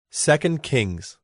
2 Kings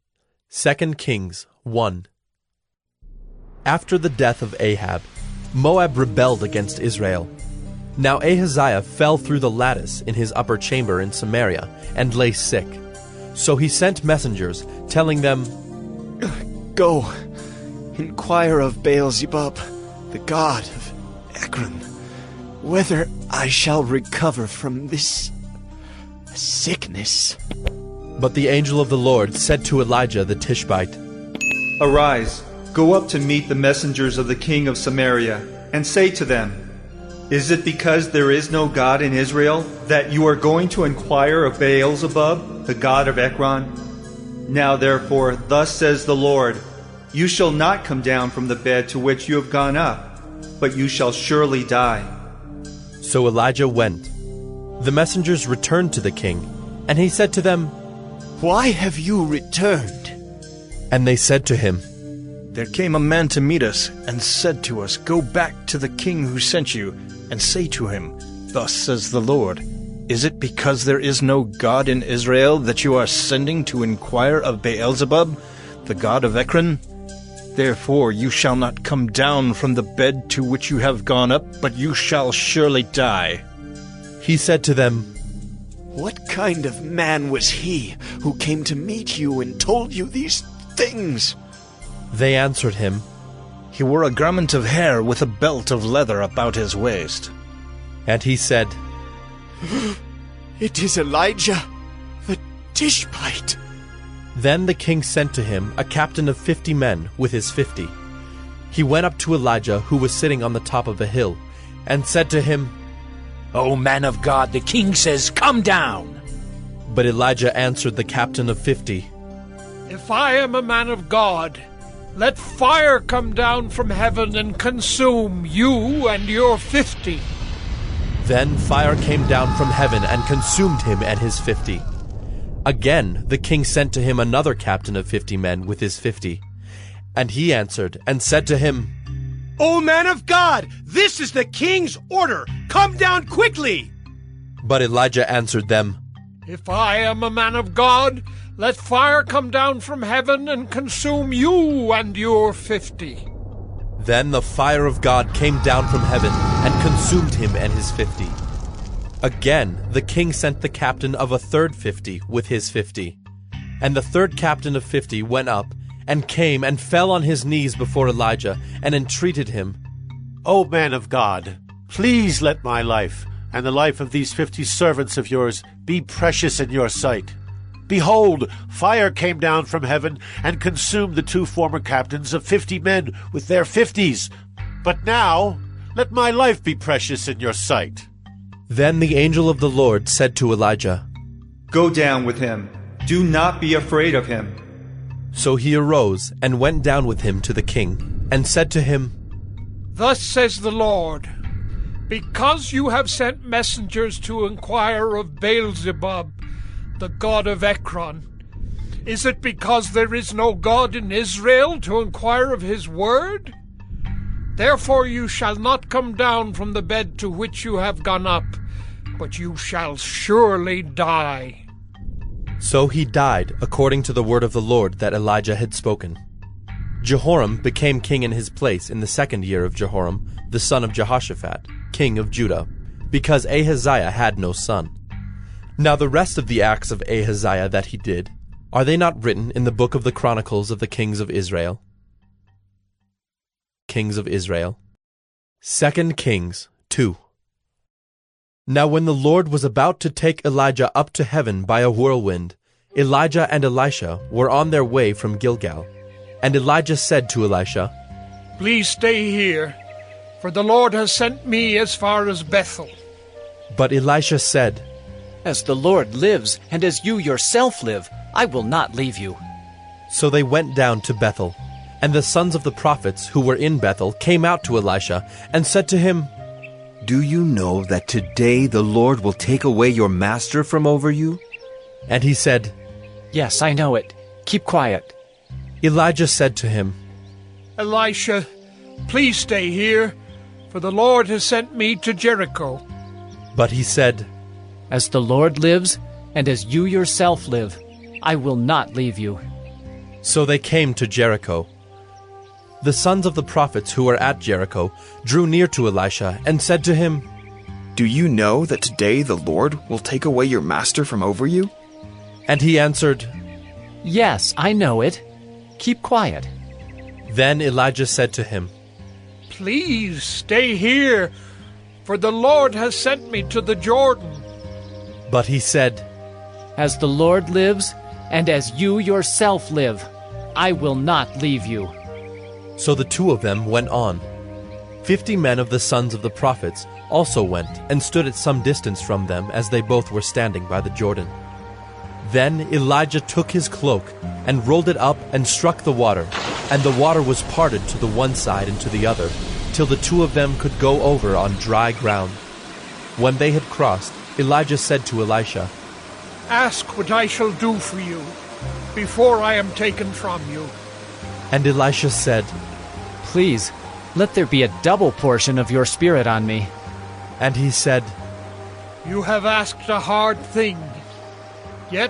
1. After the death of Ahab, Moab rebelled against Israel. Now Ahaziah fell through the lattice in his upper chamber in Samaria and lay sick. So he sent messengers, telling them, Go, inquire of Baal-zebub, the god of Ekron, whether I shall recover from this sickness. But the angel of the Lord said to Elijah the Tishbite, Arise, go up to meet the messengers of the king of Samaria, and say to them, Is it because there is no God in Israel that you are going to inquire of Baal-zebub, the god of Ekron? Now therefore, thus says the Lord, You shall not come down from the bed to which you have gone up, but you shall surely die. So Elijah went. The messengers returned to the king, and he said to them, Why have you returned? And they said to him, There came a man to meet us, and said to us, Go back to the king who sent you, and say to him, Thus says the Lord, Is it because there is no God in Israel that you are sending to inquire of Baal-zebub, the god of Ekron? Therefore you shall not come down from the bed to which you have gone up, but you shall surely die. He said to them, What kind of man was he who came to meet you and told you these things? They answered him, He wore a garment of hair with a belt of leather about his waist. And he said, It is Elijah, the Tishbite. Then the king sent to him a captain of 50 men with his 50. He went up to Elijah, who was sitting on the top of a hill, and said to him, O man of God, the king says, Come down. But Elijah answered the captain of 50, If I am a man of God, let fire come down from heaven and consume you and your 50. Then fire came down from heaven and consumed him and his 50. Again the king sent to him another captain of 50 men with his 50. And he answered and said to him, O man of God, this is the king's order. Come down quickly. But Elijah answered them, If I am a man of God, let fire come down from heaven and consume you and your 50. Then the fire of God came down from heaven and consumed him and his 50. Again the king sent the captain of a third 50 with his 50. And the third captain of 50 went up and came and fell on his knees before Elijah and entreated him, O man of God, please let my life and the life of these 50 servants of yours be precious in your sight. Behold, fire came down from heaven and consumed the 2 former captains of 50 men with their 50s. But now, let my life be precious in your sight. Then the angel of the Lord said to Elijah, Go down with him. Do not be afraid of him. So he arose and went down with him to the king, and said to him, Thus says the Lord, Because you have sent messengers to inquire of Baal-zebub, the god of Ekron, is it because there is no God in Israel to inquire of his word? Therefore you shall not come down from the bed to which you have gone up, but you shall surely die. So he died according to the word of the Lord that Elijah had spoken. Jehoram became king in his place in the 2nd year of Jehoram, the son of Jehoshaphat, king of Judah, because Ahaziah had no son. Now the rest of the acts of Ahaziah that he did, are they not written in the book of the Chronicles of the kings of Israel? Kings of Israel. 2 Kings 2. Now when the Lord was about to take Elijah up to heaven by a whirlwind, Elijah and Elisha were on their way from Gilgal. And Elijah said to Elisha, Please stay here, for the Lord has sent me as far as Bethel. But Elisha said, As the Lord lives, and as you yourself live, I will not leave you. So they went down to Bethel. And the sons of the prophets who were in Bethel came out to Elisha and said to him, Do you know that today the Lord will take away your master from over you? And he said, Yes, I know it. Keep quiet. Elijah said to him, Elisha, please stay here, for the Lord has sent me to Jericho. But he said, As the Lord lives, and as you yourself live, I will not leave you. So they came to Jericho. The sons of the prophets who were at Jericho drew near to Elisha and said to him, "Do you know that today the Lord will take away your master from over you?" And he answered, Yes, I know it. Keep quiet. Then Elijah said to him, Please stay here, for the Lord has sent me to the Jordan. But he said, As the Lord lives, and as you yourself live, I will not leave you. So the two of them went on. 50 men of the sons of the prophets also went and stood at some distance from them as they both were standing by the Jordan. Then Elijah took his cloak and rolled it up and struck the water, and the water was parted to the one side and to the other, till the two of them could go over on dry ground. When they had crossed, Elijah said to Elisha, Ask what I shall do for you before I am taken from you. And Elisha said, Please, let there be a double portion of your spirit on me. And he said, You have asked a hard thing. Yet,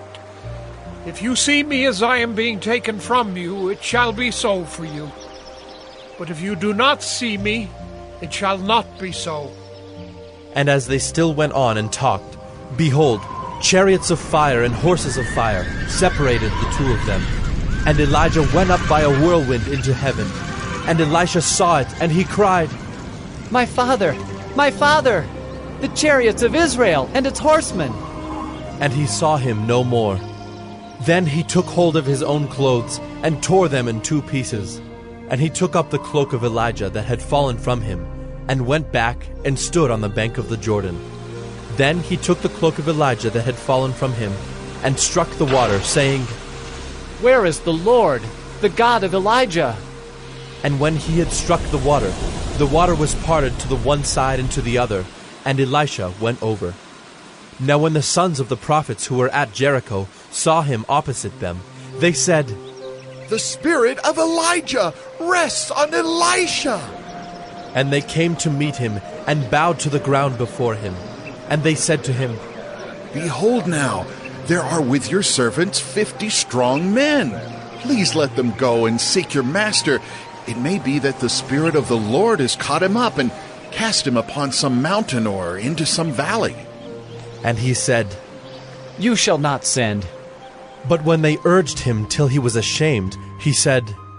if you see me as I am being taken from you, it shall be so for you. But if you do not see me, it shall not be so. And as they still went on and talked, behold, chariots of fire and horses of fire separated the two of them. And Elijah went up by a whirlwind into heaven. And Elisha saw it, and he cried, My father! My father! The chariots of Israel and its horsemen! And he saw him no more. Then he took hold of his own clothes and tore them in two pieces. And he took up the cloak of Elijah that had fallen from him, and went back and stood on the bank of the Jordan. Then he took the cloak of Elijah that had fallen from him, and struck the water, saying, Where is the Lord, the God of Elijah? And when he had struck the water was parted to the one side and to the other, and Elisha went over. Now when the sons of the prophets who were at Jericho saw him opposite them, they said, The spirit of Elijah rests on Elisha. And they came to meet him and bowed to the ground before him. And they said to him, Behold now, there are with your servants 50 strong men. Please let them go and seek your master. It may be that the Spirit of the Lord has caught him up and cast him upon some mountain or into some valley. And he said, You shall not send. But when they urged him till he was ashamed, he said,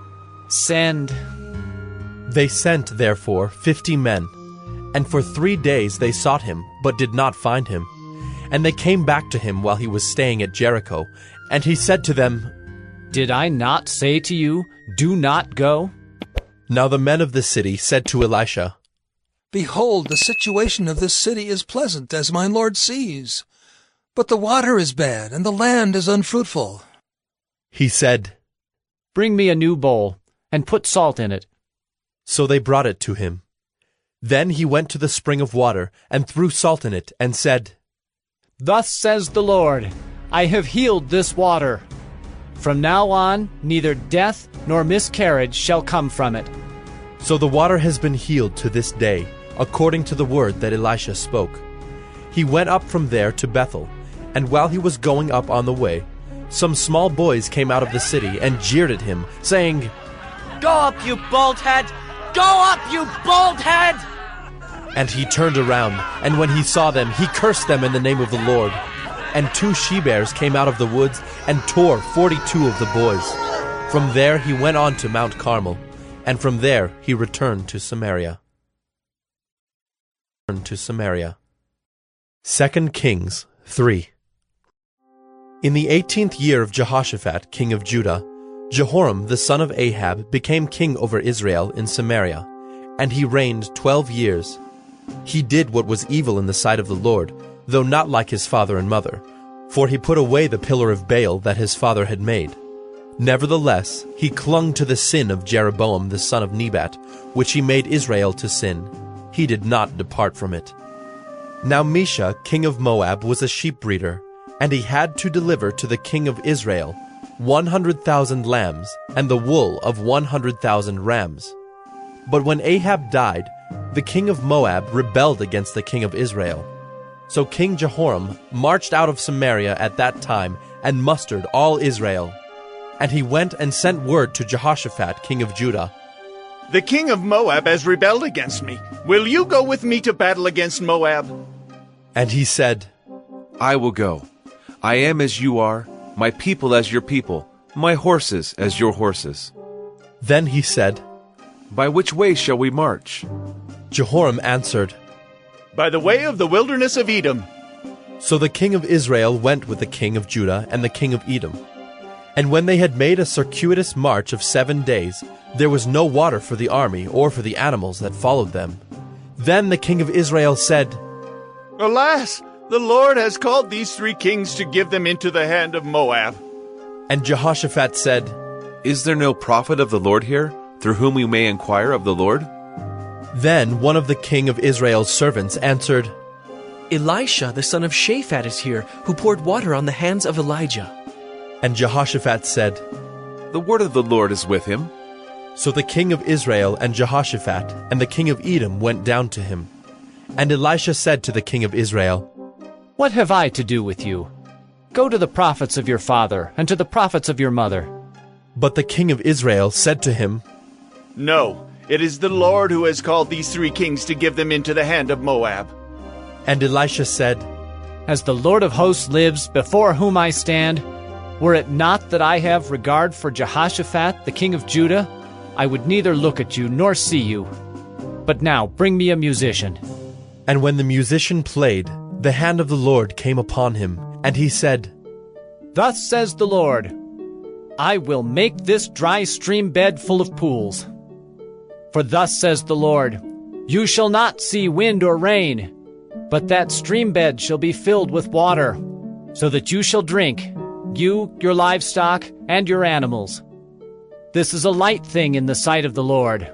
Send. They sent, therefore, 50 men. And for 3 days they sought him, but did not find him. And they came back to him while he was staying at Jericho. And he said to them, Did I not say to you, Do not go? Now the men of the city said to Elisha, Behold, the situation of this city is pleasant, as my lord sees. But the water is bad, and the land is unfruitful. He said, Bring me a new bowl, and put salt in it. So they brought it to him. Then he went to the spring of water, and threw salt in it, and said, Thus says the Lord, I have healed this water. From now on, neither death nor miscarriage shall come from it. So the water has been healed to this day, according to the word that Elisha spoke. He went up from there to Bethel, and while he was going up on the way, some small boys came out of the city and jeered at him, saying, Go up, you bald head! Go up, you bald head! And he turned around, and when he saw them, he cursed them in the name of the Lord. And 2 she-bears came out of the woods and tore 42 of the boys. From there he went on to Mount Carmel, and from there he returned to Samaria. 2 Kings 3. In the 18th year of Jehoshaphat, king of Judah, Jehoram the son of Ahab became king over Israel in Samaria, and he reigned 12 years. He did what was evil in the sight of the Lord, though not like his father and mother, for he put away the pillar of Baal that his father had made. Nevertheless, he clung to the sin of Jeroboam the son of Nebat, which he made Israel to sin. He did not depart from it. Now Mesha, king of Moab, was a sheep breeder, and he had to deliver to the king of Israel 100,000 lambs and the wool of 100,000 rams. But when Ahab died, the king of Moab rebelled against the king of Israel. So King Jehoram marched out of Samaria at that time and mustered all Israel. And he went and sent word to Jehoshaphat, king of Judah. The king of Moab has rebelled against me. Will you go with me to battle against Moab? And he said, I will go. I am as you are, my people as your people, my horses as your horses. Then he said, By which way shall we march? Jehoram answered, By the way of the wilderness of Edom. So the king of Israel went with the king of Judah and the king of Edom. And when they had made a circuitous march of 7 days, there was no water for the army or for the animals that followed them. Then the king of Israel said, Alas, the Lord has called these 3 kings to give them into the hand of Moab. And Jehoshaphat said, Is there no prophet of the Lord here, through whom we may inquire of the Lord? Then one of the king of Israel's servants answered, Elisha, the son of Shaphat, is here, who poured water on the hands of Elijah. And Jehoshaphat said, The word of the Lord is with him. So the king of Israel and Jehoshaphat and the king of Edom went down to him. And Elisha said to the king of Israel, What have I to do with you? Go to the prophets of your father and to the prophets of your mother. But the king of Israel said to him, No, it is the Lord who has called these 3 kings to give them into the hand of Moab. And Elisha said, As the Lord of hosts lives, before whom I stand, were it not that I have regard for Jehoshaphat, the king of Judah, I would neither look at you nor see you. But now bring me a musician. And when the musician played, the hand of the Lord came upon him, and he said, Thus says the Lord, I will make this dry stream bed full of pools. For thus says the Lord, You shall not see wind or rain, but that stream bed shall be filled with water, so that you shall drink, you, your livestock, and your animals. This is a light thing in the sight of the Lord.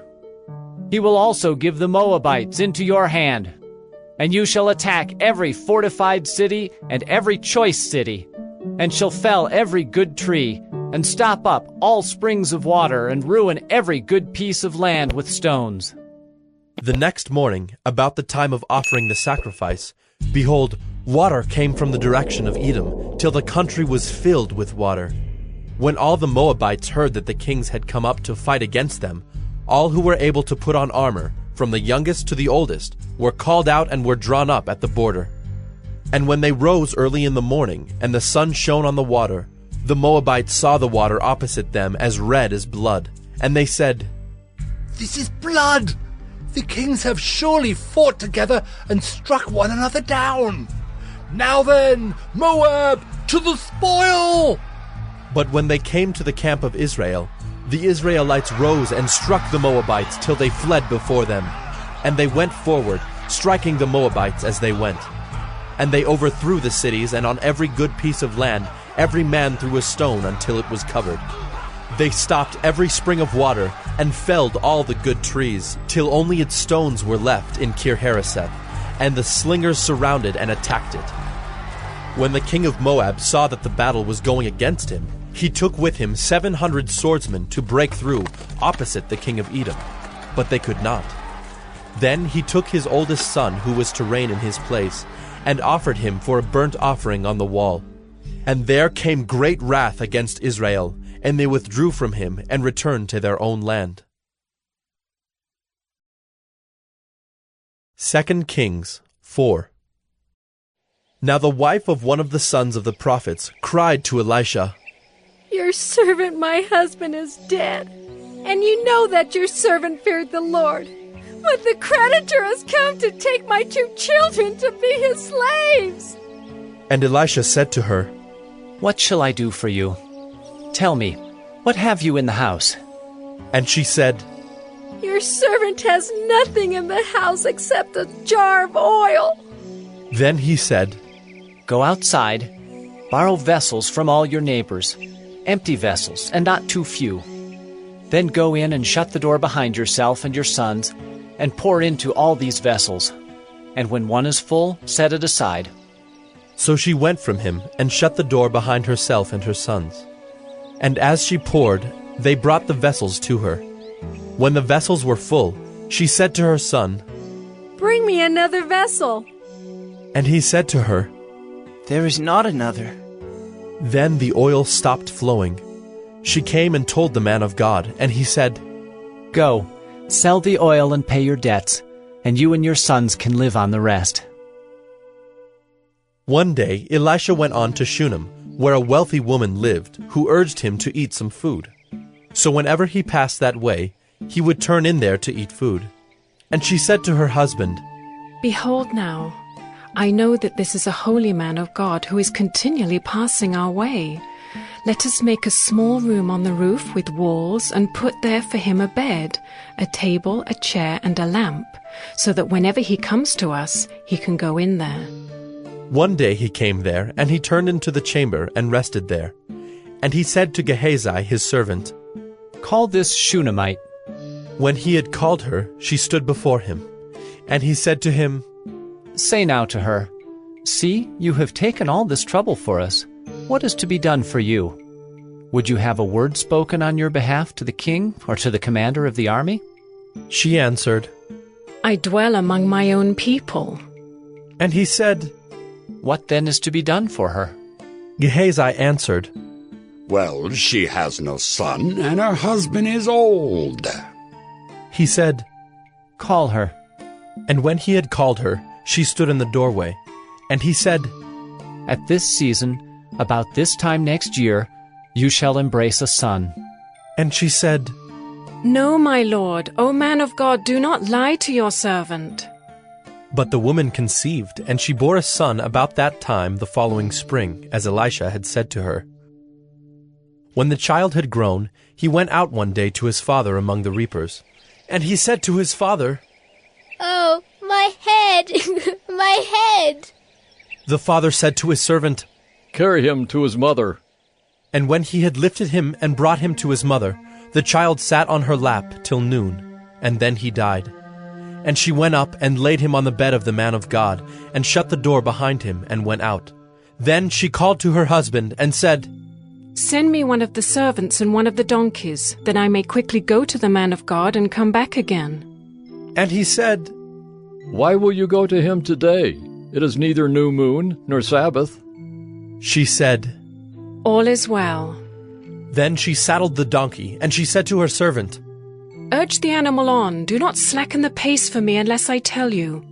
He will also give the Moabites into your hand, and you shall attack every fortified city and every choice city, and shall fell every good tree, and stop up all springs of water, and ruin every good piece of land with stones. The next morning, about the time of offering the sacrifice, behold, water came from the direction of Edom, till the country was filled with water. When all the Moabites heard that the kings had come up to fight against them, all who were able to put on armor, from the youngest to the oldest, were called out and were drawn up at the border. And when they rose early in the morning, and the sun shone on the water, the Moabites saw the water opposite them as red as blood. And they said, This is blood! The kings have surely fought together and struck one another down. Now then, Moab, to the spoil! But when they came to the camp of Israel, the Israelites rose and struck the Moabites till they fled before them. And they went forward, striking the Moabites as they went. And they overthrew the cities, and on every good piece of land every man threw a stone until it was covered. They stopped every spring of water, and felled all the good trees, till only its stones were left in Kir-Hareseth, and the slingers surrounded and attacked it. When the king of Moab saw that the battle was going against him, he took with him 700 swordsmen to break through opposite the king of Edom, but they could not. Then he took his oldest son, who was to reign in his place, and offered him for a burnt offering on the wall. And there came great wrath against Israel, and they withdrew from him and returned to their own land. 2 Kings 4. Now the wife of one of the sons of the prophets cried to Elisha, Your servant, my husband, is dead, and you know that your servant feared the Lord. But the creditor has come to take my 2 children to be his slaves. And Elisha said to her, What shall I do for you? Tell me, what have you in the house? And she said, Your servant has nothing in the house except a jar of oil. Then he said, Go outside, borrow vessels from all your neighbors, empty vessels, and not too few. Then go in and shut the door behind yourself and your sons, and pour into all these vessels. And when one is full, set it aside. So she went from him, and shut the door behind herself and her sons. And as she poured, they brought the vessels to her. When the vessels were full, she said to her son, Bring me another vessel. And he said to her, There is not another. Then the oil stopped flowing. She came and told the man of God, and he said, Go, sell the oil and pay your debts, and you and your sons can live on the rest. One day Elisha went on to Shunem, where a wealthy woman lived, who urged him to eat some food. So whenever he passed that way, he would turn in there to eat food. And she said to her husband, Behold now, I know that this is a holy man of God who is continually passing our way. Let us make a small room on the roof with walls and put there for him a bed, a table, a chair, and a lamp, so that whenever he comes to us, he can go in there. One day he came there, and he turned into the chamber and rested there. And he said to Gehazi his servant, Call this Shunammite. When he had called her, she stood before him. And he said to him, Say now to her, See, you have taken all this trouble for us. What is to be done for you? Would you have a word spoken on your behalf to the king or to the commander of the army? She answered, I dwell among my own people. And he said, What then is to be done for her? Gehazi answered, Well, she has no son, and her husband is old. He said, Call her. And when he had called her, she stood in the doorway. And he said, At this season, about this time next year, you shall embrace a son. And she said, No, my lord, O man of God, do not lie to your servant. But the woman conceived, and she bore a son about that time the following spring, as Elisha had said to her. When the child had grown, he went out one day to his father among the reapers. And he said to his father, Oh, my head! My head! The father said to his servant, Carry him to his mother. And when he had lifted him and brought him to his mother, the child sat on her lap till noon, and then he died. And she went up and laid him on the bed of the man of God, and shut the door behind him, and went out. Then she called to her husband, and said, Send me one of the servants and one of the donkeys, that I may quickly go to the man of God and come back again. And he said, Why will you go to him today? It is neither new moon nor Sabbath. She said, All is well. Then she saddled the donkey, and she said to her servant, Urge the animal on, do not slacken the pace for me unless I tell you.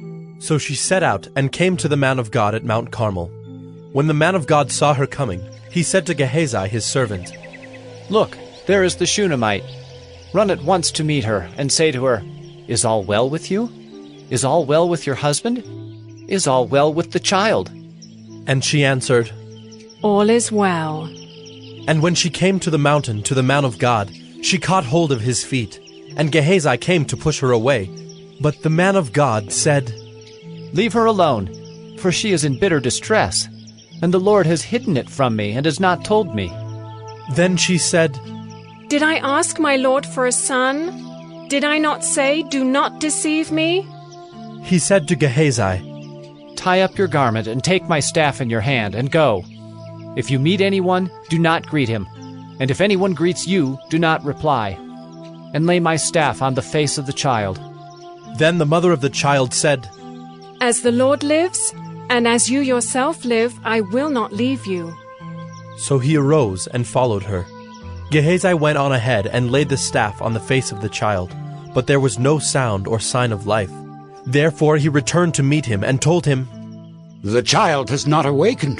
So she set out and came to the man of God at Mount Carmel. When the man of God saw her coming, he said to Gehazi his servant, Look, there is the Shunammite. Run at once to meet her, and say to her, Is all well with you? Is all well with your husband? Is all well with the child? And she answered, All is well. And when she came to the mountain to the man of God, she caught hold of his feet, and Gehazi came to push her away. But the man of God said, Leave her alone, for she is in bitter distress, and the Lord has hidden it from me and has not told me. Then she said, Did I ask my lord for a son? Did I not say, Do not deceive me? He said to Gehazi, Tie up your garment and take my staff in your hand and go. If you meet anyone, do not greet him, and if anyone greets you, do not reply. And lay my staff on the face of the child. Then the mother of the child said, As the Lord lives, and as you yourself live, I will not leave you. So he arose and followed her. Gehazi went on ahead and laid the staff on the face of the child, but there was no sound or sign of life. Therefore he returned to meet him and told him, The child has not awakened.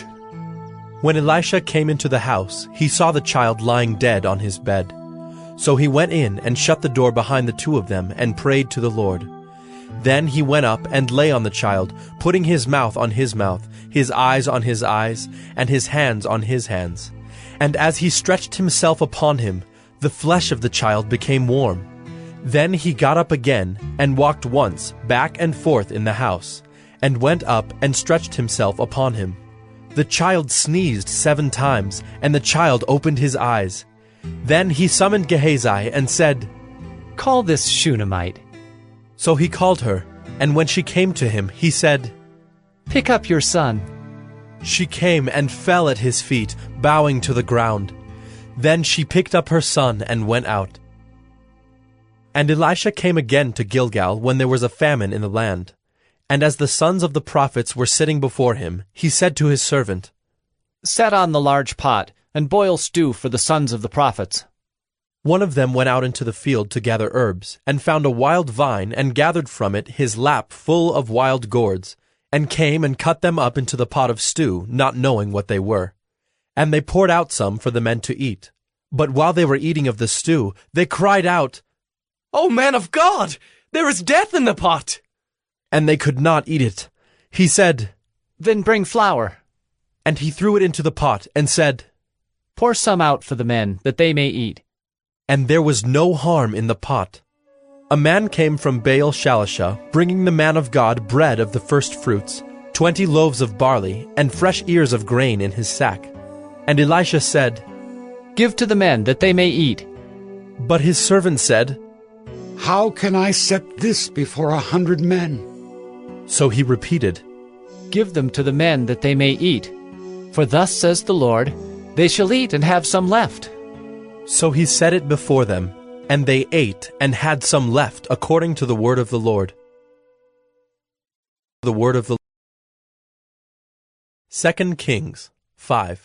When Elisha came into the house, he saw the child lying dead on his bed. So he went in and shut the door behind the two of them and prayed to the Lord. Then he went up and lay on the child, putting his mouth on his mouth, his eyes on his eyes, and his hands on his hands. And as he stretched himself upon him, the flesh of the child became warm. Then he got up again and walked once back and forth in the house, and went up and stretched himself upon him. The child sneezed 7 times, and the child opened his eyes. Then he summoned Gehazi and said, Call this Shunammite. So he called her, and when she came to him, he said, Pick up your son. She came and fell at his feet, bowing to the ground. Then she picked up her son and went out. And Elisha came again to Gilgal when there was a famine in the land. And as the sons of the prophets were sitting before him, he said to his servant, Set on the large pot, and boil stew for the sons of the prophets. One of them went out into the field to gather herbs, and found a wild vine, and gathered from it his lap full of wild gourds, and came and cut them up into the pot of stew, not knowing what they were. And they poured out some for the men to eat. But while they were eating of the stew, they cried out, "O man of God, there is death in the pot!" And they could not eat it. He said, "Then bring flour." And he threw it into the pot, and said, "Pour some out for the men, that they may eat." And there was no harm in the pot. A man came from Baal Shalisha, bringing the man of God bread of the first fruits, 20 loaves of barley, and fresh ears of grain in his sack. And Elisha said, "Give to the men, that they may eat." But his servant said, "How can I set this before 100 men?" So he repeated, "Give them to the men, that they may eat. For thus says the Lord, they shall eat and have some left." So he set it before them, and they ate and had some left, according to the word of the Lord. The word of the 2 Kings 5.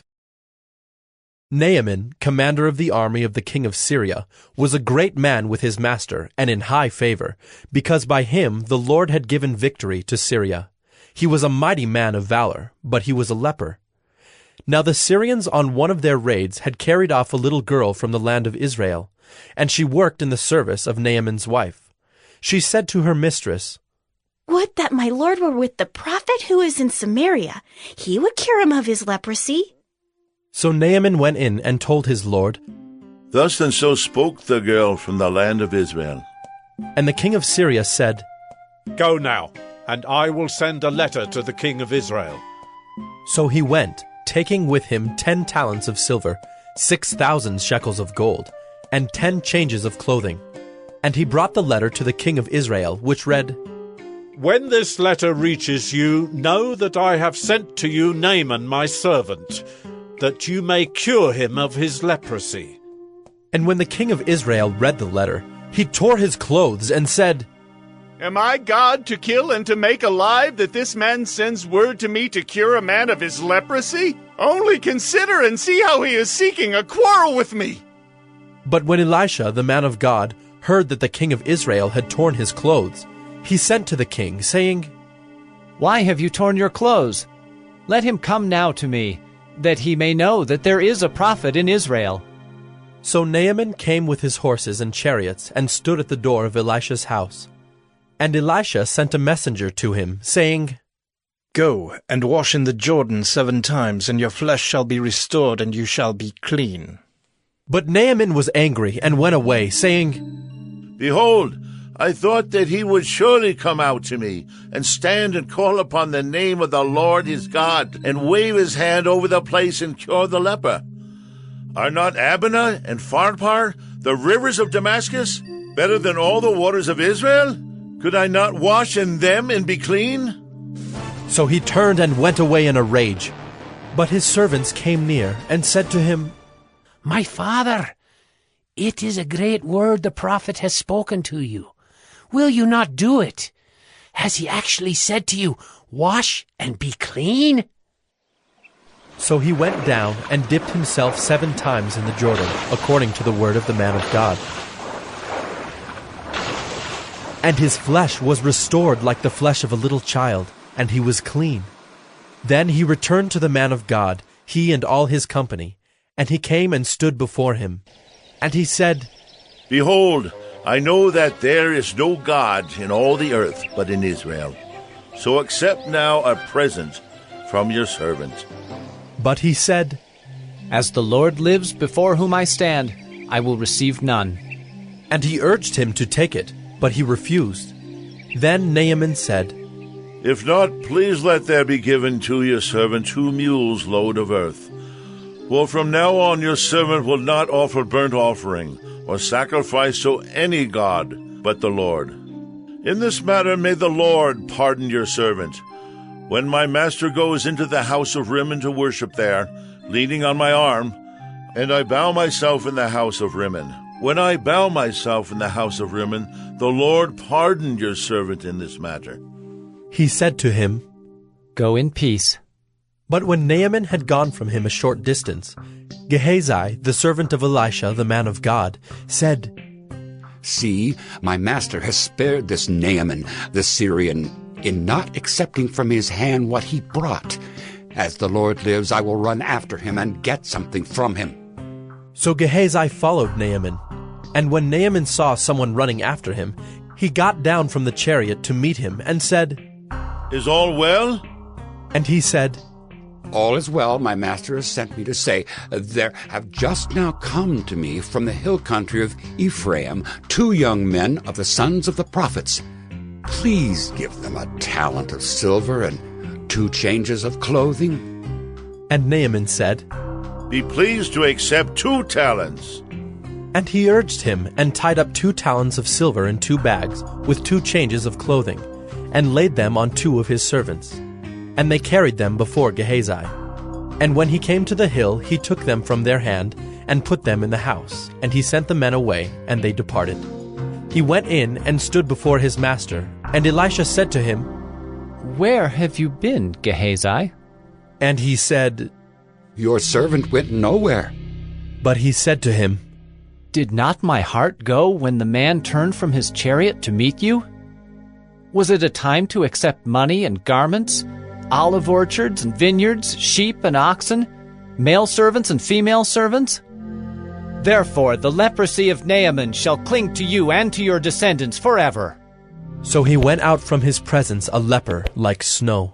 Naaman, commander of the army of the king of Syria, was a great man with his master, and in high favor, because by him the Lord had given victory to Syria. He was a mighty man of valor, but he was a leper. Now the Syrians on one of their raids had carried off a little girl from the land of Israel, and she worked in the service of Naaman's wife. She said to her mistress, "Would that my lord were with the prophet who is in Samaria. He would cure him of his leprosy." So Naaman went in and told his lord, "Thus and so spoke the girl from the land of Israel." And the king of Syria said, "Go now, and I will send a letter to the king of Israel." So he went, taking with him 10 talents of silver, 6,000 shekels of gold, and 10 changes of clothing. And he brought the letter to the king of Israel, which read, "When this letter reaches you, know that I have sent to you Naaman my servant, that you may cure him of his leprosy." And when the king of Israel read the letter, he tore his clothes and said, "Am I God to kill and to make alive, that this man sends word to me to cure a man of his leprosy? Only consider and see how he is seeking a quarrel with me." But when Elisha, the man of God, heard that the king of Israel had torn his clothes, he sent to the king, saying, "Why have you torn your clothes? Let him come now to me, that he may know that there is a prophet in Israel." So Naaman came with his horses and chariots, and stood at the door of Elisha's house. And Elisha sent a messenger to him, saying, "Go and wash in the Jordan 7 times, and your flesh shall be restored, and you shall be clean." But Naaman was angry, and went away, saying, "Behold, I thought that he would surely come out to me, and stand and call upon the name of the Lord his God, and wave his hand over the place and cure the leper. Are not Abana and Pharpar, the rivers of Damascus, better than all the waters of Israel? Could I not wash in them and be clean?" So he turned and went away in a rage. But his servants came near, and said to him, "My father, it is a great word the prophet has spoken to you. Will you not do it? Has he actually said to you, 'Wash and be clean'?" So he went down and dipped himself 7 times in the Jordan, according to the word of the man of God. And his flesh was restored like the flesh of a little child, and he was clean. Then he returned to the man of God, he and all his company, and he came and stood before him. And he said, "Behold, I know that there is no God in all the earth but in Israel. So accept now a present from your servant." But he said, "As the Lord lives before whom I stand, I will receive none." And he urged him to take it, but he refused. Then Naaman said, "If not, please let there be given to your servant 2 mules' load of earth. For from now on your servant will not offer burnt offering or sacrifice to any god but the Lord. In this matter may the Lord pardon your servant. When my master goes into the house of Rimmon to worship there, leaning on my arm, and I bow myself in the house of Rimmon. When I bow myself in the house of Rimmon, the Lord pardoned your servant in this matter." He said to him, "Go in peace." But when Naaman had gone from him a short distance, Gehazi, the servant of Elisha, the man of God, said, See, my master has spared this Naaman, the Syrian, in not accepting from his hand what he brought. As the Lord lives, I will run after him and get something from him. So Gehazi followed Naaman, and when Naaman saw someone running after him, he got down from the chariot to meet him and said, Is all well? And he said, All is well, my master has sent me to say, there have just now come to me from the hill country of Ephraim 2 young men of the sons of the prophets. Please give them a talent of silver and 2 changes of clothing. And Naaman said, Be pleased to accept 2 talents. And he urged him, and tied up 2 talents of silver in 2 bags, with 2 changes of clothing, and laid them on 2 of his servants. And they carried them before Gehazi. And when he came to the hill, he took them from their hand, and put them in the house. And he sent the men away, and they departed. He went in, and stood before his master. And Elisha said to him, Where have you been, Gehazi? And he said, Your servant went nowhere. But he said to him, Did not my heart go when the man turned from his chariot to meet you? Was it a time to accept money and garments, olive orchards and vineyards, sheep and oxen, male servants and female servants? Therefore the leprosy of Naaman shall cling to you and to your descendants forever. So he went out from his presence a leper like snow.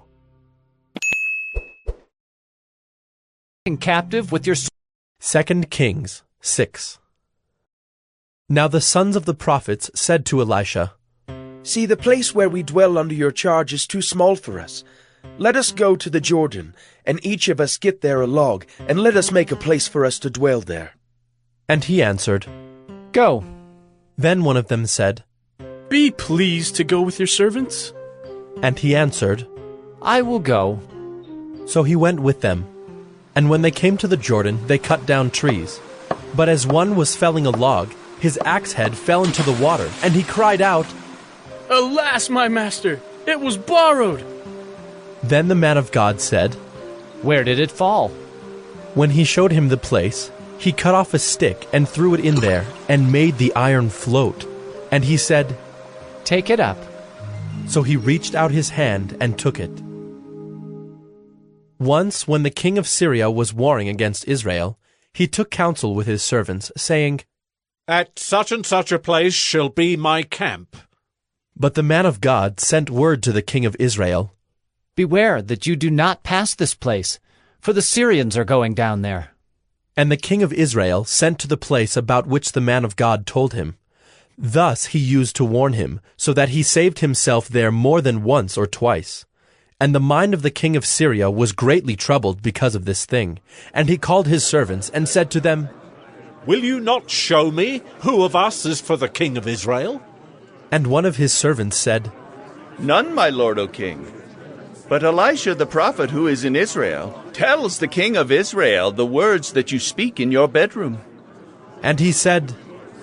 Captive with your 2 Kings 6. Now the sons of the prophets said to Elisha, See, the place where we dwell under your charge is too small for us. Let us go to the Jordan, and each of us get there a log, and let us make a place for us to dwell there. And he answered, Go. Then one of them said, Be pleased to go with your servants. And he answered, I will go. So he went with them. And when they came to the Jordan, they cut down trees. But as one was felling a log, his axe head fell into the water, and he cried out, Alas, my master, it was borrowed. Then the man of God said, Where did it fall? When he showed him the place, he cut off a stick and threw it in there, and made the iron float. And he said, Take it up. So he reached out his hand and took it. Once, when the king of Syria was warring against Israel, he took counsel with his servants, saying, At such and such a place shall be my camp. But the man of God sent word to the king of Israel, Beware that you do not pass this place, for the Syrians are going down there. And the king of Israel sent to the place about which the man of God told him. Thus he used to warn him, so that he saved himself there more than once or twice. And the mind of the king of Syria was greatly troubled because of this thing. And he called his servants and said to them, Will you not show me who of us is for the king of Israel? And one of his servants said, None, my lord, O king. But Elisha the prophet who is in Israel tells the king of Israel the words that you speak in your bedroom. And he said,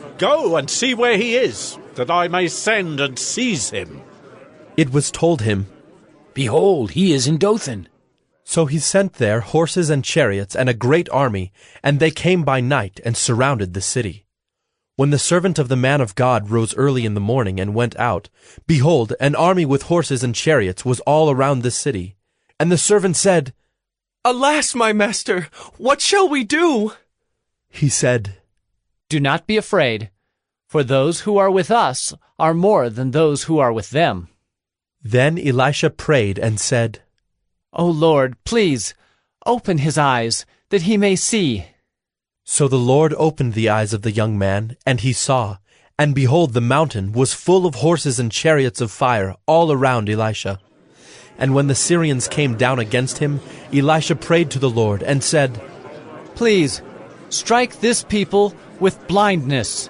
Go and see where he is, that I may send and seize him. It was told him, Behold, he is in Dothan. So he sent there horses and chariots and a great army, and they came by night and surrounded the city. When the servant of the man of God rose early in the morning and went out, behold, an army with horses and chariots was all around the city. And the servant said, Alas, my master, what shall we do? He said, Do not be afraid, for those who are with us are more than those who are with them. Then Elisha prayed and said, O Lord, please, open his eyes, that he may see. So the Lord opened the eyes of the young man, and he saw, and behold, the mountain was full of horses and chariots of fire all around Elisha. And when the Syrians came down against him, Elisha prayed to the Lord and said, Please, strike this people with blindness.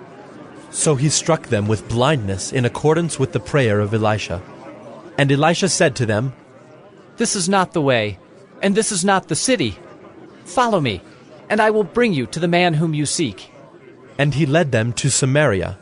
So he struck them with blindness in accordance with the prayer of Elisha. And Elisha said to them, This is not the way, and this is not the city. Follow me, and I will bring you to the man whom you seek. And he led them to Samaria.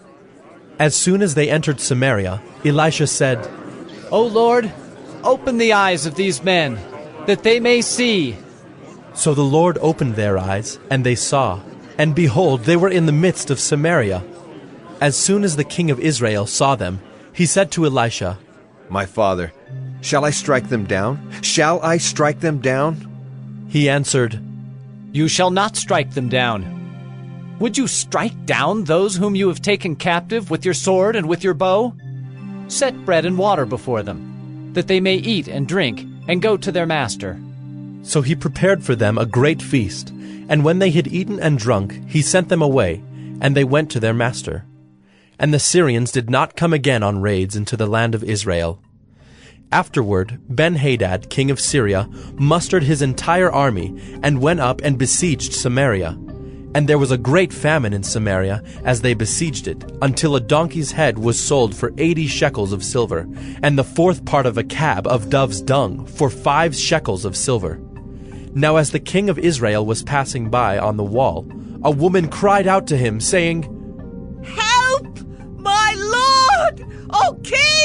As soon as they entered Samaria, Elisha said, O Lord, open the eyes of these men, that they may see. So the Lord opened their eyes, and they saw, and behold, they were in the midst of Samaria. As soon as the king of Israel saw them, he said to Elisha, My father, shall I strike them down? Shall I strike them down? He answered, You shall not strike them down. Would you strike down those whom you have taken captive with your sword and with your bow? Set bread and water before them, that they may eat and drink, and go to their master. So he prepared for them a great feast, and when they had eaten and drunk, he sent them away, and they went to their master. And the Syrians did not come again on raids into the land of Israel. Afterward, Ben-Hadad, king of Syria, mustered his entire army, and went up and besieged Samaria. And there was a great famine in Samaria as they besieged it, until a donkey's head was sold for 80 shekels of silver, and the fourth part of a cab of dove's dung for 5 shekels of silver. Now as the king of Israel was passing by on the wall, a woman cried out to him, saying, Help, my lord, O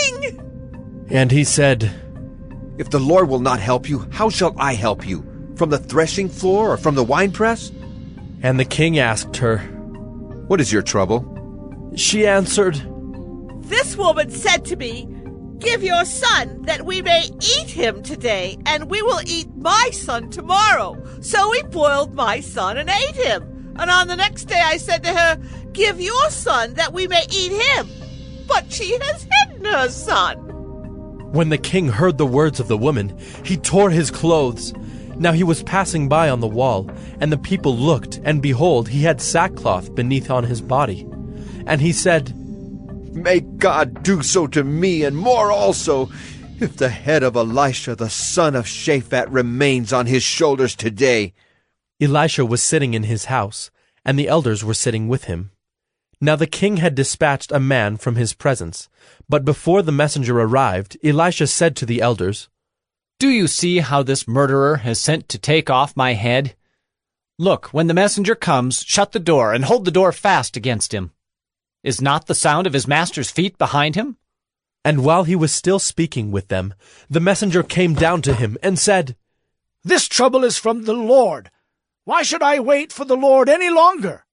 king! And he said, If the Lord will not help you, how shall I help you? From the threshing floor or from the winepress? And the king asked her, What is your trouble? She answered, This woman said to me, Give your son, that we may eat him today, and we will eat my son tomorrow. So we boiled my son and ate him. And on the next day I said to her, Give your son, that we may eat him. But she has hidden her son. When the king heard the words of the woman, he tore his clothes. Now he was passing by on the wall, and the people looked, and behold, he had sackcloth beneath on his body. And he said, May God do so to me, and more also, if the head of Elisha the son of Shaphat remains on his shoulders today. Elisha was sitting in his house, and the elders were sitting with him. Now the king had dispatched a man from his presence, but before the messenger arrived, Elisha said to the elders, Do you see how this murderer has sent to take off my head? Look, when the messenger comes, shut the door, and hold the door fast against him. Is not the sound of his master's feet behind him? And while he was still speaking with them, the messenger came down to him and said, This trouble is from the Lord. Why should I wait for the Lord any longer?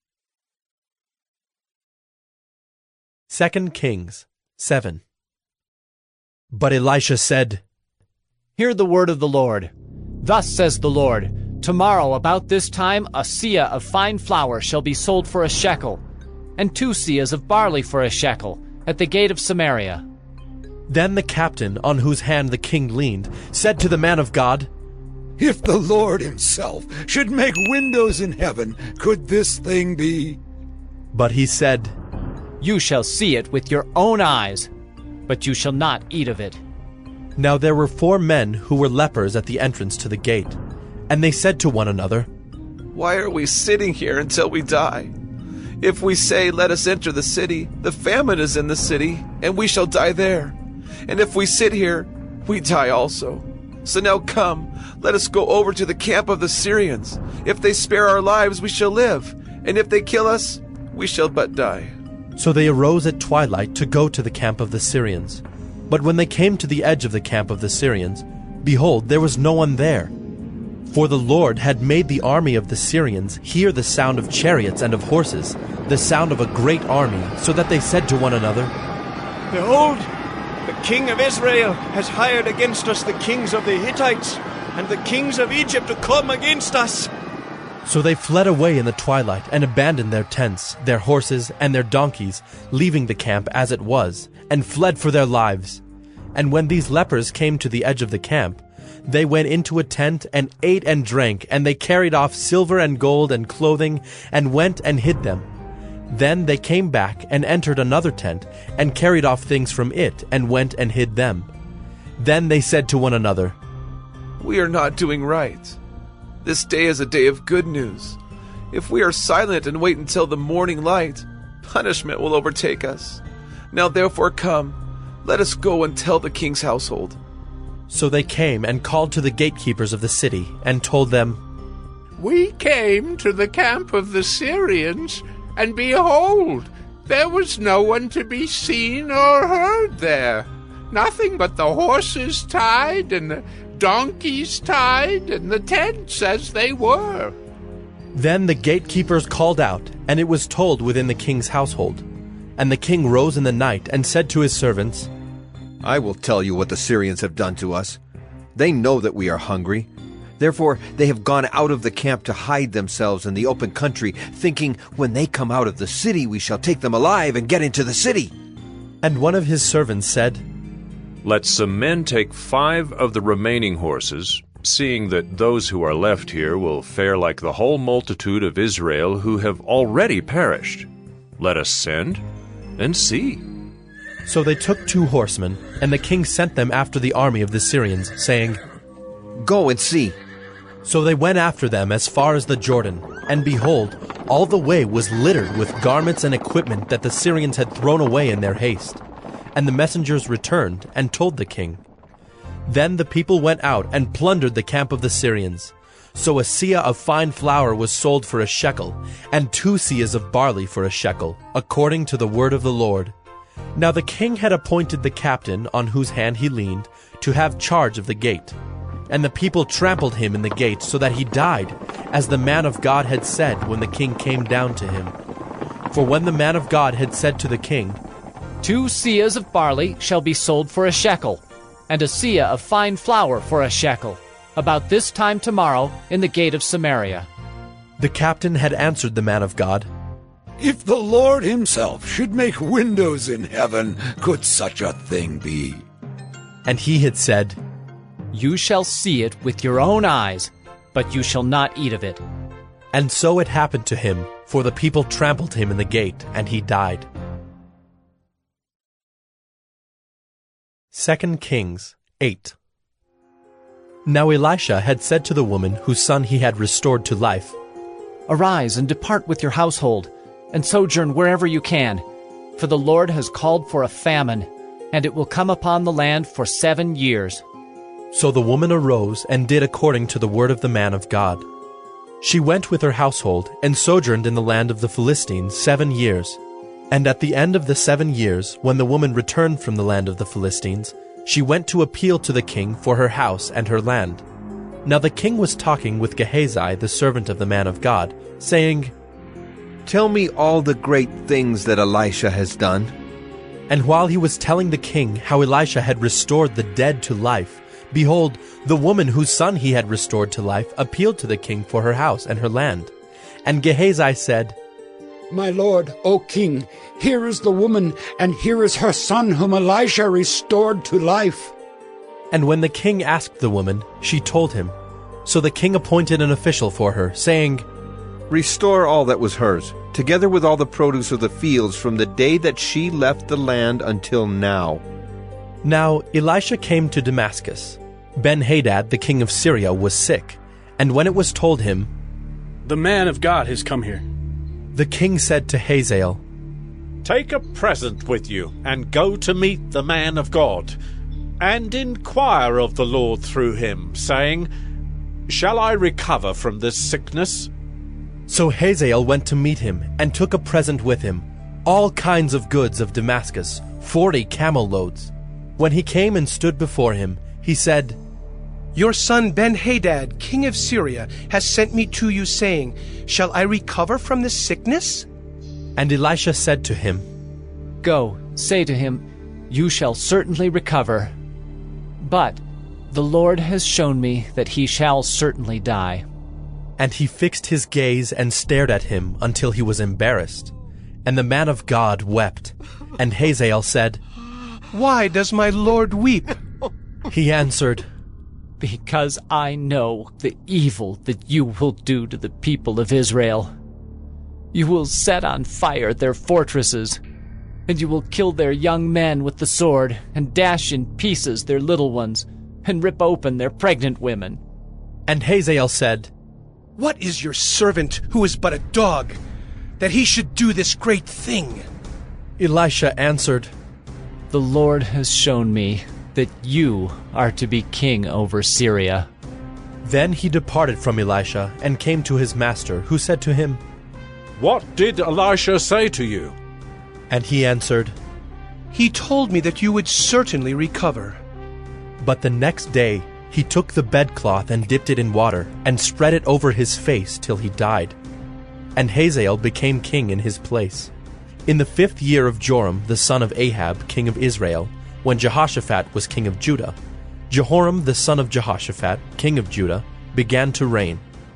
2 Kings 7. But Elisha said, Hear the word of the Lord. Thus says the Lord, Tomorrow about this time a seah of fine flour shall be sold for a shekel, and 2 seahs of barley for a shekel, at the gate of Samaria. Then the captain, on whose hand the king leaned, said to the man of God, If the Lord himself should make windows in heaven, could this thing be? But he said, You shall see it with your own eyes, but you shall not eat of it. Now there were 4 men who were lepers at the entrance to the gate, and they said to one another, Why are we sitting here until we die? If we say, Let us enter the city, the famine is in the city, and we shall die there. And if we sit here, we die also. So now come, let us go over to the camp of the Syrians. If they spare our lives, we shall live, and if they kill us, we shall but die. So they arose at twilight to go to the camp of the Syrians. But when they came to the edge of the camp of the Syrians, behold, there was no one there. For the Lord had made the army of the Syrians hear the sound of chariots and of horses, the sound of a great army, so that they said to one another, Behold, the king of Israel has hired against us the kings of the Hittites and the kings of Egypt to come against us. So they fled away in the twilight and abandoned their tents, their horses, and their donkeys, leaving the camp as it was, and fled for their lives. And when these lepers came to the edge of the camp, they went into a tent and ate and drank, and they carried off silver and gold and clothing, and went and hid them. Then they came back and entered another tent, and carried off things from it, and went and hid them. Then they said to one another, We are not doing right. This day is a day of good news. If we are silent and wait until the morning light, punishment will overtake us. Now therefore come, let us go and tell the king's household. So they came and called to the gatekeepers of the city, and told them, We came to the camp of the Syrians, and behold, there was no one to be seen or heard there. Nothing but the horses tied and the donkeys tied, and the tent says they were. Then the gatekeepers called out, and it was told within the king's household. And the king rose in the night and said to his servants, I will tell you what the Syrians have done to us. They know that we are hungry. Therefore they have gone out of the camp to hide themselves in the open country, thinking, when they come out of the city we shall take them alive and get into the city. And one of his servants said, Let some men take 5 of the remaining horses, seeing that those who are left here will fare like the whole multitude of Israel who have already perished. Let us send and see. So they took 2 horsemen, and the king sent them after the army of the Syrians, saying, Go and see. So they went after them as far as the Jordan, and behold, all the way was littered with garments and equipment that the Syrians had thrown away in their haste. And the messengers returned and told the king. Then the people went out and plundered the camp of the Syrians. So a seah of fine flour was sold for a shekel, and 2 seahs of barley for a shekel, according to the word of the Lord. Now the king had appointed the captain, on whose hand he leaned, to have charge of the gate. And the people trampled him in the gate, so that he died, as the man of God had said when the king came down to him. For when the man of God had said to the king, 2 seahs of barley shall be sold for a shekel, and a seah of fine flour for a shekel, about this time tomorrow in the gate of Samaria. The captain had answered the man of God, If the Lord himself should make windows in heaven, could such a thing be? And he had said, You shall see it with your own eyes, but you shall not eat of it. And so it happened to him, for the people trampled him in the gate, and he died. 2 Kings 8. Now Elisha had said to the woman whose son he had restored to life, Arise and depart with your household, and sojourn wherever you can, for the Lord has called for a famine, and it will come upon the land for 7 years. So the woman arose and did according to the word of the man of God. She went with her household and sojourned in the land of the Philistines 7 years. And at the end of the 7 years, when the woman returned from the land of the Philistines, she went to appeal to the king for her house and her land. Now the king was talking with Gehazi, the servant of the man of God, saying, Tell me all the great things that Elisha has done. And while he was telling the king how Elisha had restored the dead to life, behold, the woman whose son he had restored to life appealed to the king for her house and her land. And Gehazi said, My lord, O king, here is the woman, and here is her son whom Elisha restored to life. And when the king asked the woman, she told him. So the king appointed an official for her, saying, Restore all that was hers, together with all the produce of the fields from the day that she left the land until now. Now Elisha came to Damascus. Ben-Hadad, the king of Syria, was sick, and when it was told him, The man of God has come here, the king said to Hazael, Take a present with you, and go to meet the man of God, and inquire of the Lord through him, saying, Shall I recover from this sickness? So Hazael went to meet him, and took a present with him, all kinds of goods of Damascus, 40 camel loads. When he came and stood before him, he said, Your son Ben-Hadad, king of Syria, has sent me to you, saying, Shall I recover from this sickness? And Elisha said to him, Go, say to him, You shall certainly recover. But the Lord has shown me that he shall certainly die. And he fixed his gaze and stared at him until he was embarrassed. And the man of God wept. And Hazael said, Why does my lord weep? He answered, Because I know the evil that you will do to the people of Israel. You will set on fire their fortresses, and you will kill their young men with the sword, and dash in pieces their little ones, and rip open their pregnant women. And Hazael said, What is your servant, who is but a dog, that he should do this great thing? Elisha answered, The Lord has shown me that you are to be king over Syria. Then he departed from Elisha and came to his master, who said to him, What did Elisha say to you? And he answered, He told me that you would certainly recover. But the next day He took the bedcloth and dipped it in water, and spread it over his face till he died. And Hazael became king in his place. In the 5th year of Joram the son of Ahab, king of Israel, when Jehoshaphat was king of Judah, Jehoram the son of Jehoshaphat, king of Judah, began to reign.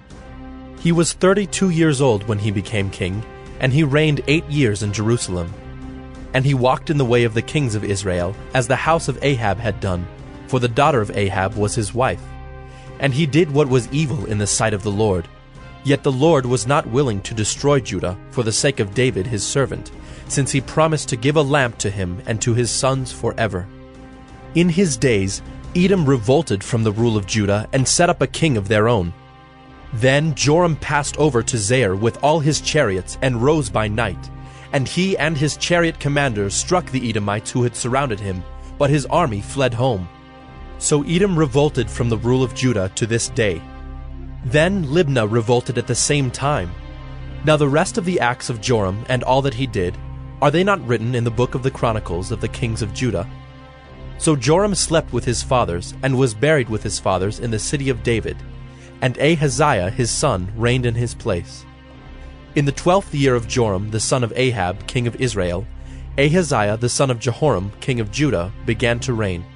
He was 32 years old when he became king, and he reigned 8 years in Jerusalem. And he walked in the way of the kings of Israel, as the house of Ahab had done, for the daughter of Ahab was his wife. And he did what was evil in the sight of the Lord. Yet the Lord was not willing to destroy Judah for the sake of David his servant, since he promised to give a lamp to him and to his sons forever. In his days Edom revolted from the rule of Judah and set up a king of their own. Then Joram passed over to Zair with all his chariots and rose by night. And he and his chariot commanders struck the Edomites who had surrounded him, but his army fled home. So Edom revolted from the rule of Judah to this day. Then Libnah revolted at the same time. Now the rest of the acts of Joram and all that he did, are they not written in the book of the Chronicles of the kings of Judah? So Joram slept with his fathers, and was buried with his fathers in the city of David, and Ahaziah his son reigned in his place. In the 12th year of Joram the son of Ahab, king of Israel, Ahaziah the son of Jehoram, king of Judah, began to reign.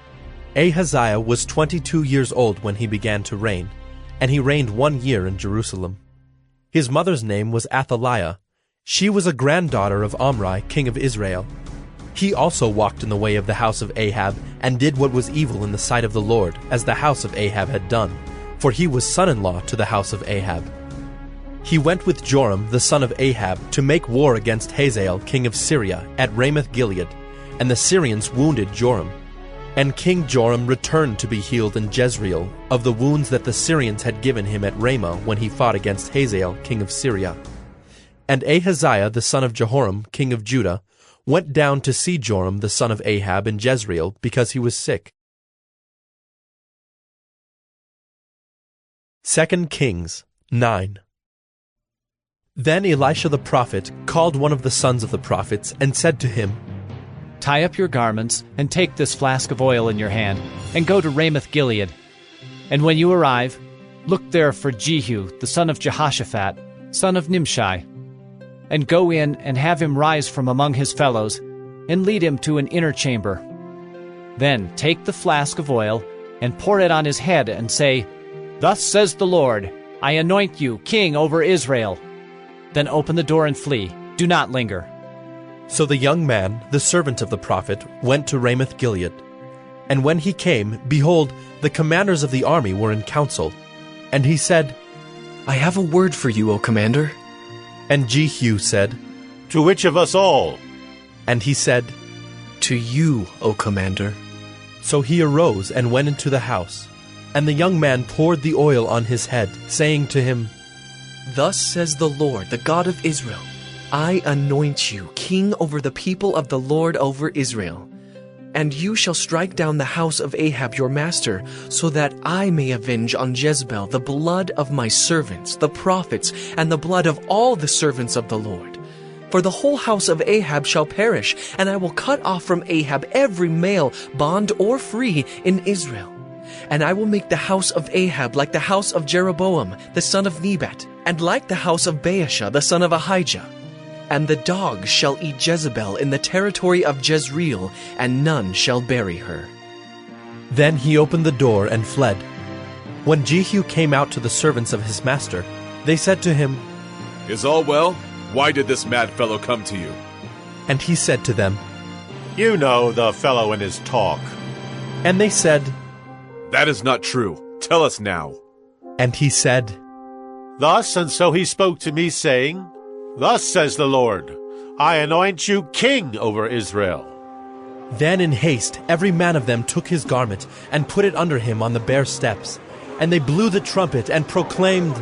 Ahaziah was 22 years old when he began to reign, and he reigned 1 year in Jerusalem. His mother's name was Athaliah. She was a granddaughter of Omri, king of Israel. He also walked in the way of the house of Ahab, and did what was evil in the sight of the Lord, as the house of Ahab had done, for he was son-in-law to the house of Ahab. He went with Joram the son of Ahab to make war against Hazael king of Syria at Ramoth-Gilead, and the Syrians wounded Joram. And King Joram returned to be healed in Jezreel of the wounds that the Syrians had given him at Ramah when he fought against Hazael king of Syria. And Ahaziah the son of Jehoram king of Judah went down to see Joram the son of Ahab in Jezreel because he was sick. 2 Kings 9. Then Elisha the prophet called one of the sons of the prophets and said to him, Tie up your garments, and take this flask of oil in your hand, and go to Ramoth-Gilead. And when you arrive, look there for Jehu, the son of Jehoshaphat, son of Nimshi, and go in and have him rise from among his fellows, and lead him to an inner chamber. Then take the flask of oil, and pour it on his head, and say, Thus says the Lord, I anoint you king over Israel. Then open the door and flee. Do not linger. So the young man, the servant of the prophet, went to Ramoth-Gilead. And when he came, behold, the commanders of the army were in council. And he said, I have a word for you, O commander. And Jehu said, To which of us all? And he said, To you, O commander. So he arose and went into the house. And the young man poured the oil on his head, saying to him, Thus says the Lord, the God of Israel, I anoint you king over the people of the Lord over Israel. And you shall strike down the house of Ahab your master, so that I may avenge on Jezebel the blood of my servants, the prophets, and the blood of all the servants of the Lord. For the whole house of Ahab shall perish, and I will cut off from Ahab every male, bond or free, in Israel. And I will make the house of Ahab like the house of Jeroboam, the son of Nebat, and like the house of Baasha, the son of Ahijah. And the dogs shall eat Jezebel in the territory of Jezreel, and none shall bury her. Then he opened the door and fled. When Jehu came out to the servants of his master, they said to him, Is all well? Why did this mad fellow come to you? And he said to them, You know the fellow in his talk. And they said, That is not true. Tell us now. And he said, Thus and so he spoke to me, saying, Thus says the Lord, I anoint you king over Israel. Then in haste every man of them took his garment, and put it under him on the bare steps. And they blew the trumpet, and proclaimed,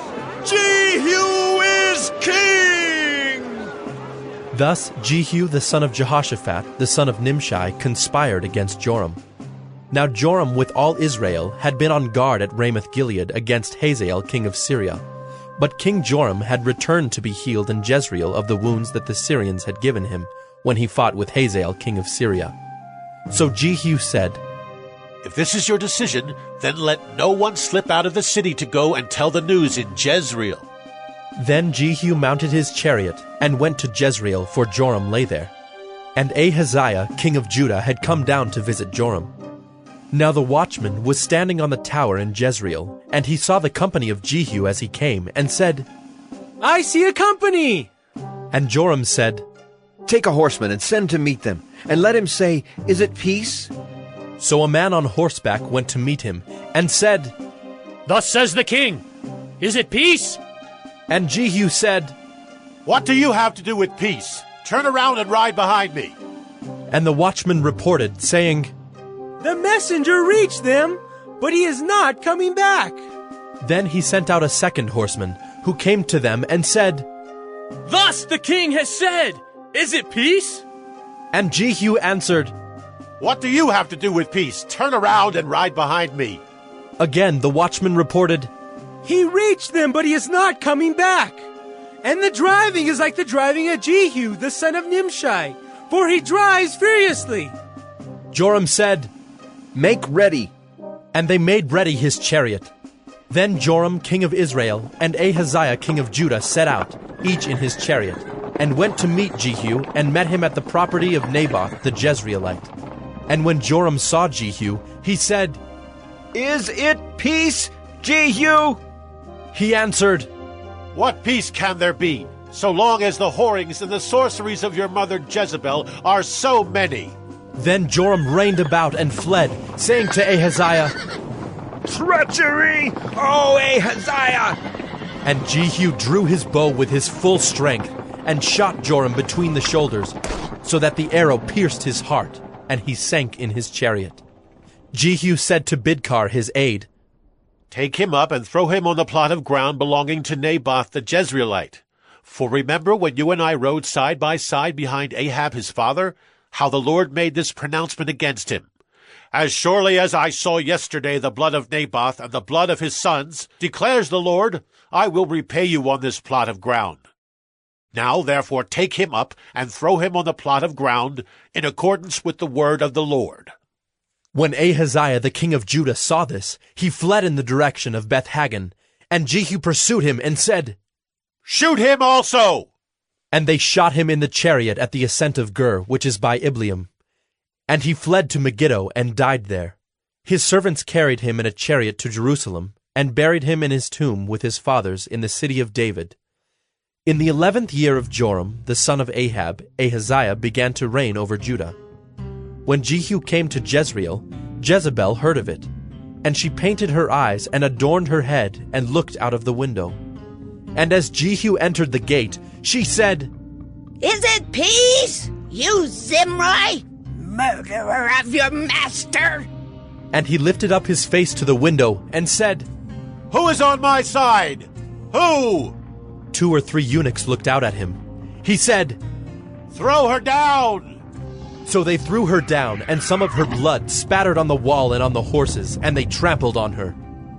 Jehu is king! Thus Jehu the son of Jehoshaphat, the son of Nimshi, conspired against Joram. Now Joram with all Israel had been on guard at Ramoth-Gilead against Hazael king of Syria. But King Joram had returned to be healed in Jezreel of the wounds that the Syrians had given him when he fought with Hazael king of Syria. So Jehu said, If this is your decision, then let no one slip out of the city to go and tell the news in Jezreel. Then Jehu mounted his chariot and went to Jezreel, for Joram lay there. And Ahaziah, king of Judah, had come down to visit Joram. Now the watchman was standing on the tower in Jezreel, and he saw the company of Jehu as he came, and said, I see a company! And Joram said, Take a horseman and send to meet them, and let him say, Is it peace? So a man on horseback went to meet him, and said, Thus says the king, Is it peace? And Jehu said, What do you have to do with peace? Turn around and ride behind me. And the watchman reported, saying, The messenger reached them, but he is not coming back. Then he sent out a second horseman, who came to them and said, Thus the king has said, Is it peace? And Jehu answered, What do you have to do with peace? Turn around and ride behind me. Again the watchman reported, He reached them, but he is not coming back. And the driving is like the driving of Jehu, the son of Nimshi, for he drives furiously. Joram said, Make ready. And they made ready his chariot. Then Joram, king of Israel, and Ahaziah, king of Judah, set out, each in his chariot, and went to meet Jehu, and met him at the property of Naboth the Jezreelite. And when Joram saw Jehu, he said, Is it peace, Jehu? He answered, What peace can there be, so long as the whorings and the sorceries of your mother Jezebel are so many? Then Joram reined about and fled, saying to Ahaziah, Treachery, O Ahaziah! And Jehu drew his bow with his full strength, and shot Joram between the shoulders, so that the arrow pierced his heart, and he sank in his chariot. Jehu said to Bidkar his aide, Take him up and throw him on the plot of ground belonging to Naboth the Jezreelite. For remember when you and I rode side by side behind Ahab his father, how the Lord made this pronouncement against him. As surely as I saw yesterday the blood of Naboth and the blood of his sons, declares the Lord, I will repay you on this plot of ground. Now therefore take him up and throw him on the plot of ground in accordance with the word of the Lord. When Ahaziah the king of Judah saw this, he fled in the direction of Beth-Hagan, and Jehu pursued him and said, Shoot him also! And they shot him in the chariot at the ascent of Gur, which is by Ibleam. And he fled to Megiddo and died there. His servants carried him in a chariot to Jerusalem, and buried him in his tomb with his fathers in the city of David. In the 11th year of Joram, the son of Ahab, Ahaziah began to reign over Judah. When Jehu came to Jezreel, Jezebel heard of it, and she painted her eyes and adorned her head and looked out of the window. And as Jehu entered the gate, she said, Is it peace, you Zimri, murderer of your master? And he lifted up his face to the window and said, Who is on my side? Who? 2 or 3 eunuchs looked out at him. He said, Throw her down! So they threw her down, and some of her blood spattered on the wall and on the horses, and they trampled on her.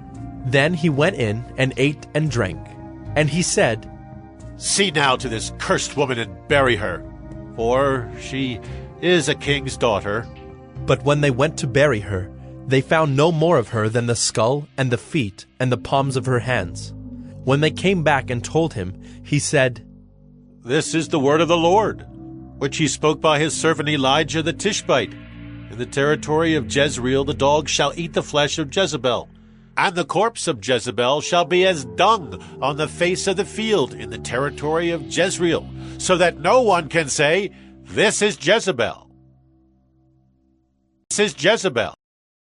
Then he went in and ate and drank. And he said, See now to this cursed woman and bury her, for she is a king's daughter. But when they went to bury her, they found no more of her than the skull and the feet and the palms of her hands. When they came back and told him, he said, This is the word of the Lord, which he spoke by his servant Elijah the Tishbite. In the territory of Jezreel the dogs shall eat the flesh of Jezebel, and the corpse of Jezebel shall be as dung on the face of the field in the territory of Jezreel, so that no one can say, This is Jezebel. This is Jezebel.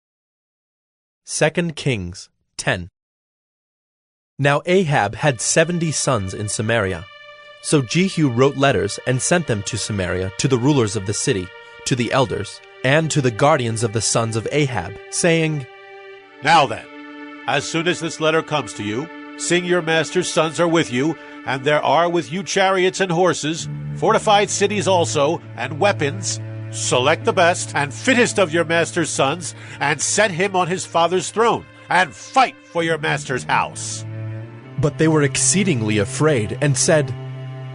2 Kings 10. Now Ahab had 70 sons in Samaria. So Jehu wrote letters and sent them to Samaria, to the rulers of the city, to the elders, and to the guardians of the sons of Ahab, saying, Now then, as soon as this letter comes to you, seeing your master's sons are with you, and there are with you chariots and horses, fortified cities also, and weapons, select the best and fittest of your master's sons, and set him on his father's throne, and fight for your master's house. But they were exceedingly afraid, and said,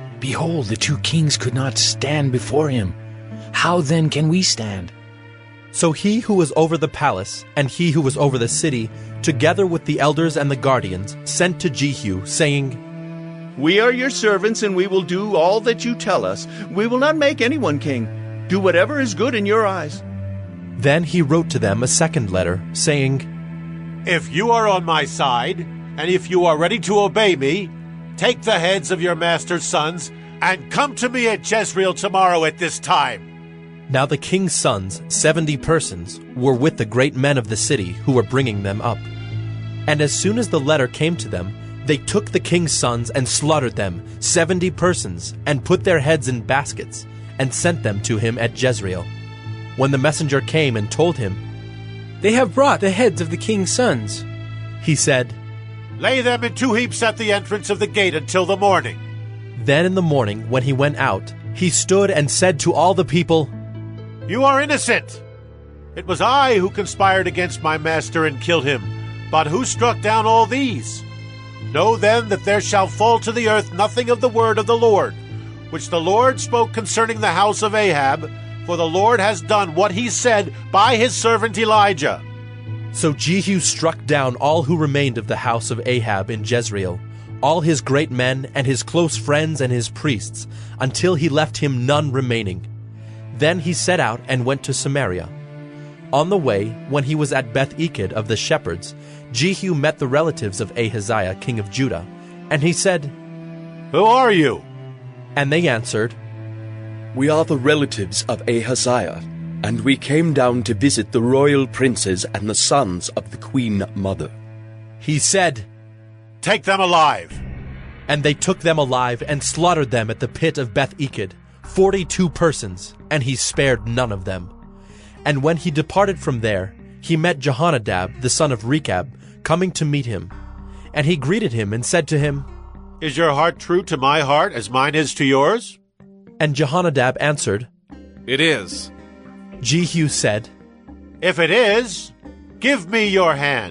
Behold, the 2 kings could not stand before him. How then can we stand? So he who was over the palace and he who was over the city, together with the elders and the guardians, sent to Jehu, saying, We are your servants, and we will do all that you tell us. We will not make anyone king. Do whatever is good in your eyes. Then he wrote to them a second letter, saying, If you are on my side, and if you are ready to obey me, take the heads of your master's sons, and come to me at Jezreel tomorrow at this time. Now the king's sons, 70 persons, were with the great men of the city who were bringing them up. And as soon as the letter came to them, they took the king's sons and slaughtered them, 70 persons, and put their heads in baskets, and sent them to him at Jezreel. When the messenger came and told him, They have brought the heads of the king's sons, he said, Lay them in 2 heaps at the entrance of the gate until the morning. Then in the morning, when he went out, he stood and said to all the people, You are innocent. It was I who conspired against my master and killed him. But who struck down all these? Know then that there shall fall to the earth nothing of the word of the Lord, which the Lord spoke concerning the house of Ahab, for the Lord has done what he said by his servant Elijah. So Jehu struck down all who remained of the house of Ahab in Jezreel, all his great men and his close friends and his priests, until he left him none remaining. Then he set out and went to Samaria. On the way, when he was at Beth-Eked of the shepherds, Jehu met the relatives of Ahaziah, king of Judah, and he said, Who are you? And they answered, We are the relatives of Ahaziah, and we came down to visit the royal princes and the sons of the queen mother. He said, Take them alive. And they took them alive and slaughtered them at the pit of Beth-Eked, 42 persons, and he spared none of them. And when he departed from there, he met Jehonadab, the son of Rechab, coming to meet him. And he greeted him and said to him, Is your heart true to my heart as mine is to yours? And Jehonadab answered, It is. Jehu said, If it is, give me your hand.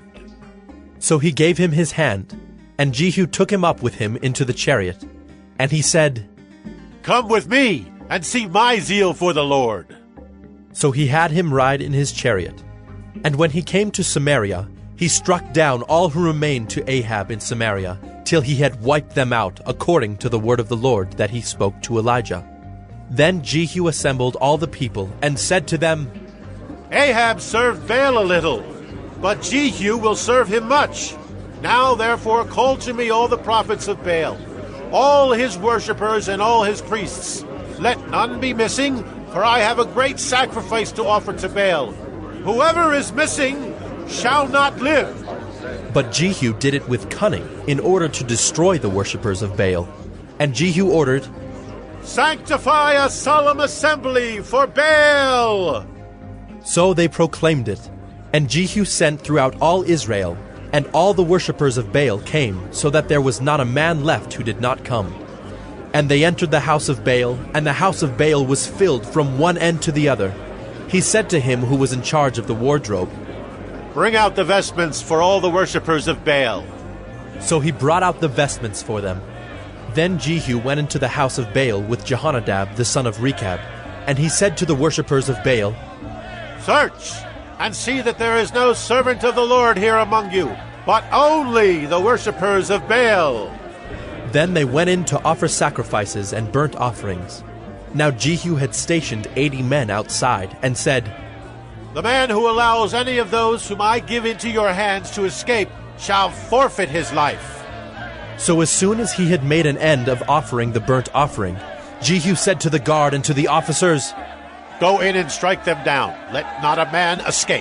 So he gave him his hand, and Jehu took him up with him into the chariot. And he said, Come with me, and see my zeal for the Lord. So he had him ride in his chariot. And when he came to Samaria, he struck down all who remained to Ahab in Samaria, till he had wiped them out, according to the word of the Lord that he spoke to Elijah. Then Jehu assembled all the people, and said to them, Ahab served Baal a little, but Jehu will serve him much. Now therefore call to me all the prophets of Baal, all his worshippers and all his priests. Let none be missing, for I have a great sacrifice to offer to Baal. Whoever is missing shall not live. But Jehu did it with cunning, in order to destroy the worshippers of Baal. And Jehu ordered, Sanctify a solemn assembly for Baal! So they proclaimed it. And Jehu sent throughout all Israel, and all the worshippers of Baal came, so that there was not a man left who did not come. And they entered the house of Baal, and the house of Baal was filled from one end to the other. He said to him who was in charge of the wardrobe, Bring out the vestments for all the worshippers of Baal. So he brought out the vestments for them. Then Jehu went into the house of Baal with Jehonadab the son of Rechab, and he said to the worshippers of Baal, Search, and see that there is no servant of the Lord here among you, but only the worshippers of Baal. Then they went in to offer sacrifices and burnt offerings. Now Jehu had stationed 80 men outside, and said, The man who allows any of those whom I give into your hands to escape shall forfeit his life. So as soon as he had made an end of offering the burnt offering, Jehu said to the guard and to the officers, Go in and strike them down. Let not a man escape.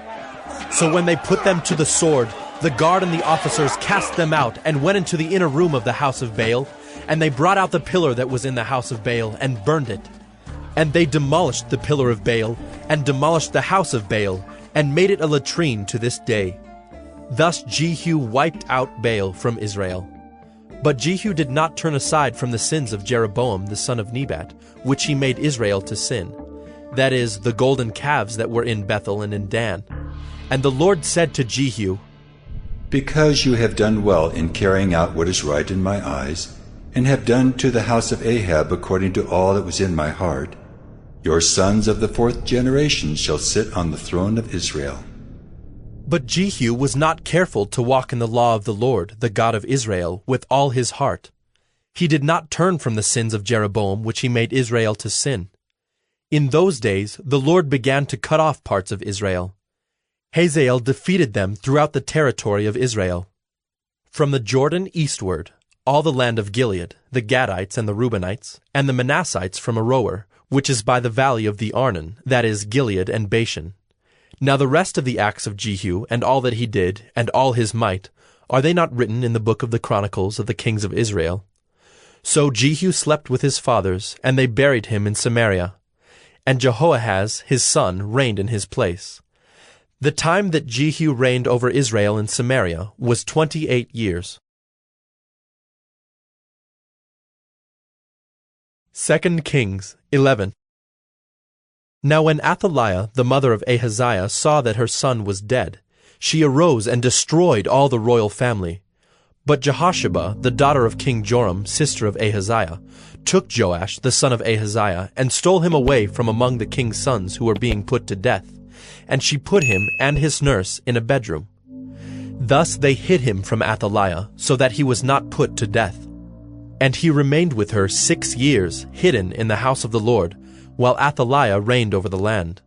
So when they put them to the sword, the guard and the officers cast them out and went into the inner room of the house of Baal, and they brought out the pillar that was in the house of Baal and burned it. And they demolished the pillar of Baal and demolished the house of Baal and made it a latrine to this day. Thus Jehu wiped out Baal from Israel. But Jehu did not turn aside from the sins of Jeroboam the son of Nebat, which he made Israel to sin, that is, the golden calves that were in Bethel and in Dan. And the Lord said to Jehu, Because you have done well in carrying out what is right in my eyes, and have done to the house of Ahab according to all that was in my heart, Your sons of the 4th generation shall sit on the throne of Israel. But Jehu was not careful to walk in the law of the Lord, the God of Israel, with all his heart. He did not turn from the sins of Jeroboam, which he made Israel to sin. In those days the Lord began to cut off parts of Israel. Hazael defeated them throughout the territory of Israel. From the Jordan eastward, all the land of Gilead, the Gadites and the Reubenites, and the Manassites from Aroer, which is by the valley of the Arnon, that is, Gilead and Bashan. Now the rest of the acts of Jehu, and all that he did, and all his might, are they not written in the book of the Chronicles of the kings of Israel? So Jehu slept with his fathers, and they buried him in Samaria. And Jehoahaz, his son, reigned in his place. The time that Jehu reigned over Israel in Samaria was 28 years. 2 Kings 11. Now when Athaliah, the mother of Ahaziah, saw that her son was dead, she arose and destroyed all the royal family. But Jehosheba, the daughter of King Joram, sister of Ahaziah, took Joash, the son of Ahaziah, and stole him away from among the king's sons who were being put to death. And she put him and his nurse in a bedroom. Thus they hid him from Athaliah, so that he was not put to death. And he remained with her 6 years, hidden in the house of the Lord, while Athaliah reigned over the land.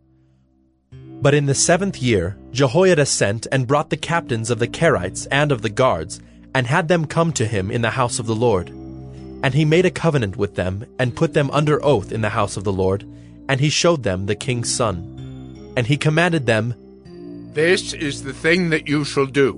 But in the 7th year Jehoiada sent and brought the captains of the Kerites and of the guards, and had them come to him in the house of the Lord. And he made a covenant with them, and put them under oath in the house of the Lord, and he showed them the king's son. And he commanded them, This is the thing that you shall do.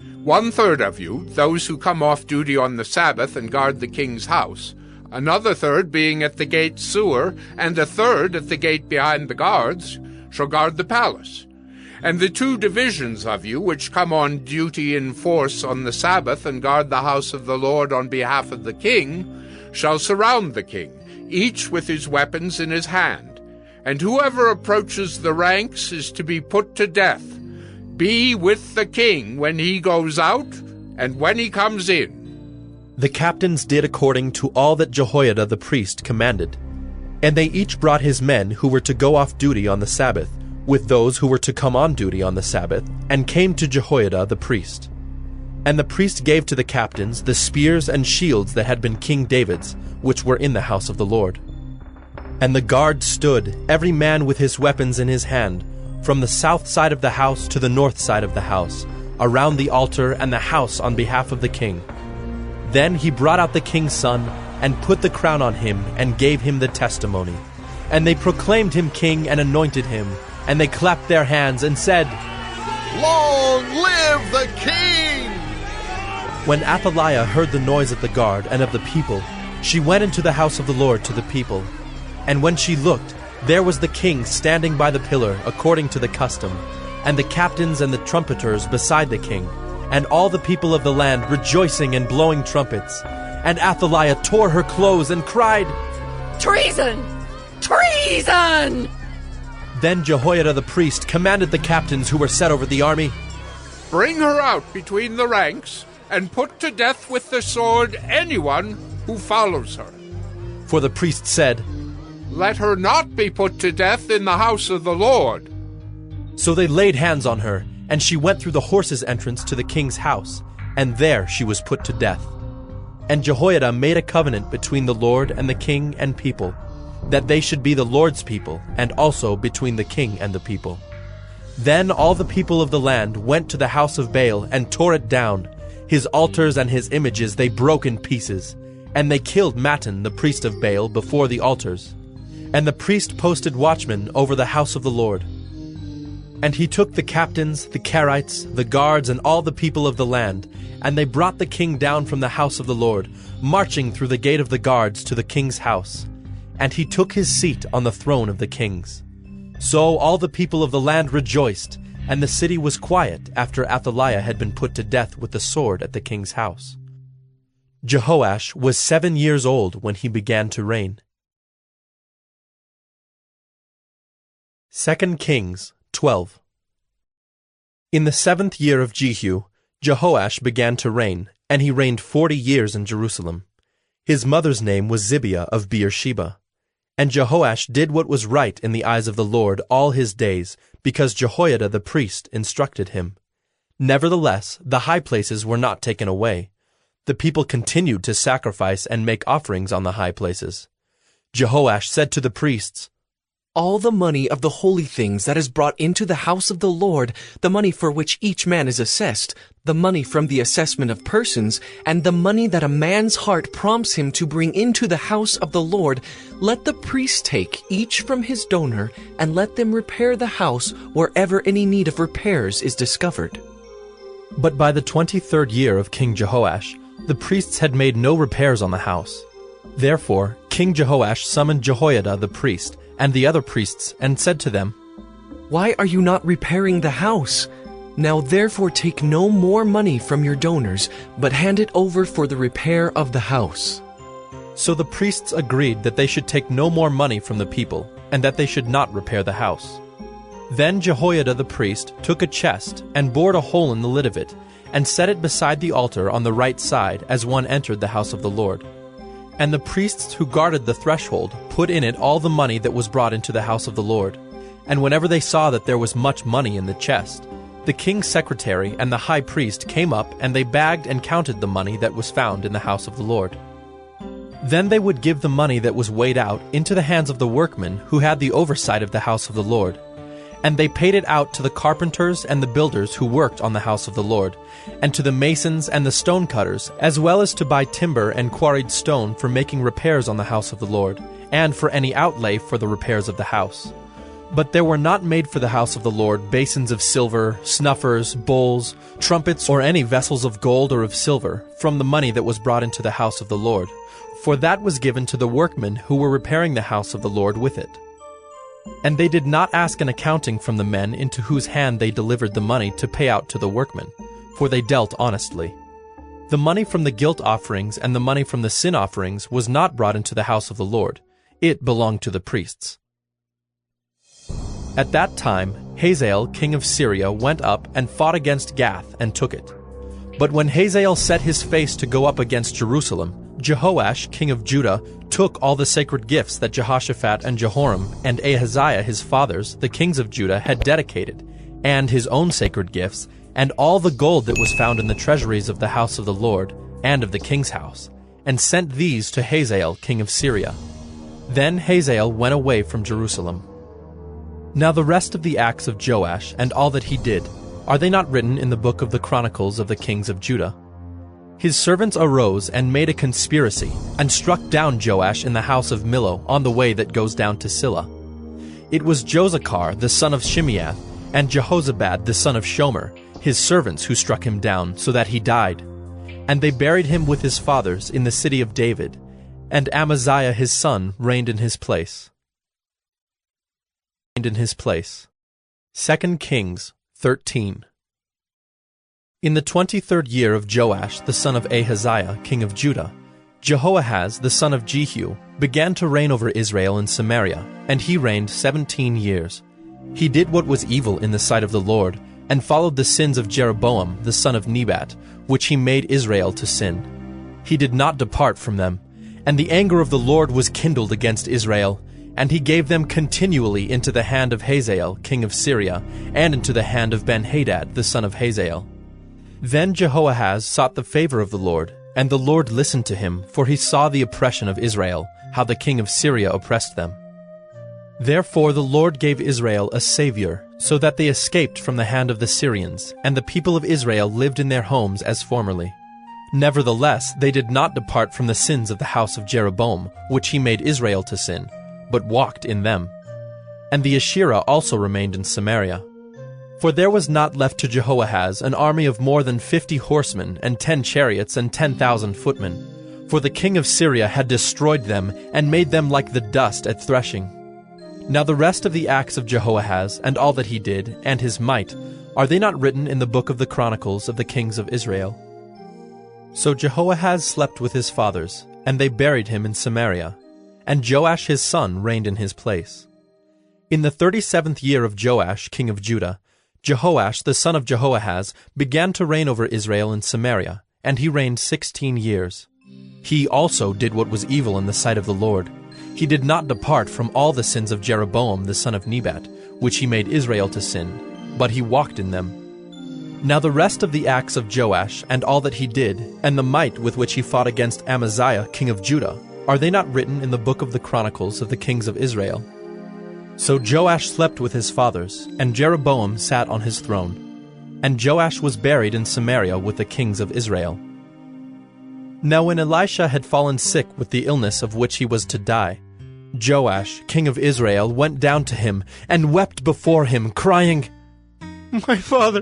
1/3 of you, those who come off duty on the Sabbath and guard the king's house, another third being at the gate sewer, and a third at the gate behind the guards, shall guard the palace. And the 2 divisions of you which come on duty in force on the Sabbath and guard the house of the Lord on behalf of the king shall surround the king, each with his weapons in his hand. And whoever approaches the ranks is to be put to death. Be with the king when he goes out and when he comes in. The captains did according to all that Jehoiada the priest commanded. And they each brought his men who were to go off duty on the Sabbath, with those who were to come on duty on the Sabbath, and came to Jehoiada the priest. And the priest gave to the captains the spears and shields that had been King David's, which were in the house of the Lord. And the guard stood, every man with his weapons in his hand, from the south side of the house to the north side of the house, around the altar and the house on behalf of the king. Then he brought out the king's son, and put the crown on him, and gave him the testimony. And they proclaimed him king and anointed him, and they clapped their hands and said, Long live the king! When Athaliah heard the noise of the guard and of the people, she went into the house of the Lord to the people. And when she looked, there was the king standing by the pillar according to the custom, and the captains and the trumpeters beside the king, and all the people of the land rejoicing and blowing trumpets. And Athaliah tore her clothes and cried, Treason! Treason! Then Jehoiada the priest commanded the captains who were set over the army, Bring her out between the ranks, and put to death with the sword anyone who follows her. For the priest said, Let her not be put to death in the house of the Lord. So they laid hands on her, and she went through the horses' entrance to the king's house, and there she was put to death. And Jehoiada made a covenant between the Lord and the king and people, that they should be the Lord's people, and also between the king and the people. Then all the people of the land went to the house of Baal and tore it down. His altars and his images they broke in pieces, and they killed Mattan the priest of Baal before the altars. And the priest posted watchmen over the house of the Lord. And he took the captains, the Kerites, the guards, and all the people of the land, and they brought the king down from the house of the Lord, marching through the gate of the guards to the king's house. And he took his seat on the throne of the kings. So all the people of the land rejoiced, and the city was quiet after Athaliah had been put to death with the sword at the king's house. Jehoash was 7 years old when he began to reign. 2 Kings 12. In the 7th year of Jehu, Jehoash began to reign, and he reigned 40 years in Jerusalem. His mother's name was Zibiah of Beersheba. And Jehoash did what was right in the eyes of the Lord all his days, because Jehoiada the priest instructed him. Nevertheless, the high places were not taken away. The people continued to sacrifice and make offerings on the high places. Jehoash said to the priests, "All the money of the holy things that is brought into the house of the Lord, the money for which each man is assessed, the money from the assessment of persons, and the money that a man's heart prompts him to bring into the house of the Lord, let the priests take, each from his donor, and let them repair the house wherever any need of repairs is discovered." But by the 23rd year of King Jehoash, the priests had made no repairs on the house. Therefore, King Jehoash summoned Jehoiada the priest and the other priests and said to them, "Why are you not repairing the house? Now therefore take no more money from your donors, but hand it over for the repair of the house." So the priests agreed that they should take no more money from the people, and that they should not repair the house. Then Jehoiada the priest took a chest and bored a hole in the lid of it, and set it beside the altar on the right side as one entered the house of the Lord. And the priests who guarded the threshold put in it all the money that was brought into the house of the Lord. And whenever they saw that there was much money in the chest, the king's secretary and the high priest came up, and they bagged and counted the money that was found in the house of the Lord. Then they would give the money that was weighed out into the hands of the workmen who had the oversight of the house of the Lord. And they paid it out to the carpenters and the builders who worked on the house of the Lord, and to the masons and the stone cutters, as well as to buy timber and quarried stone for making repairs on the house of the Lord, and for any outlay for the repairs of the house. But there were not made for the house of the Lord basins of silver, snuffers, bowls, trumpets, or any vessels of gold or of silver, from the money that was brought into the house of the Lord, for that was given to the workmen who were repairing the house of the Lord with it. And they did not ask an accounting from the men into whose hand they delivered the money to pay out to the workmen, for they dealt honestly. The money from the guilt offerings and the money from the sin offerings was not brought into the house of the Lord. It belonged to the priests. At that time, Hazael, king of Syria, went up and fought against Gath and took it. But when Hazael set his face to go up against Jerusalem, Jehoash, king of Judah, took all the sacred gifts that Jehoshaphat and Jehoram and Ahaziah his fathers, the kings of Judah, had dedicated, and his own sacred gifts, and all the gold that was found in the treasuries of the house of the Lord, and of the king's house, and sent these to Hazael, king of Syria. Then Hazael went away from Jerusalem. Now the rest of the acts of Joash, and all that he did, are they not written in the book of the Chronicles of the kings of Judah? His servants arose and made a conspiracy, and struck down Joash in the house of Millo on the way that goes down to Silla. It was Josachar the son of Shimeath, and Jehozabad the son of Shomer, his servants, who struck him down, so that he died. And they buried him with his fathers in the city of David, and Amaziah his son reigned in his place. 2 Kings 13. In the 23rd year of Joash the son of Ahaziah, king of Judah, Jehoahaz the son of Jehu began to reign over Israel in Samaria, and he reigned 17 years. He did what was evil in the sight of the Lord, and followed the sins of Jeroboam the son of Nebat, which he made Israel to sin. He did not depart from them, and the anger of the Lord was kindled against Israel, and he gave them continually into the hand of Hazael, king of Syria, and into the hand of Ben-Hadad the son of Hazael. Then Jehoahaz sought the favor of the Lord, and the Lord listened to him, for he saw the oppression of Israel, how the king of Syria oppressed them. Therefore the Lord gave Israel a savior, so that they escaped from the hand of the Syrians, and the people of Israel lived in their homes as formerly. Nevertheless, they did not depart from the sins of the house of Jeroboam, which he made Israel to sin, but walked in them. And the Asherah also remained in Samaria. For there was not left to Jehoahaz an army of more than 50 horsemen, and 10 chariots, and 10,000 footmen. For the king of Syria had destroyed them, and made them like the dust at threshing. Now the rest of the acts of Jehoahaz, and all that he did, and his might, are they not written in the book of the Chronicles of the kings of Israel? So Jehoahaz slept with his fathers, and they buried him in Samaria, and Joash his son reigned in his place. In the 37th year of Joash, king of Judah, Jehoash the son of Jehoahaz began to reign over Israel in Samaria, and he reigned 16 years. He also did what was evil in the sight of the Lord, He did not depart from all the sins of Jeroboam the son of Nebat, which he made Israel to sin, but he walked in them. Now the rest of the acts of Joash, and all that he did, and the might with which he fought against Amaziah king of Judah, are they not written in the book of the Chronicles of the kings of Israel? So Joash slept with his fathers, and Jeroboam sat on his throne. And Joash was buried in Samaria with the kings of Israel. Now when Elisha had fallen sick with the illness of which he was to die, Joash, king of Israel, went down to him, and wept before him, crying, My father,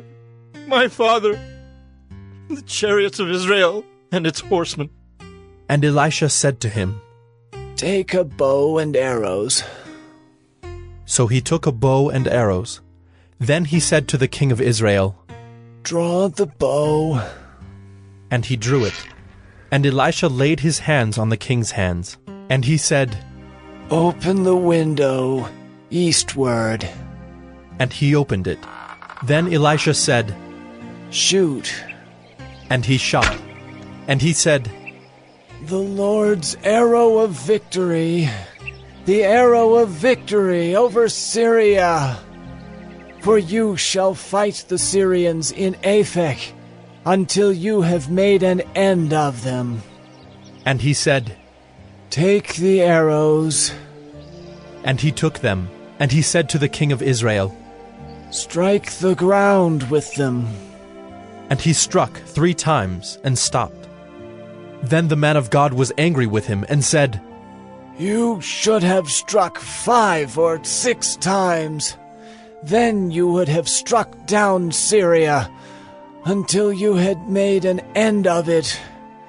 the chariots of Israel and its horsemen. And Elisha said to him, Take a bow and arrows. So he took a bow and arrows. Then he said to the king of Israel, Draw the bow. And he drew it. And Elisha laid his hands on the king's hands. And he said, Open the window eastward. And he opened it. Then Elisha said, Shoot. And he shot. And he said, The Lord's arrow of victory, the arrow of victory over Syria. For you shall fight the Syrians in Aphek until you have made an end of them. And he said, Take the arrows. And he took them. And he said to the king of Israel, Strike the ground with them. And he struck 3 times and stopped. Then the man of God was angry with him and said, You should have struck 5 or 6 times. Then you would have struck down Syria until you had made an end of it.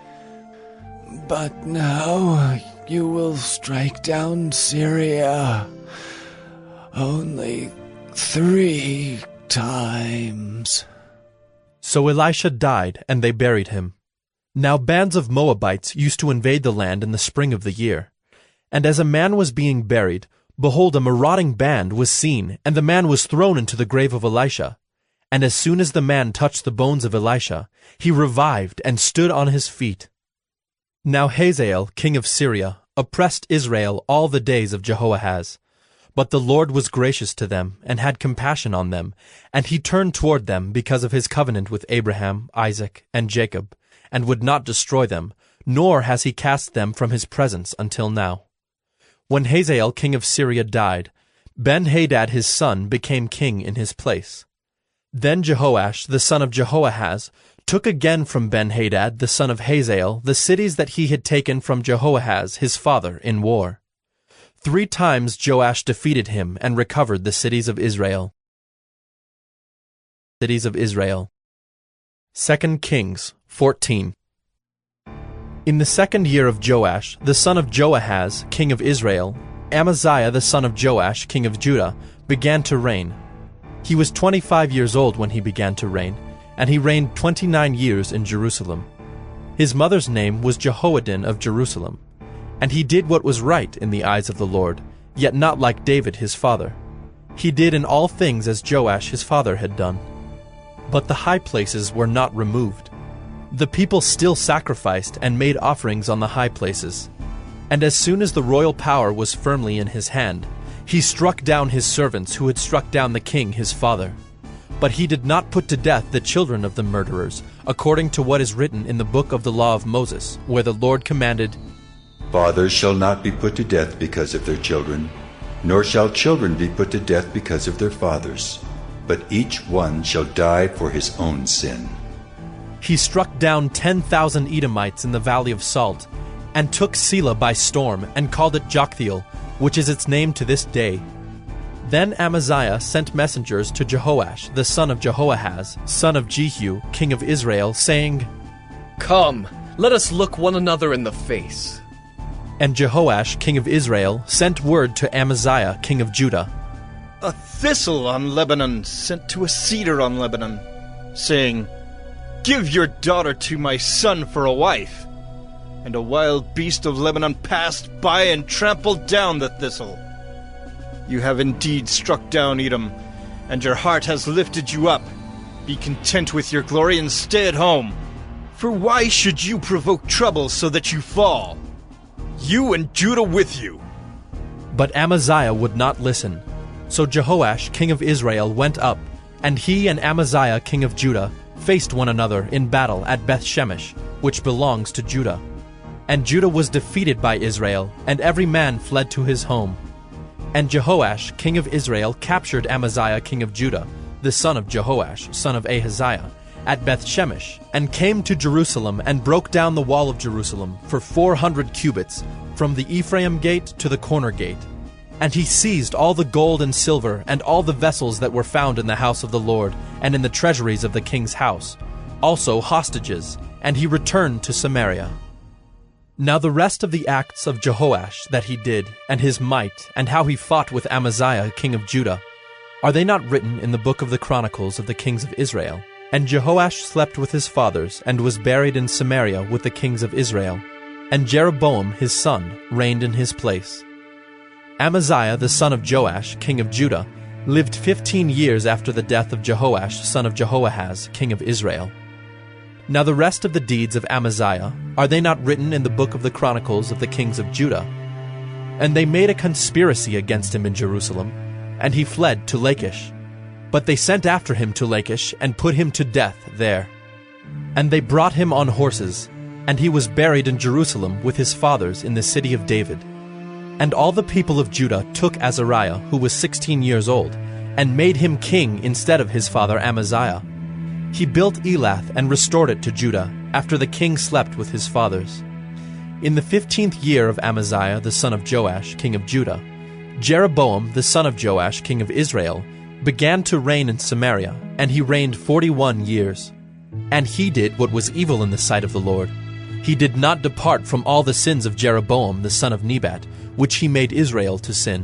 But now you will strike down Syria only 3 times. So Elisha died, and they buried him. Now bands of Moabites used to invade the land in the spring of the year. And as a man was being buried, behold, a marauding band was seen, and the man was thrown into the grave of Elisha. And as soon as the man touched the bones of Elisha, he revived and stood on his feet. Now Hazael, king of Syria, oppressed Israel all the days of Jehoahaz. But the Lord was gracious to them, and had compassion on them, and he turned toward them because of his covenant with Abraham, Isaac, and Jacob, and would not destroy them, nor has he cast them from his presence until now. When Hazael king of Syria died, Ben-Hadad his son became king in his place. Then Jehoash the son of Jehoahaz took again from Ben-Hadad the son of Hazael the cities that he had taken from Jehoahaz his father in war. 3 times Joash defeated him and recovered the cities of Israel. Cities of Israel. 2 Kings 14. In the 2nd year of Joash, the son of Joahaz, king of Israel, Amaziah the son of Joash, king of Judah, began to reign. He was 25 years old when he began to reign, and he reigned 29 years in Jerusalem. His mother's name was Jehoaddin of Jerusalem. And he did what was right in the eyes of the Lord, yet not like David his father. He did in all things as Joash his father had done. But the high places were not removed. The people still sacrificed and made offerings on the high places. And as soon as the royal power was firmly in his hand, he struck down his servants who had struck down the king his father. But he did not put to death the children of the murderers, according to what is written in the book of the law of Moses, where the Lord commanded, Fathers shall not be put to death because of their children, nor shall children be put to death because of their fathers, but each one shall die for his own sin. He struck down 10,000 Edomites in the valley of Salt, and took Selah by storm, and called it Joktheel, which is its name to this day. Then Amaziah sent messengers to Jehoash, the son of Jehoahaz, son of Jehu, king of Israel, saying, Come, let us look one another in the face. And Jehoash, king of Israel, sent word to Amaziah, king of Judah, A thistle on Lebanon sent to a cedar on Lebanon, saying, Give your daughter to my son for a wife. And a wild beast of Lebanon passed by and trampled down the thistle. You have indeed struck down Edom, and your heart has lifted you up. Be content with your glory and stay at home. For why should you provoke trouble so that you fall? You and Judah with you. But Amaziah would not listen. So Jehoash, king of Israel, went up, and he and Amaziah, king of Judah, faced one another in battle at Beth-Shemesh, which belongs to Judah. And Judah was defeated by Israel, and every man fled to his home. And Jehoash, king of Israel, captured Amaziah, king of Judah, the son of Jehoash, son of Ahaziah, at Beth-Shemesh, and came to Jerusalem and broke down the wall of Jerusalem for 400 cubits, from the Ephraim gate to the corner gate. And he seized all the gold and silver and all the vessels that were found in the house of the Lord and in the treasuries of the king's house, also hostages, and he returned to Samaria. Now the rest of the acts of Jehoash that he did, and his might, and how he fought with Amaziah king of Judah, are they not written in the book of the Chronicles of the kings of Israel? And Jehoash slept with his fathers, and was buried in Samaria with the kings of Israel. And Jeroboam his son reigned in his place. Amaziah the son of Joash, king of Judah, lived 15 years after the death of Jehoash son of Jehoahaz, king of Israel. Now the rest of the deeds of Amaziah, are they not written in the book of the Chronicles of the kings of Judah? And they made a conspiracy against him in Jerusalem, and he fled to Lachish. But they sent after him to Lachish, and put him to death there. And they brought him on horses, and he was buried in Jerusalem with his fathers in the city of David. And all the people of Judah took Azariah, who was 16 years old, and made him king instead of his father Amaziah. He built Elath and restored it to Judah, after the king slept with his fathers. In the 15th year of Amaziah the son of Joash, king of Judah, Jeroboam the son of Joash, king of Israel, began to reign in Samaria, and he reigned 41 years. And he did what was evil in the sight of the Lord. He did not depart from all the sins of Jeroboam the son of Nebat, which he made Israel to sin.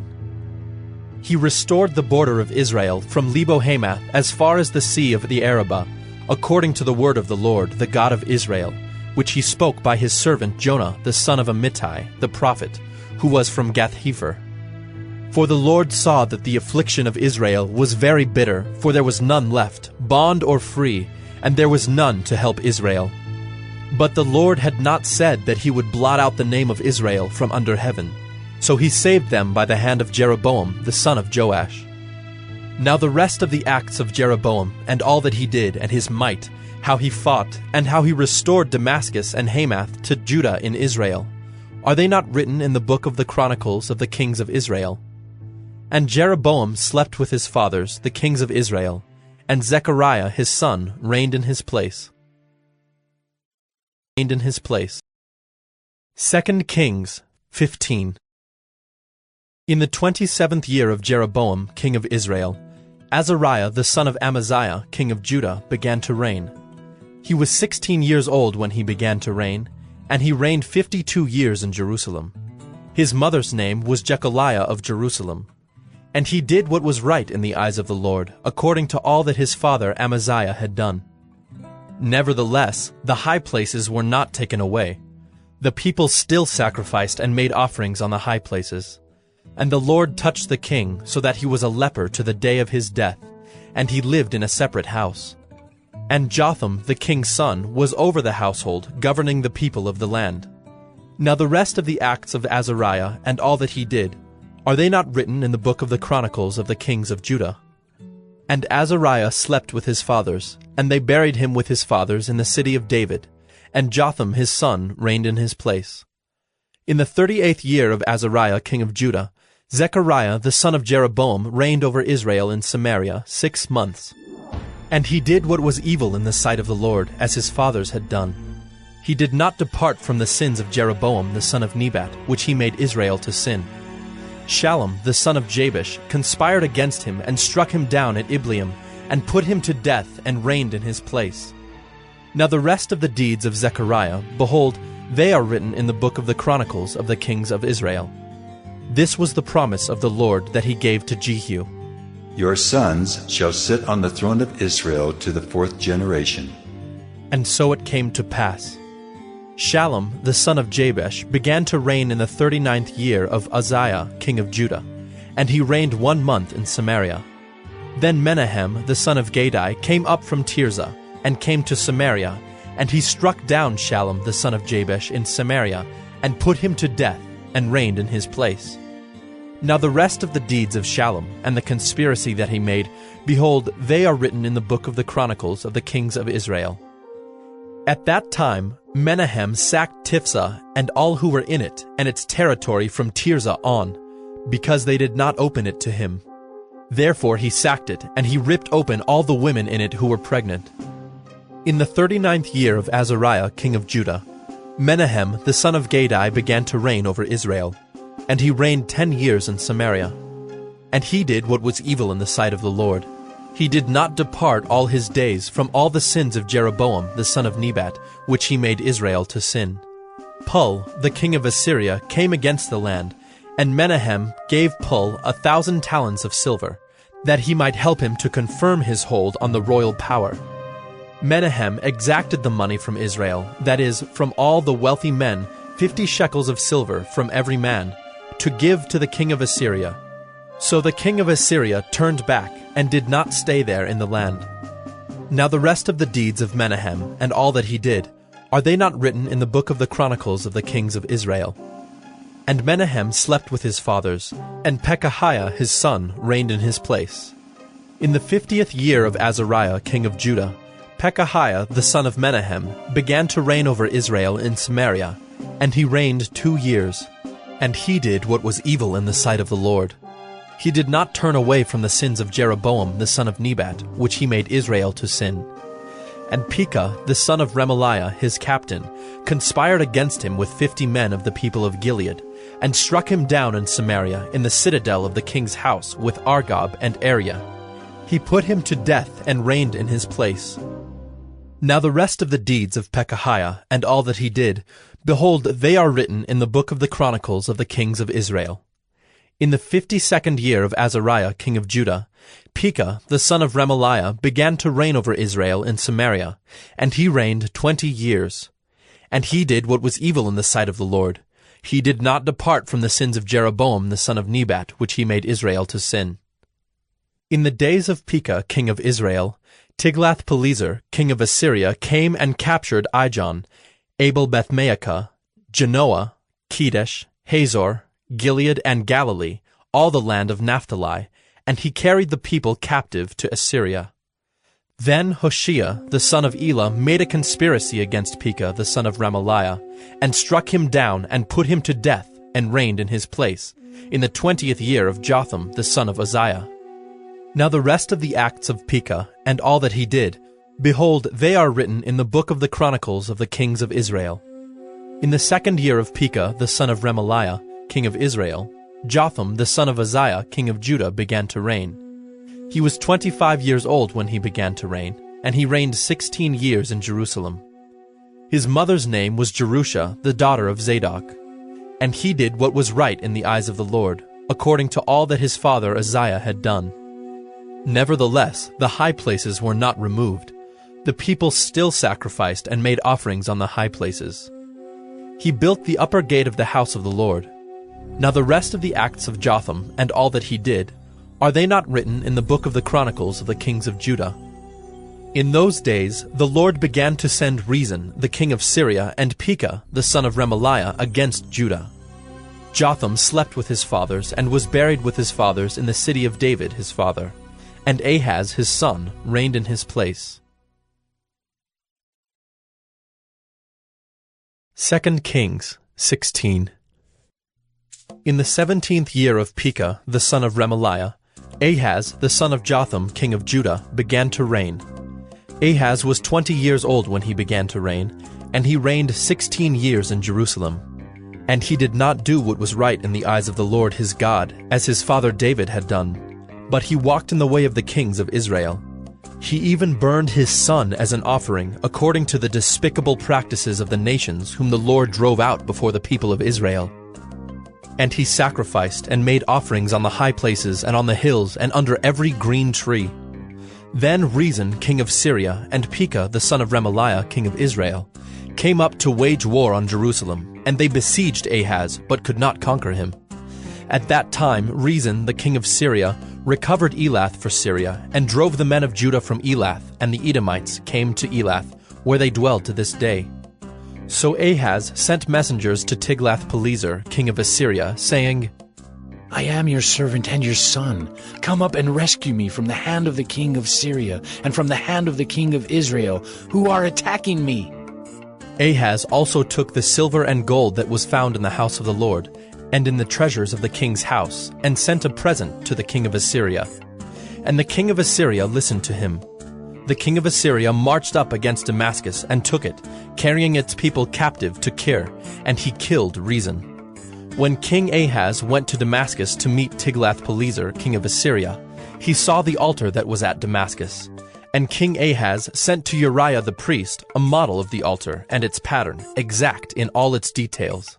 He restored the border of Israel from Lebo-Hamath as far as the sea of the Arabah, according to the word of the Lord, the God of Israel, which he spoke by his servant Jonah the son of Amittai, the prophet, who was from Gath-Hepher. For the Lord saw that the affliction of Israel was very bitter, for there was none left, bond or free, and there was none to help Israel. But the Lord had not said that he would blot out the name of Israel from under heaven. So he saved them by the hand of Jeroboam the son of Joash. Now the rest of the acts of Jeroboam, and all that he did, and his might, how he fought, and how he restored Damascus and Hamath to Judah in Israel, are they not written in the book of the Chronicles of the kings of Israel? And Jeroboam slept with his fathers, the kings of Israel, and Zechariah his son reigned in his place. 2 Kings 15. In the 27th year of Jeroboam, king of Israel, Azariah the son of Amaziah, king of Judah, began to reign. He was 16 years old when he began to reign, and he reigned 52 years in Jerusalem. His mother's name was Jechaliah of Jerusalem. And he did what was right in the eyes of the Lord, according to all that his father Amaziah had done. Nevertheless, the high places were not taken away. The people still sacrificed and made offerings on the high places. And the Lord touched the king, so that he was a leper to the day of his death, and he lived in a separate house. And Jotham, the king's son, was over the household, governing the people of the land. Now the rest of the acts of Azariah, and all that he did, are they not written in the book of the Chronicles of the kings of Judah? And Azariah slept with his fathers, and they buried him with his fathers in the city of David, and Jotham his son reigned in his place. In the 38th year of Azariah king of Judah, Zechariah the son of Jeroboam reigned over Israel in Samaria 6 months. And he did what was evil in the sight of the Lord, as his fathers had done. He did not depart from the sins of Jeroboam the son of Nebat, which he made Israel to sin. Shallum the son of Jabesh conspired against him and struck him down at Ibleam, and put him to death and reigned in his place. Now the rest of the deeds of Zechariah, behold, they are written in the book of the Chronicles of the kings of Israel. This was the promise of the Lord that he gave to Jehu. Your sons shall sit on the throne of Israel to the 4th generation. And so it came to pass. Shallum the son of Jabesh began to reign in the 39th year of Uzziah king of Judah, and he reigned 1 month in Samaria. Then Menahem the son of Gadai came up from Tirzah, and came to Samaria, and he struck down Shallum the son of Jabesh in Samaria, and put him to death, and reigned in his place. Now the rest of the deeds of Shallum, and the conspiracy that he made, behold, they are written in the book of the Chronicles of the kings of Israel. At that time Menahem sacked Tiphsah and all who were in it, and its territory from Tirzah on, because they did not open it to him. Therefore he sacked it, and he ripped open all the women in it who were pregnant. In the 39th year of Azariah king of Judah, Menahem the son of Gadai began to reign over Israel, and he reigned 10 years in Samaria. And he did what was evil in the sight of the Lord. He did not depart all his days from all the sins of Jeroboam the son of Nebat, which he made Israel to sin. Pul, the king of Assyria, came against the land, and Menahem gave Pul 1,000 talents of silver, that he might help him to confirm his hold on the royal power. Menahem exacted the money from Israel, that is, from all the wealthy men, 50 shekels of silver from every man, to give to the king of Assyria. So the king of Assyria turned back, and did not stay there in the land. Now the rest of the deeds of Menahem, and all that he did, are they not written in the book of the Chronicles of the kings of Israel? And Menahem slept with his fathers, and Pekahiah his son reigned in his place. In the 50th year of Azariah king of Judah, Pekahiah the son of Menahem began to reign over Israel in Samaria, and he reigned 2 years. And he did what was evil in the sight of the Lord. He did not turn away from the sins of Jeroboam the son of Nebat, which he made Israel to sin. And Pekah the son of Remaliah his captain conspired against him with 50 men of the people of Gilead, and struck him down in Samaria in the citadel of the king's house with Argob and Ariah. He put him to death and reigned in his place. Now the rest of the deeds of Pekahiah and all that he did, behold, they are written in the book of the Chronicles of the kings of Israel. In the 52nd year of Azariah king of Judah, Pekah the son of Remaliah began to reign over Israel in Samaria, and he reigned 20 years. And he did what was evil in the sight of the Lord. He did not depart from the sins of Jeroboam the son of Nebat, which he made Israel to sin. In the days of Pekah king of Israel, Tiglath-Pileser king of Assyria came and captured Ijon, Abel-Beth-Maacah, Genoa, Kedesh, Hazor, Gilead and Galilee, all the land of Naphtali, and he carried the people captive to Assyria. Then Hoshea the son of Elah made a conspiracy against Pekah the son of Remaliah, and struck him down and put him to death, and reigned in his place, in the 20th year of Jotham the son of Uzziah. Now the rest of the acts of Pekah, and all that he did, behold, they are written in the book of the Chronicles of the kings of Israel. In the 2nd year of Pekah the son of Remaliah, king of Israel, Jotham the son of Uzziah, king of Judah, began to reign. He was 25 years old when he began to reign, and he reigned 16 years in Jerusalem. His mother's name was Jerusha, the daughter of Zadok. And he did what was right in the eyes of the Lord, according to all that his father Uzziah had done. Nevertheless, the high places were not removed. The people still sacrificed and made offerings on the high places. He built the upper gate of the house of the Lord. Now the rest of the acts of Jotham, and all that he did, are they not written in the book of the Chronicles of the kings of Judah? In those days the Lord began to send Rezin, the king of Syria, and Pekah, the son of Remaliah, against Judah. Jotham slept with his fathers, and was buried with his fathers in the city of David his father. And Ahaz his son reigned in his place. 2 Kings 16. In the 17th year of Pekah, the son of Remaliah, Ahaz, the son of Jotham, king of Judah, began to reign. Ahaz was 20 years old when he began to reign, and he reigned 16 years in Jerusalem. And he did not do what was right in the eyes of the Lord his God, as his father David had done, but he walked in the way of the kings of Israel. He even burned his son as an offering, according to the despicable practices of the nations whom the Lord drove out before the people of Israel. And he sacrificed and made offerings on the high places and on the hills and under every green tree. Then Rezin, king of Syria, and Pekah, the son of Remaliah, king of Israel, came up to wage war on Jerusalem, and they besieged Ahaz, but could not conquer him. At that time Rezin, the king of Syria, recovered Elath for Syria, and drove the men of Judah from Elath, and the Edomites came to Elath, where they dwell to this day. So Ahaz sent messengers to Tiglath-Pileser, king of Assyria, saying, I am your servant and your son. Come up and rescue me from the hand of the king of Syria and from the hand of the king of Israel, who are attacking me." Ahaz also took the silver and gold that was found in the house of the Lord, and in the treasures of the king's house, and sent a present to the king of Assyria. And the king of Assyria listened to him. The king of Assyria marched up against Damascus and took it, carrying its people captive to Kir, and he killed Rezin. When King Ahaz went to Damascus to meet Tiglath-Pileser, king of Assyria, he saw the altar that was at Damascus. And King Ahaz sent to Uriah the priest a model of the altar and its pattern, exact in all its details.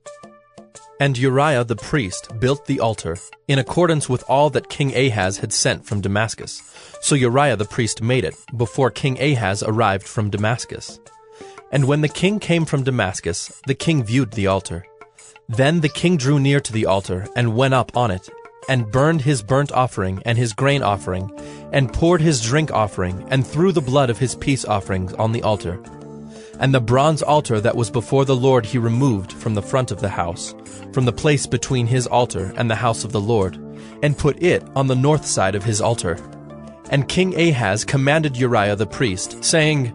And Uriah the priest built the altar, in accordance with all that King Ahaz had sent from Damascus. So Uriah the priest made it, before King Ahaz arrived from Damascus. And when the king came from Damascus, the king viewed the altar. Then the king drew near to the altar, and went up on it, and burned his burnt offering and his grain offering, and poured his drink offering, and threw the blood of his peace offerings on the altar. And the bronze altar that was before the Lord he removed from the front of the house, from the place between his altar and the house of the Lord, and put it on the north side of his altar. And King Ahaz commanded Uriah the priest, saying,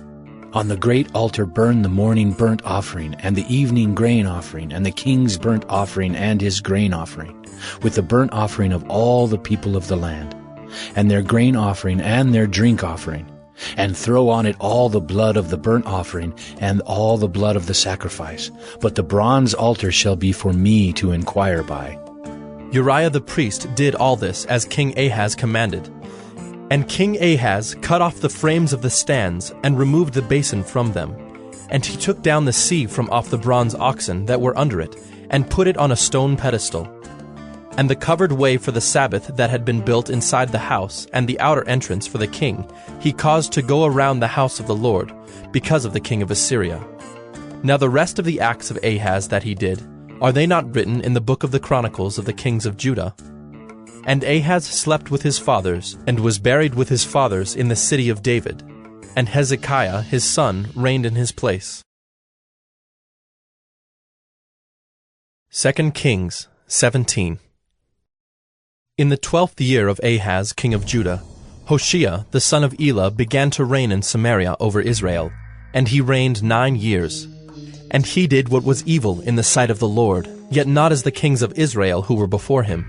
"On the great altar burn the morning burnt offering, and the evening grain offering, and the king's burnt offering and his grain offering, with the burnt offering of all the people of the land, and their grain offering and their drink offering. And throw on it all the blood of the burnt offering, and all the blood of the sacrifice. But the bronze altar shall be for me to inquire by." Uriah the priest did all this as King Ahaz commanded. And King Ahaz cut off the frames of the stands, and removed the basin from them. And he took down the sea from off the bronze oxen that were under it, and put it on a stone pedestal. And the covered way for the Sabbath that had been built inside the house, and the outer entrance for the king, he caused to go around the house of the Lord, because of the king of Assyria. Now the rest of the acts of Ahaz that he did, are they not written in the book of the Chronicles of the kings of Judah? And Ahaz slept with his fathers, and was buried with his fathers in the city of David. And Hezekiah his son reigned in his place. 2 Kings 17. In the 12th year of Ahaz king of Judah, Hoshea the son of Elah began to reign in Samaria over Israel, and he reigned 9 years. And he did what was evil in the sight of the Lord, yet not as the kings of Israel who were before him.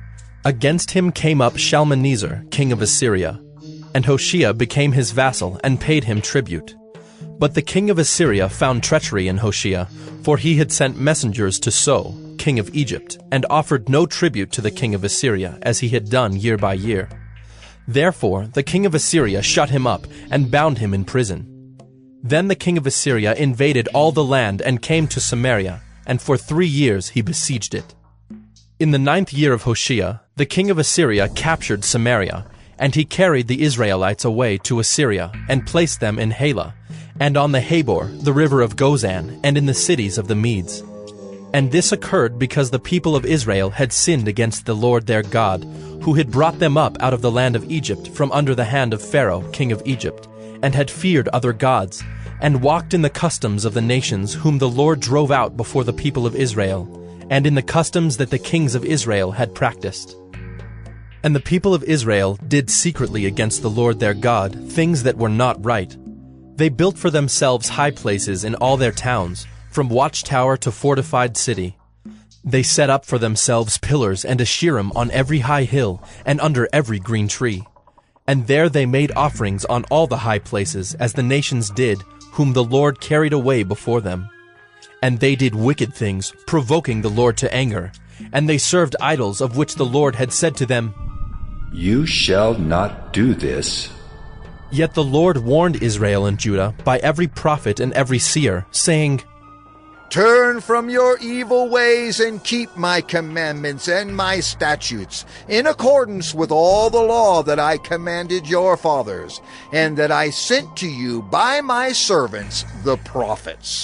Against him came up Shalmaneser, king of Assyria, and Hoshea became his vassal and paid him tribute. But the king of Assyria found treachery in Hoshea, for he had sent messengers to So, king of Egypt, and offered no tribute to the king of Assyria, as he had done year by year. Therefore the king of Assyria shut him up, and bound him in prison. Then the king of Assyria invaded all the land, and came to Samaria, and for 3 years he besieged it. In the 9th year of Hoshea, the king of Assyria captured Samaria, and he carried the Israelites away to Assyria, and placed them in Halah, and on the Habor, the river of Gozan, and in the cities of the Medes. And this occurred because the people of Israel had sinned against the Lord their God, who had brought them up out of the land of Egypt from under the hand of Pharaoh, king of Egypt, and had feared other gods, and walked in the customs of the nations whom the Lord drove out before the people of Israel, and in the customs that the kings of Israel had practiced. And the people of Israel did secretly against the Lord their God things that were not right. They built for themselves high places in all their towns, from watchtower to fortified city. They set up for themselves pillars and Asherim on every high hill and under every green tree. And there they made offerings on all the high places, as the nations did, whom the Lord carried away before them. And they did wicked things, provoking the Lord to anger. And they served idols of which the Lord had said to them, "You shall not do this." Yet the Lord warned Israel and Judah by every prophet and every seer, saying, "Turn from your evil ways and keep my commandments and my statutes, in accordance with all the law that I commanded your fathers, and that I sent to you by my servants the prophets."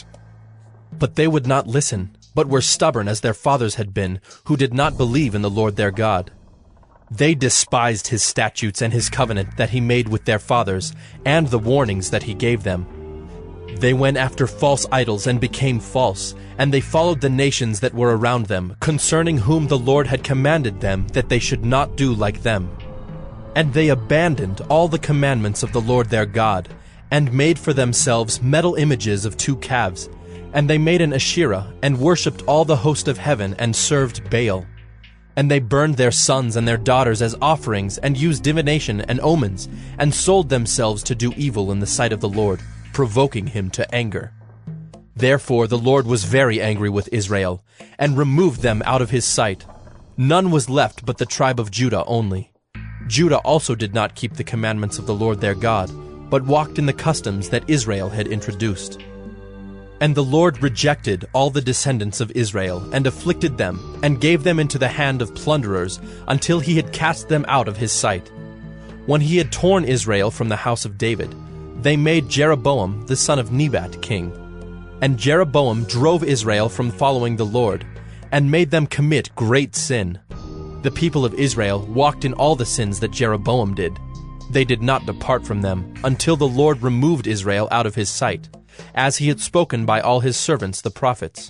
But they would not listen, but were stubborn as their fathers had been, who did not believe in the Lord their God. They despised his statutes and his covenant that he made with their fathers, and the warnings that he gave them. They went after false idols and became false, and they followed the nations that were around them, concerning whom the Lord had commanded them that they should not do like them. And they abandoned all the commandments of the Lord their God, and made for themselves metal images of 2 calves. And they made an Asherah, and worshipped all the host of heaven, and served Baal. And they burned their sons and their daughters as offerings, and used divination and omens, and sold themselves to do evil in the sight of the Lord, provoking him to anger. Therefore the Lord was very angry with Israel, and removed them out of his sight. None was left but the tribe of Judah only. Judah also did not keep the commandments of the Lord their God, but walked in the customs that Israel had introduced. And the Lord rejected all the descendants of Israel, and afflicted them, and gave them into the hand of plunderers, until he had cast them out of his sight. When he had torn Israel from the house of David, they made Jeroboam the son of Nebat king. And Jeroboam drove Israel from following the Lord, and made them commit great sin. The people of Israel walked in all the sins that Jeroboam did. They did not depart from them, until the Lord removed Israel out of his sight, as he had spoken by all his servants the prophets.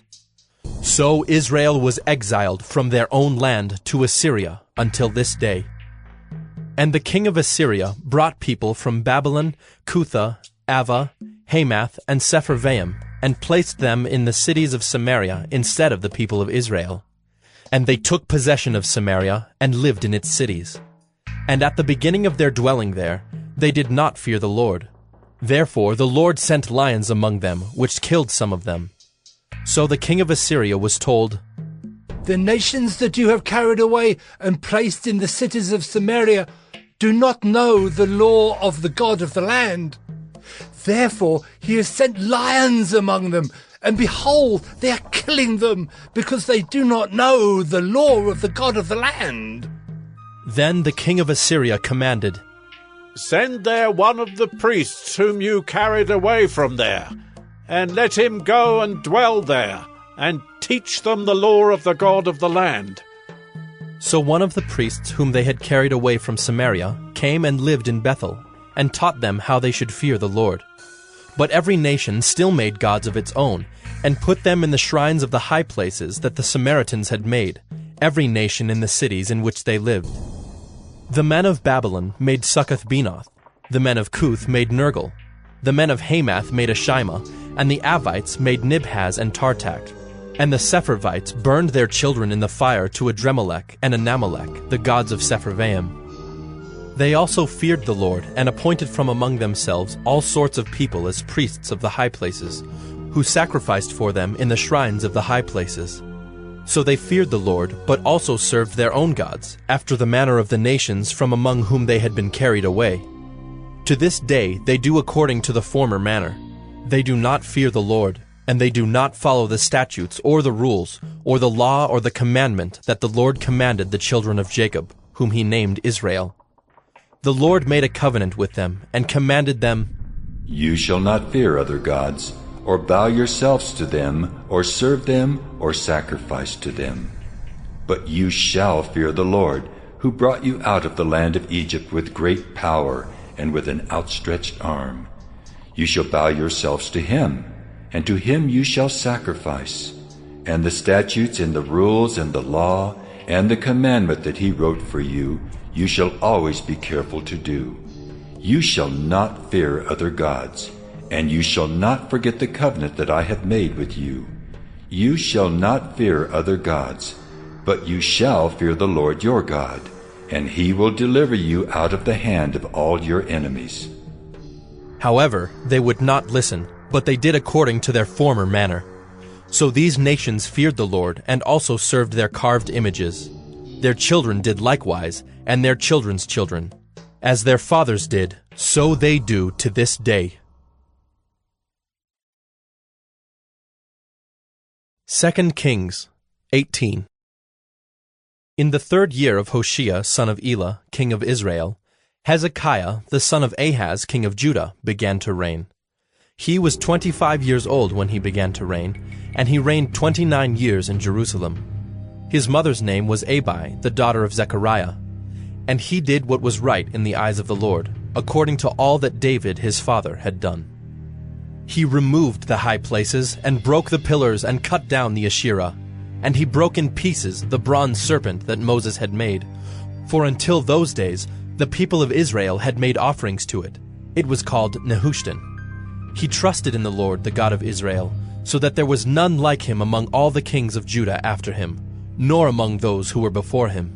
So Israel was exiled from their own land to Assyria until this day. And the king of Assyria brought people from Babylon, Cutha, Ava, Hamath, and Sepharvaim, and placed them in the cities of Samaria instead of the people of Israel. And they took possession of Samaria, and lived in its cities. And at the beginning of their dwelling there, they did not fear the Lord. Therefore the Lord sent lions among them, which killed some of them. So the king of Assyria was told, "The nations that you have carried away and placed in the cities of Samaria do not know the law of the God of the land. Therefore he has sent lions among them, and behold, they are killing them, because they do not know the law of the God of the land." Then the king of Assyria commanded, "Send there one of the priests whom you carried away from there, and let him go and dwell there, and teach them the law of the God of the land." So one of the priests whom they had carried away from Samaria came and lived in Bethel, and taught them how they should fear the Lord. But every nation still made gods of its own, and put them in the shrines of the high places that the Samaritans had made, every nation in the cities in which they lived. The men of Babylon made Succoth-Benoth, the men of Cuth made Nergal, the men of Hamath made Ashima, and the Avites made Nibhaz and Tartak. And the Sepharvites burned their children in the fire to Adremelech and Anamelech, the gods of Sepharvaim. They also feared the Lord, and appointed from among themselves all sorts of people as priests of the high places, who sacrificed for them in the shrines of the high places. So they feared the Lord, but also served their own gods, after the manner of the nations from among whom they had been carried away. To this day they do according to the former manner. They do not fear the Lord, and they do not follow the statutes or the rules, or the law or the commandment that the Lord commanded the children of Jacob, whom he named Israel. The Lord made a covenant with them, and commanded them, "You shall not fear other gods, or bow yourselves to them, or serve them, or sacrifice to them. But you shall fear the Lord, who brought you out of the land of Egypt with great power and with an outstretched arm. You shall bow yourselves to him, and to him you shall sacrifice. And the statutes and the rules and the law and the commandment that he wrote for you, you shall always be careful to do. You shall not fear other gods, and you shall not forget the covenant that I have made with you. You shall not fear other gods, but you shall fear the Lord your God, and he will deliver you out of the hand of all your enemies." However, they would not listen, but they did according to their former manner. So these nations feared the Lord, and also served their carved images. Their children did likewise, and their children's children. As their fathers did, so they do to this day. 2 Kings 18. In the 3rd year of Hoshea son of Elah, king of Israel, Hezekiah the son of Ahaz, king of Judah, began to reign. He was 25 years old when he began to reign, and he reigned 29 years in Jerusalem. His mother's name was Abi, the daughter of Zechariah, and he did what was right in the eyes of the Lord, according to all that David his father had done. He removed the high places and broke the pillars and cut down the Asherah. And he broke in pieces the bronze serpent that Moses had made. For until those days, the people of Israel had made offerings to it. It was called Nehushtan. He trusted in the Lord, the God of Israel, so that there was none like him among all the kings of Judah after him, nor among those who were before him.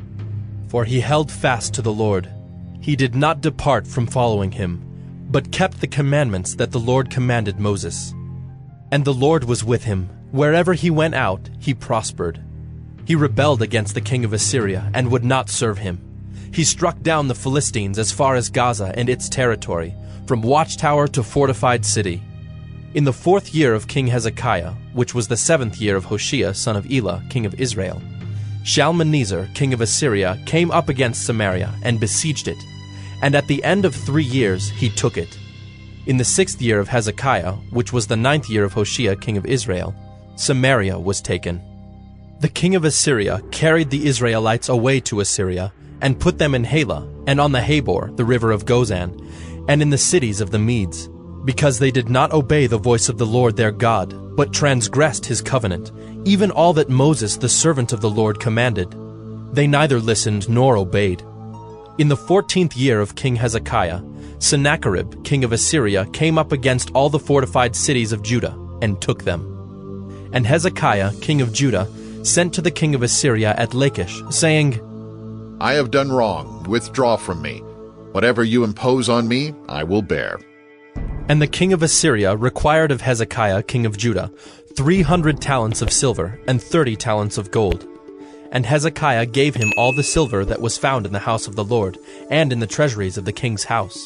For he held fast to the Lord. He did not depart from following him, but kept the commandments that the Lord commanded Moses. And the Lord was with him. Wherever he went out, he prospered. He rebelled against the king of Assyria and would not serve him. He struck down the Philistines as far as Gaza and its territory, from watchtower to fortified city. In the 4th year of King Hezekiah, which was the 7th year of Hoshea son of Elah, king of Israel, Shalmaneser, king of Assyria, came up against Samaria and besieged it. And at the end of 3 years he took it. In the 6th year of Hezekiah, which was the 9th year of Hoshea, king of Israel, Samaria was taken. The king of Assyria carried the Israelites away to Assyria, and put them in Halah, and on the Habor, the river of Gozan, and in the cities of the Medes, because they did not obey the voice of the Lord their God, but transgressed his covenant, even all that Moses the servant of the Lord commanded. They neither listened nor obeyed. In the 14th year of King Hezekiah, Sennacherib, king of Assyria, came up against all the fortified cities of Judah, and took them. And Hezekiah, king of Judah, sent to the king of Assyria at Lachish, saying, I have done wrong. Withdraw from me. Whatever you impose on me, I will bear. And the king of Assyria required of Hezekiah, king of Judah, 300 talents of silver and 30 talents of gold. And Hezekiah gave him all the silver that was found in the house of the Lord, and in the treasuries of the king's house.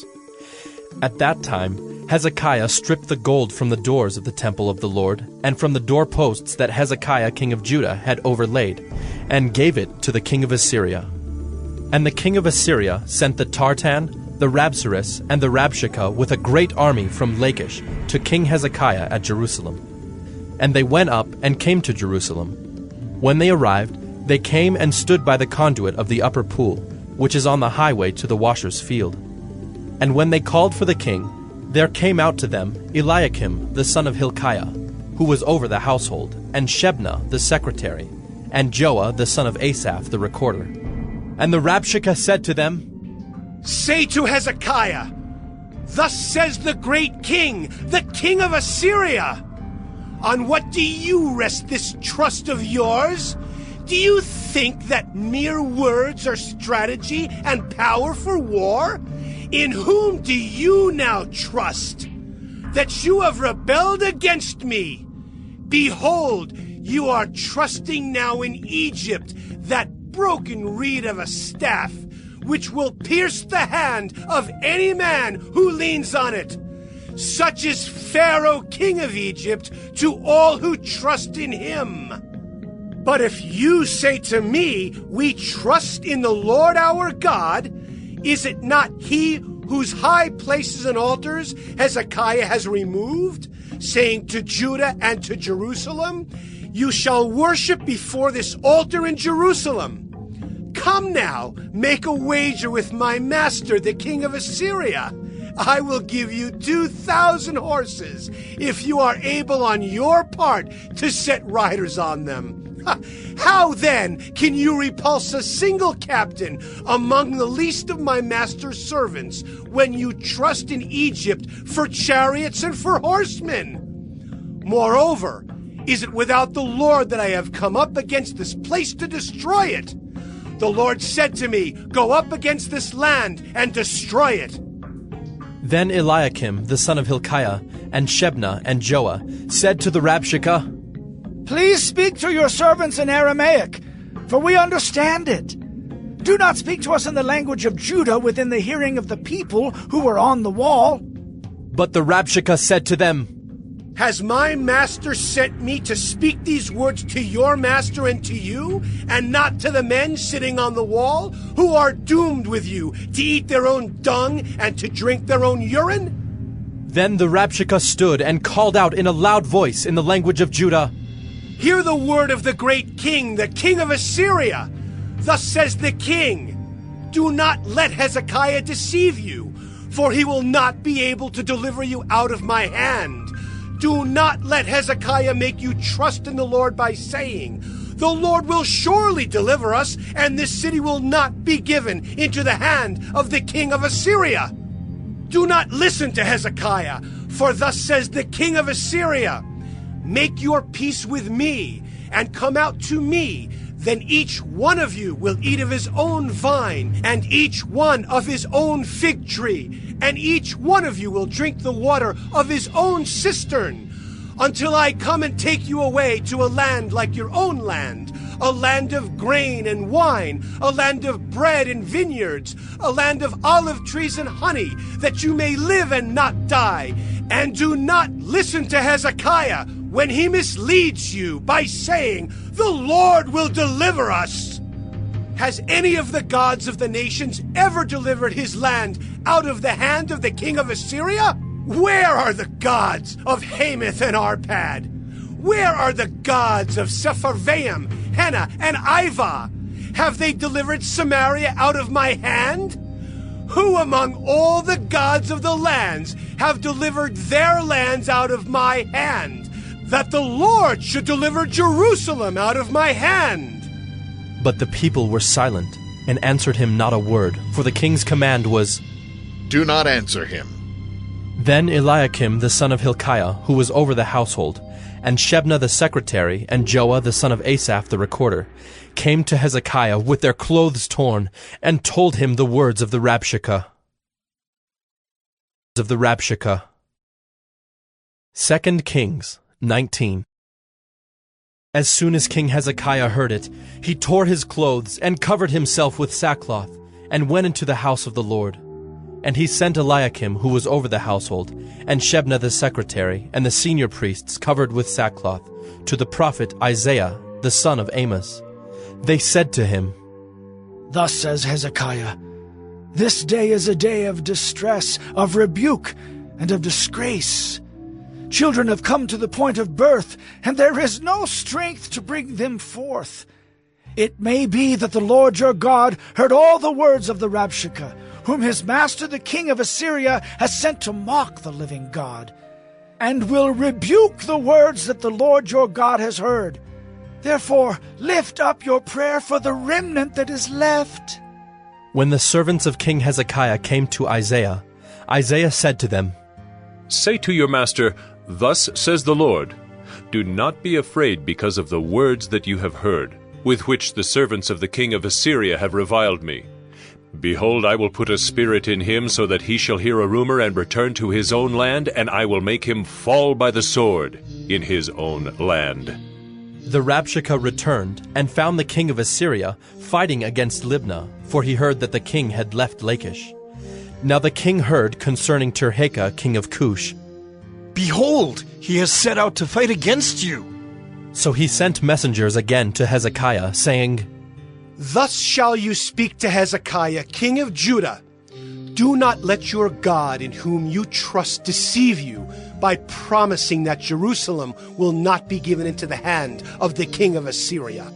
At that time Hezekiah stripped the gold from the doors of the temple of the Lord, and from the doorposts that Hezekiah king of Judah had overlaid, and gave it to the king of Assyria. And the king of Assyria sent the Tartan, the Rabsaris, and the Rabshakeh with a great army from Lachish to King Hezekiah at Jerusalem. And they went up and came to Jerusalem. When they arrived, they came and stood by the conduit of the upper pool, which is on the highway to the washer's field. And when they called for the king, there came out to them Eliakim the son of Hilkiah, who was over the household, and Shebna the secretary, and Joah the son of Asaph the recorder. And the Rabshakeh said to them, Say to Hezekiah, Thus says the great king, the king of Assyria, On what do you rest this trust of yours? Do you think that mere words are strategy and power for war? In whom do you now trust? That you have rebelled against me. Behold, you are trusting now in Egypt, that broken reed of a staff, which will pierce the hand of any man who leans on it. Such is Pharaoh, king of Egypt, to all who trust in him. But if you say to me, We trust in the Lord our God, is it not he whose high places and altars Hezekiah has removed, saying to Judah and to Jerusalem, You shall worship before this altar in Jerusalem? Come now, make a wager with my master, the king of Assyria. I will give you 2,000 horses, if you are able on your part to set riders on them. How then can you repulse a single captain among the least of my master's servants, when you trust in Egypt for chariots and for horsemen? Moreover, is it without the Lord that I have come up against this place to destroy it? The Lord said to me, Go up against this land and destroy it. Then Eliakim the son of Hilkiah, and Shebna and Joah, said to the Rabshakeh, Please speak to your servants in Aramaic, for we understand it. Do not speak to us in the language of Judah within the hearing of the people who were on the wall. But the Rabshakeh said to them, Has my master sent me to speak these words to your master and to you, and not to the men sitting on the wall, who are doomed with you to eat their own dung and to drink their own urine? Then the Rabshakeh stood and called out in a loud voice in the language of Judah, Hear the word of the great king, the king of Assyria. Thus says the king, Do not let Hezekiah deceive you, for he will not be able to deliver you out of my hand. Do not let Hezekiah make you trust in the Lord by saying, the Lord will surely deliver us, and this city will not be given into the hand of the king of Assyria. Do not listen to Hezekiah, for thus says the king of Assyria, make your peace with me, and come out to me. Then each one of you will eat of his own vine, and each one of his own fig tree, and each one of you will drink the water of his own cistern, until I come and take you away to a land like your own land, a land of grain and wine, a land of bread and vineyards, a land of olive trees and honey, that you may live and not die. And do not listen to Hezekiah when he misleads you by saying, the Lord will deliver us. Has any of the gods of the nations ever delivered his land out of the hand of the king of Assyria? Where are the gods of Hamath and Arpad? Where are the gods of Sepharvaim, Hena, and Ivah? Have they delivered Samaria out of my hand? Who among all the gods of the lands have delivered their lands out of my hand, that the Lord should deliver Jerusalem out of my hand? But the people were silent, and answered him not a word, for the king's command was, do not answer him. Then Eliakim the son of Hilkiah, who was over the household, and Shebna the secretary, and Joah the son of Asaph the recorder, came to Hezekiah with their clothes torn, and told him the words of the Rabshakeh. 2 Kings 19. As soon as King Hezekiah heard it, he tore his clothes, and covered himself with sackcloth, and went into the house of the Lord. And he sent Eliakim, who was over the household, and Shebna the secretary, and the senior priests covered with sackcloth, to the prophet Isaiah, the son of Amos. They said to him, Thus says Hezekiah, this day is a day of distress, of rebuke, and of disgrace. Children have come to the point of birth, and there is no strength to bring them forth. It may be that the Lord your God heard all the words of the Rabshakeh, whom his master the king of Assyria has sent to mock the living God, and will rebuke the words that the Lord your God has heard. Therefore lift up your prayer for the remnant that is left. When the servants of King Hezekiah came to Isaiah, Isaiah said to them, Say to your master, Thus says the Lord, Do not be afraid because of the words that you have heard, with which the servants of the king of Assyria have reviled me. Behold, I will put a spirit in him, so that he shall hear a rumor and return to his own land, and I will make him fall by the sword in his own land. The Rabshakeh returned, and found the king of Assyria fighting against Libnah, for he heard that the king had left Lachish. Now the king heard concerning Tirhakah, king of Cush. Behold, he has set out to fight against you. So he sent messengers again to Hezekiah, saying, Thus shall you speak to Hezekiah, king of Judah. Do not let your God in whom you trust deceive you by promising that Jerusalem will not be given into the hand of the king of Assyria.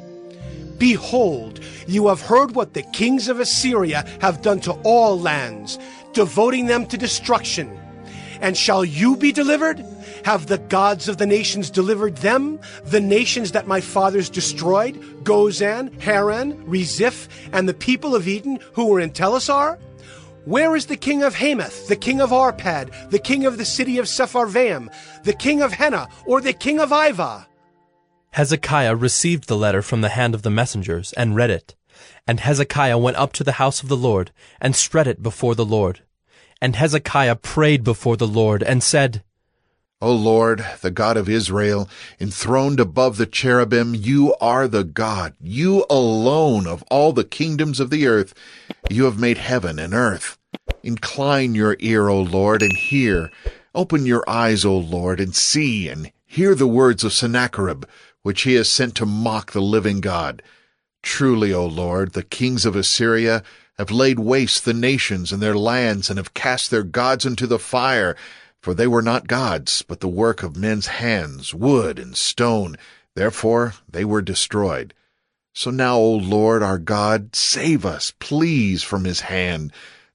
Behold, you have heard what the kings of Assyria have done to all lands, devoting them to destruction. And shall you be delivered? Have the gods of the nations delivered them, the nations that my fathers destroyed, Gozan, Haran, Reziph, and the people of Eden who were in Telassar? Where is the king of Hamath, the king of Arpad, the king of the city of Sepharvaim, the king of Hena, or the king of Ivah? Hezekiah received the letter from the hand of the messengers, and read it. And Hezekiah went up to the house of the Lord, and spread it before the Lord. And Hezekiah prayed before the Lord, and said, O Lord, the God of Israel, enthroned above the cherubim, you are the God, you alone of all the kingdoms of the earth. You have made heaven and earth. Incline your ear, O Lord, and hear. Open your eyes, O Lord, and see, and hear the words of Sennacherib, which he has sent to mock the living God. Truly, O Lord, the kings of Assyria have laid waste the nations and their lands, and have cast their gods into the fire. For they were not gods, but the work of men's hands, wood and stone. Therefore they were destroyed. So now, O Lord our God, save us, please, from his hand,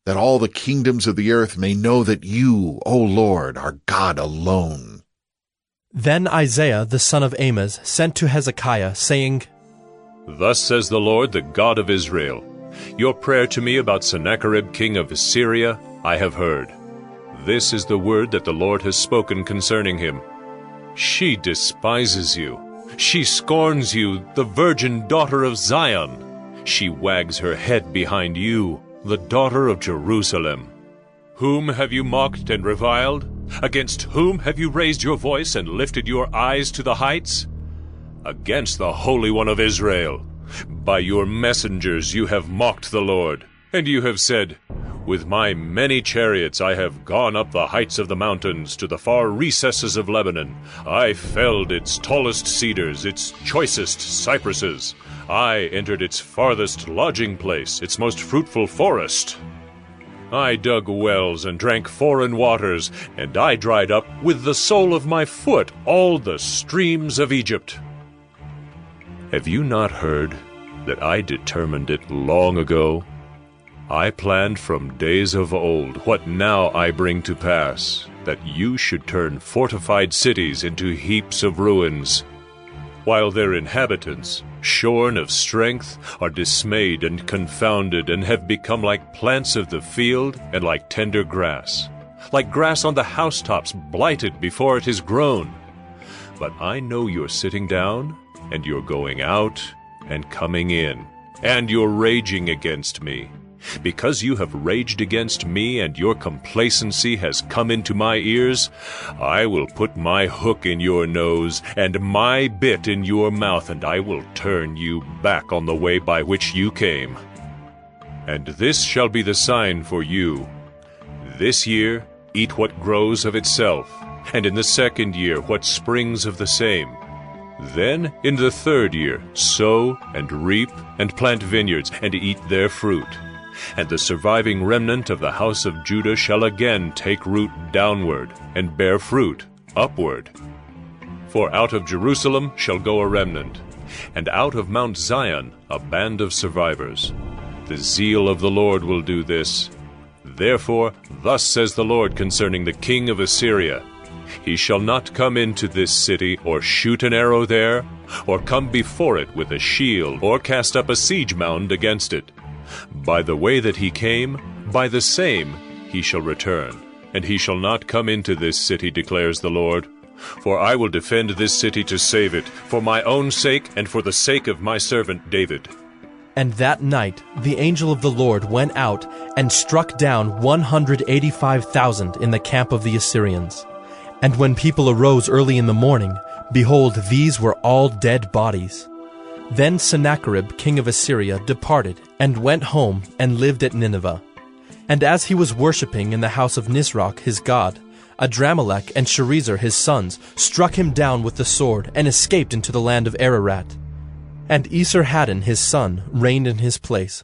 that all the kingdoms of the earth may know that you, O Lord, are God alone. Then Isaiah the son of Amoz sent to Hezekiah, saying, Thus says the Lord, the God of Israel, your prayer to me about Sennacherib king of Assyria I have heard. This is the word that the Lord has spoken concerning him. She despises you. She scorns you, the virgin daughter of Zion. She wags her head behind you, the daughter of Jerusalem. Whom have you mocked and reviled? Against whom have you raised your voice and lifted your eyes to the heights? Against the Holy One of Israel. By your messengers you have mocked the Lord, and you have said, With my many chariots I have gone up the heights of the mountains to the far recesses of Lebanon. I felled its tallest cedars, its choicest cypresses. I entered its farthest lodging place, its most fruitful forest. I dug wells and drank foreign waters, and I dried up with the sole of my foot all the streams of Egypt. Have you not heard that I determined it long ago? I planned from days of old what now I bring to pass, that you should turn fortified cities into heaps of ruins, while their inhabitants, shorn of strength, are dismayed and confounded, and have become like plants of the field and like tender grass, like grass on the housetops blighted before it is grown. But I know you're sitting down, and you're going out and coming in, and you're raging against me. Because you have raged against me and your complacency has come into my ears, I will put my hook in your nose and my bit in your mouth, and I will turn you back on the way by which you came. And this shall be the sign for you. This year eat what grows of itself, and in the second year what springs of the same. Then in the third year sow and reap and plant vineyards, and eat their fruit. And the surviving remnant of the house of Judah shall again take root downward, and bear fruit upward. For out of Jerusalem shall go a remnant, and out of Mount Zion a band of survivors. The zeal of the Lord will do this. Therefore thus says the Lord concerning the king of Assyria, He shall not come into this city, or shoot an arrow there, or come before it with a shield, or cast up a siege mound against it. By the way that he came, by the same he shall return, and he shall not come into this city, declares the Lord. For I will defend this city to save it, for my own sake and for the sake of my servant David. And that night the angel of the Lord went out and struck down 185,000 in the camp of the Assyrians. And when people arose early in the morning, behold, these were all dead bodies. Then Sennacherib king of Assyria departed, and went home, and lived at Nineveh. And as he was worshipping in the house of Nisroch his god, Adramelech and Sharezer his sons struck him down with the sword, and escaped into the land of Ararat. And Esarhaddon his son reigned in his place.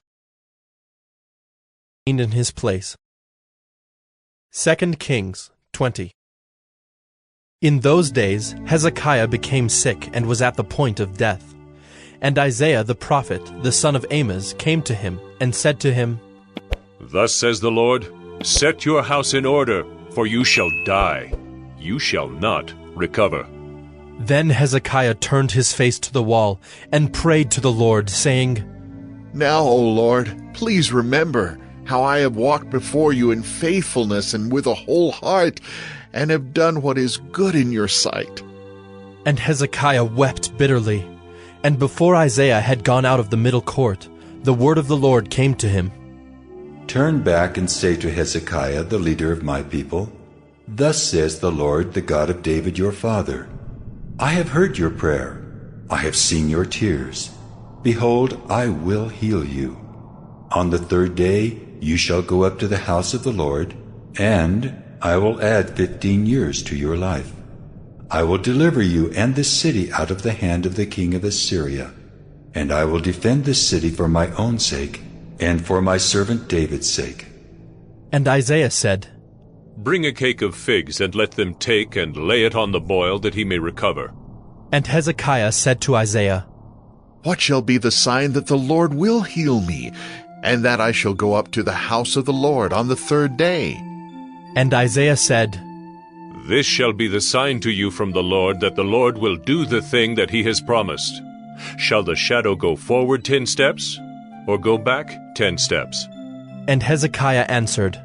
2 Kings 20. In those days Hezekiah became sick, and was at the point of death. And Isaiah the prophet, the son of Amoz, came to him, and said to him, Thus says the Lord, Set your house in order, for you shall die. You shall not recover. Then Hezekiah turned his face to the wall, and prayed to the Lord, saying, Now, O Lord, please remember how I have walked before you in faithfulness and with a whole heart, and have done what is good in your sight. And Hezekiah wept bitterly. And before Isaiah had gone out of the middle court, the word of the Lord came to him. Turn back and say to Hezekiah, the leader of my people, Thus says the Lord, the God of David your father, I have heard your prayer. I have seen your tears. Behold, I will heal you. On the third day you shall go up to the house of the Lord, and I will add 15 years to your life. I will deliver you and this city out of the hand of the king of Assyria, and I will defend this city for my own sake, and for my servant David's sake. And Isaiah said, Bring a cake of figs, and let them take and lay it on the boil, that he may recover. And Hezekiah said to Isaiah, What shall be the sign that the Lord will heal me, and that I shall go up to the house of the Lord on the 3rd day. And Isaiah said, This shall be the sign to you from the Lord, that the Lord will do the thing that he has promised. Shall the shadow go forward 10 steps, or go back 10 steps? And Hezekiah answered,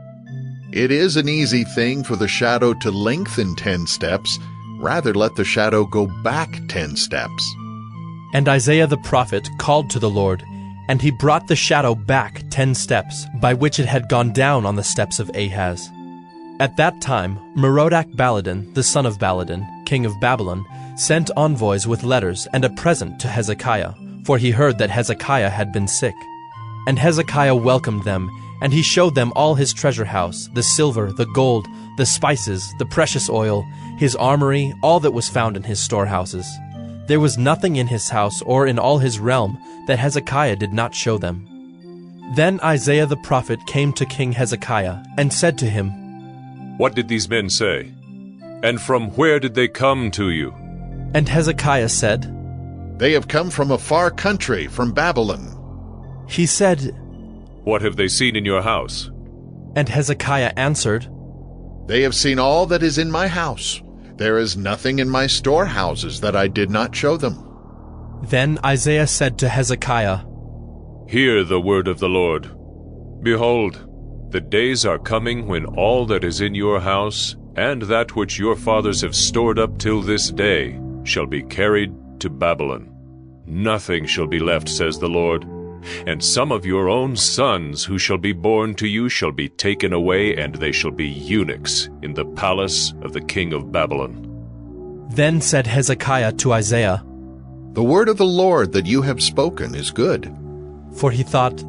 It is an easy thing for the shadow to lengthen 10 steps. Rather let the shadow go back 10 steps. And Isaiah the prophet called to the Lord, and he brought the shadow back 10 steps, by which it had gone down on the steps of Ahaz. At that time Merodach-Baladan, the son of Baladan, king of Babylon, sent envoys with letters and a present to Hezekiah, for he heard that Hezekiah had been sick. And Hezekiah welcomed them, and he showed them all his treasure house, the silver, the gold, the spices, the precious oil, his armory, all that was found in his storehouses. There was nothing in his house or in all his realm that Hezekiah did not show them. Then Isaiah the prophet came to King Hezekiah, and said to him, What did these men say? And from where did they come to you? And Hezekiah said, They have come from a far country, from Babylon. He said, What have they seen in your house? And Hezekiah answered, They have seen all that is in my house. There is nothing in my storehouses that I did not show them. Then Isaiah said to Hezekiah, Hear the word of the Lord. Behold, the days are coming when all that is in your house, and that which your fathers have stored up till this day, shall be carried to Babylon. Nothing shall be left, says the Lord. And some of your own sons who shall be born to you shall be taken away, and they shall be eunuchs in the palace of the king of Babylon. Then said Hezekiah to Isaiah, The word of the Lord that you have spoken is good. For he thought,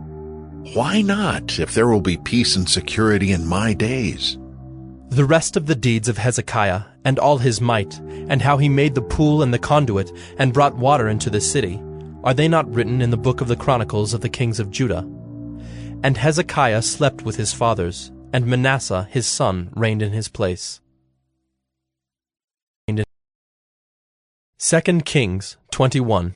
Why not, if there will be peace and security in my days? The rest of the deeds of Hezekiah, and all his might, and how he made the pool and the conduit, and brought water into the city, are they not written in the book of the Chronicles of the kings of Judah? And Hezekiah slept with his fathers, and Manasseh his son reigned in his place. 2 Kings 21.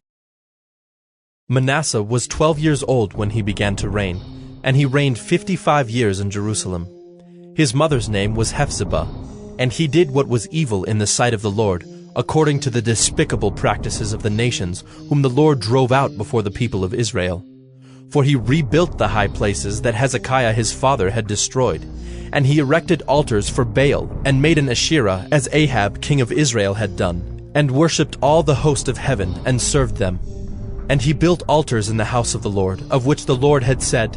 Manasseh was 12 years old when he began to reign, and he reigned 55 years in Jerusalem. His mother's name was Hephzibah, and he did what was evil in the sight of the Lord, according to the despicable practices of the nations whom the Lord drove out before the people of Israel. For he rebuilt the high places that Hezekiah his father had destroyed, and he erected altars for Baal, and made an Asherah, as Ahab king of Israel had done, and worshipped all the host of heaven, and served them. And he built altars in the house of the Lord, of which the Lord had said,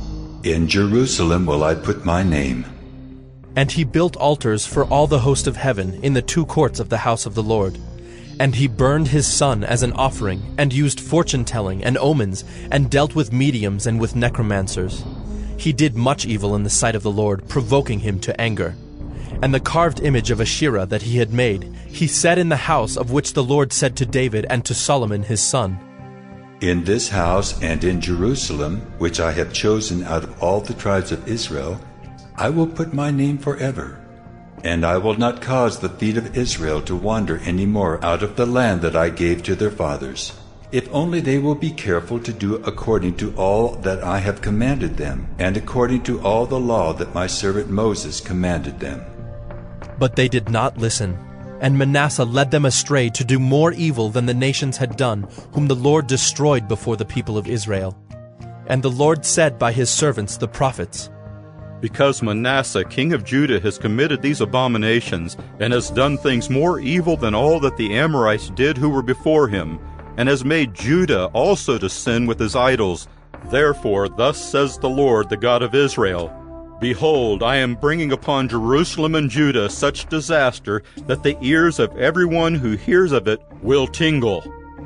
In Jerusalem will I put my name. And he built altars for all the host of heaven in the 2 courts of the house of the Lord. And he burned his son as an offering, and used fortune-telling and omens, and dealt with mediums and with necromancers. He did much evil in the sight of the Lord, provoking him to anger. And the carved image of Asherah that he had made, he set in the house of which the Lord said to David and to Solomon his son, In this house and in Jerusalem, which I have chosen out of all the tribes of Israel, I will put my name forever, and I will not cause the feet of Israel to wander any more out of the land that I gave to their fathers, if only they will be careful to do according to all that I have commanded them, and according to all the law that my servant Moses commanded them. But they did not listen, and Manasseh led them astray to do more evil than the nations had done, whom the Lord destroyed before the people of Israel. And the Lord said by his servants the prophets, Because Manasseh, king of Judah, has committed these abominations, and has done things more evil than all that the Amorites did who were before him, and has made Judah also to sin with his idols. Therefore, thus says the Lord, the God of Israel, Behold, I am bringing upon Jerusalem and Judah such disaster that the ears of everyone who hears of it will tingle.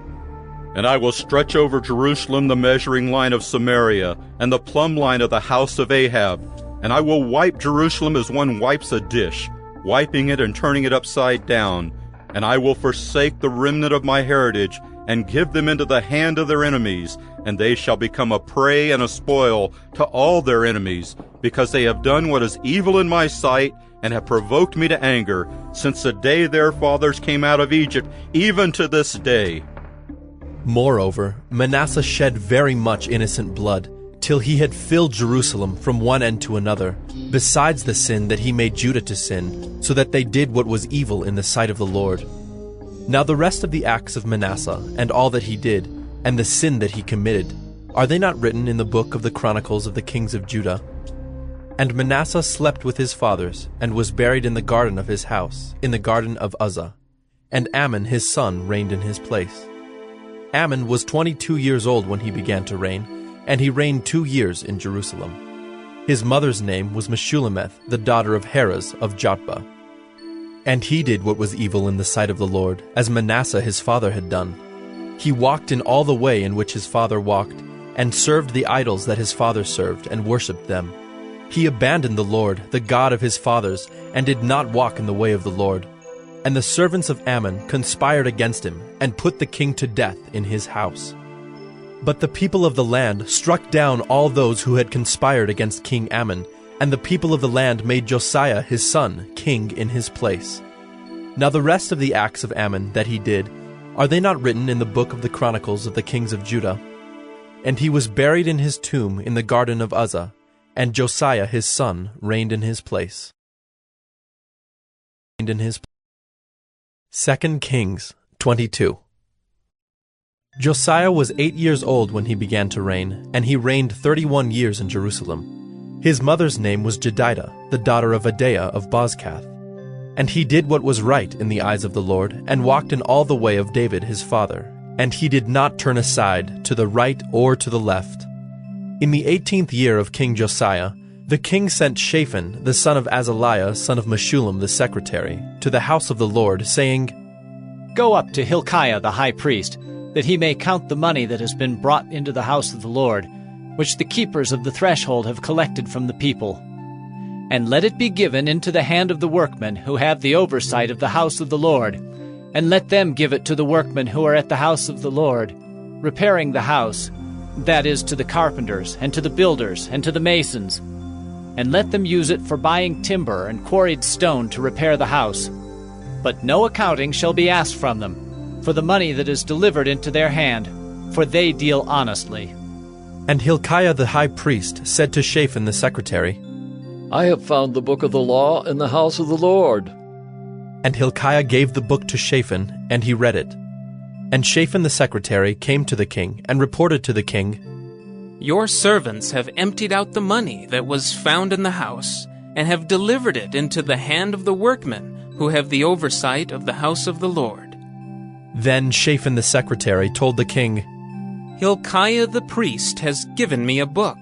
And I will stretch over Jerusalem the measuring line of Samaria, and the plumb line of the house of Ahab, and I will wipe Jerusalem as one wipes a dish, wiping it and turning it upside down. And I will forsake the remnant of my heritage, and give them into the hand of their enemies, and they shall become a prey and a spoil to all their enemies, because they have done what is evil in my sight, and have provoked me to anger, since the day their fathers came out of Egypt, even to this day. Moreover, Manasseh shed very much innocent blood, till he had filled Jerusalem from one end to another, besides the sin that he made Judah to sin, so that they did what was evil in the sight of the Lord. Now the rest of the acts of Manasseh, and all that he did, and the sin that he committed, are they not written in the book of the Chronicles of the kings of Judah? And Manasseh slept with his fathers, and was buried in the garden of his house, in the garden of Uzzah. And Amon his son reigned in his place. Amon was 22 years old when he began to reign, and he reigned 2 years in Jerusalem. His mother's name was Meshullemeth, the daughter of Heres of Jotbah. And he did what was evil in the sight of the Lord, as Manasseh his father had done. He walked in all the way in which his father walked, and served the idols that his father served, and worshipped them. He abandoned the Lord, the God of his fathers, and did not walk in the way of the Lord. And the servants of Amon conspired against him, and put the king to death in his house. But the people of the land struck down all those who had conspired against King Amon, and the people of the land made Josiah his son king in his place. Now the rest of the acts of Amon that he did, are they not written in the book of the Chronicles of the kings of Judah? And he was buried in his tomb in the garden of Uzzah, and Josiah his son reigned in his place. 2 Kings 22. Josiah was 8 years old when he began to reign, and he reigned 31 years in Jerusalem. His mother's name was Jedidah, the daughter of Adaiah of Bozkath. And he did what was right in the eyes of the Lord, and walked in all the way of David his father, and he did not turn aside to the right or to the left. In the 18th year of King Josiah, the king sent Shaphan, the son of Azaliah, son of Meshullam the secretary, to the house of the Lord, saying, Go up to Hilkiah the high priest, that he may count the money that has been brought into the house of the Lord, which the keepers of the threshold have collected from the people. And let it be given into the hand of the workmen who have the oversight of the house of the Lord, and let them give it to the workmen who are at the house of the Lord, repairing the house, that is, to the carpenters, and to the builders, and to the masons. And let them use it for buying timber and quarried stone to repair the house. But no accounting shall be asked from them, for the money that is delivered into their hand, for they deal honestly. And Hilkiah the high priest said to Shaphan the secretary, I have found the book of the law in the house of the Lord. And Hilkiah gave the book to Shaphan, and he read it. And Shaphan the secretary came to the king, and reported to the king, Your servants have emptied out the money that was found in the house, and have delivered it into the hand of the workmen, who have the oversight of the house of the Lord. Then Shaphan the secretary told the king, Hilkiah the priest has given me a book.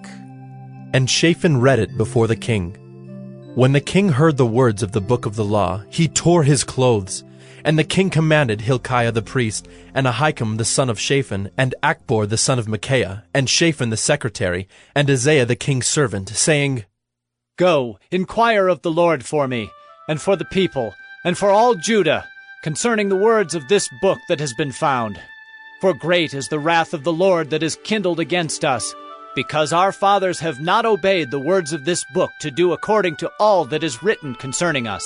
And Shaphan read it before the king. When the king heard the words of the book of the law, he tore his clothes. And the king commanded Hilkiah the priest, and Ahikam the son of Shaphan, and Achbor the son of Micaiah, and Shaphan the secretary, and Isaiah the king's servant, saying, Go, inquire of the Lord for me, and for the people, and for all Judah, concerning the words of this book that has been found. For great is the wrath of the Lord that is kindled against us, because our fathers have not obeyed the words of this book to do according to all that is written concerning us.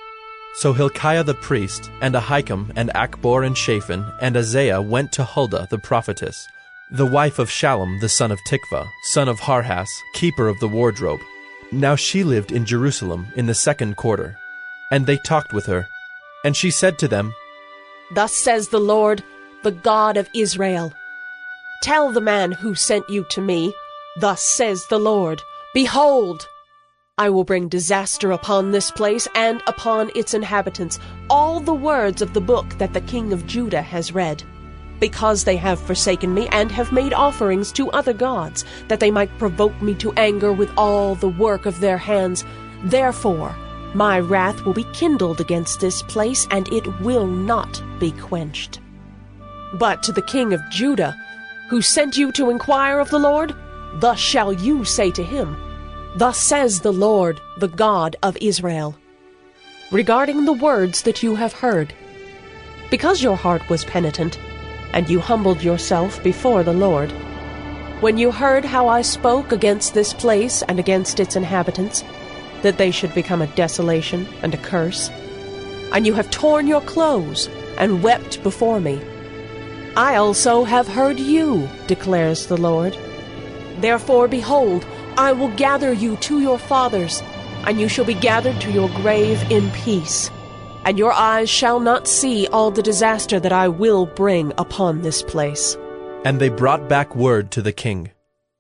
So Hilkiah the priest, and Ahikam, and Achbor, and Shaphan, and Isaiah went to Huldah the prophetess, the wife of Shallum the son of Tikvah, son of Harhas, keeper of the wardrobe. Now she lived in Jerusalem in the 2nd quarter. And they talked with her. And she said to them, Thus says the Lord, the God of Israel, Tell the man who sent you to me, Thus says the Lord, Behold, I will bring disaster upon this place and upon its inhabitants, all the words of the book that the king of Judah has read, because they have forsaken me and have made offerings to other gods, that they might provoke me to anger with all the work of their hands. Therefore, my wrath will be kindled against this place, and it will not be quenched. But to the king of Judah, who sent you to inquire of the Lord, thus shall you say to him, Thus says the Lord, the God of Israel, regarding the words that you have heard. Because your heart was penitent, and you humbled yourself before the Lord, when you heard how I spoke against this place and against its inhabitants, that they should become a desolation and a curse, and you have torn your clothes and wept before me, I also have heard you, declares the Lord. Therefore, behold, I will gather you to your fathers, and you shall be gathered to your grave in peace. And your eyes shall not see all the disaster that I will bring upon this place. And they brought back word to the king.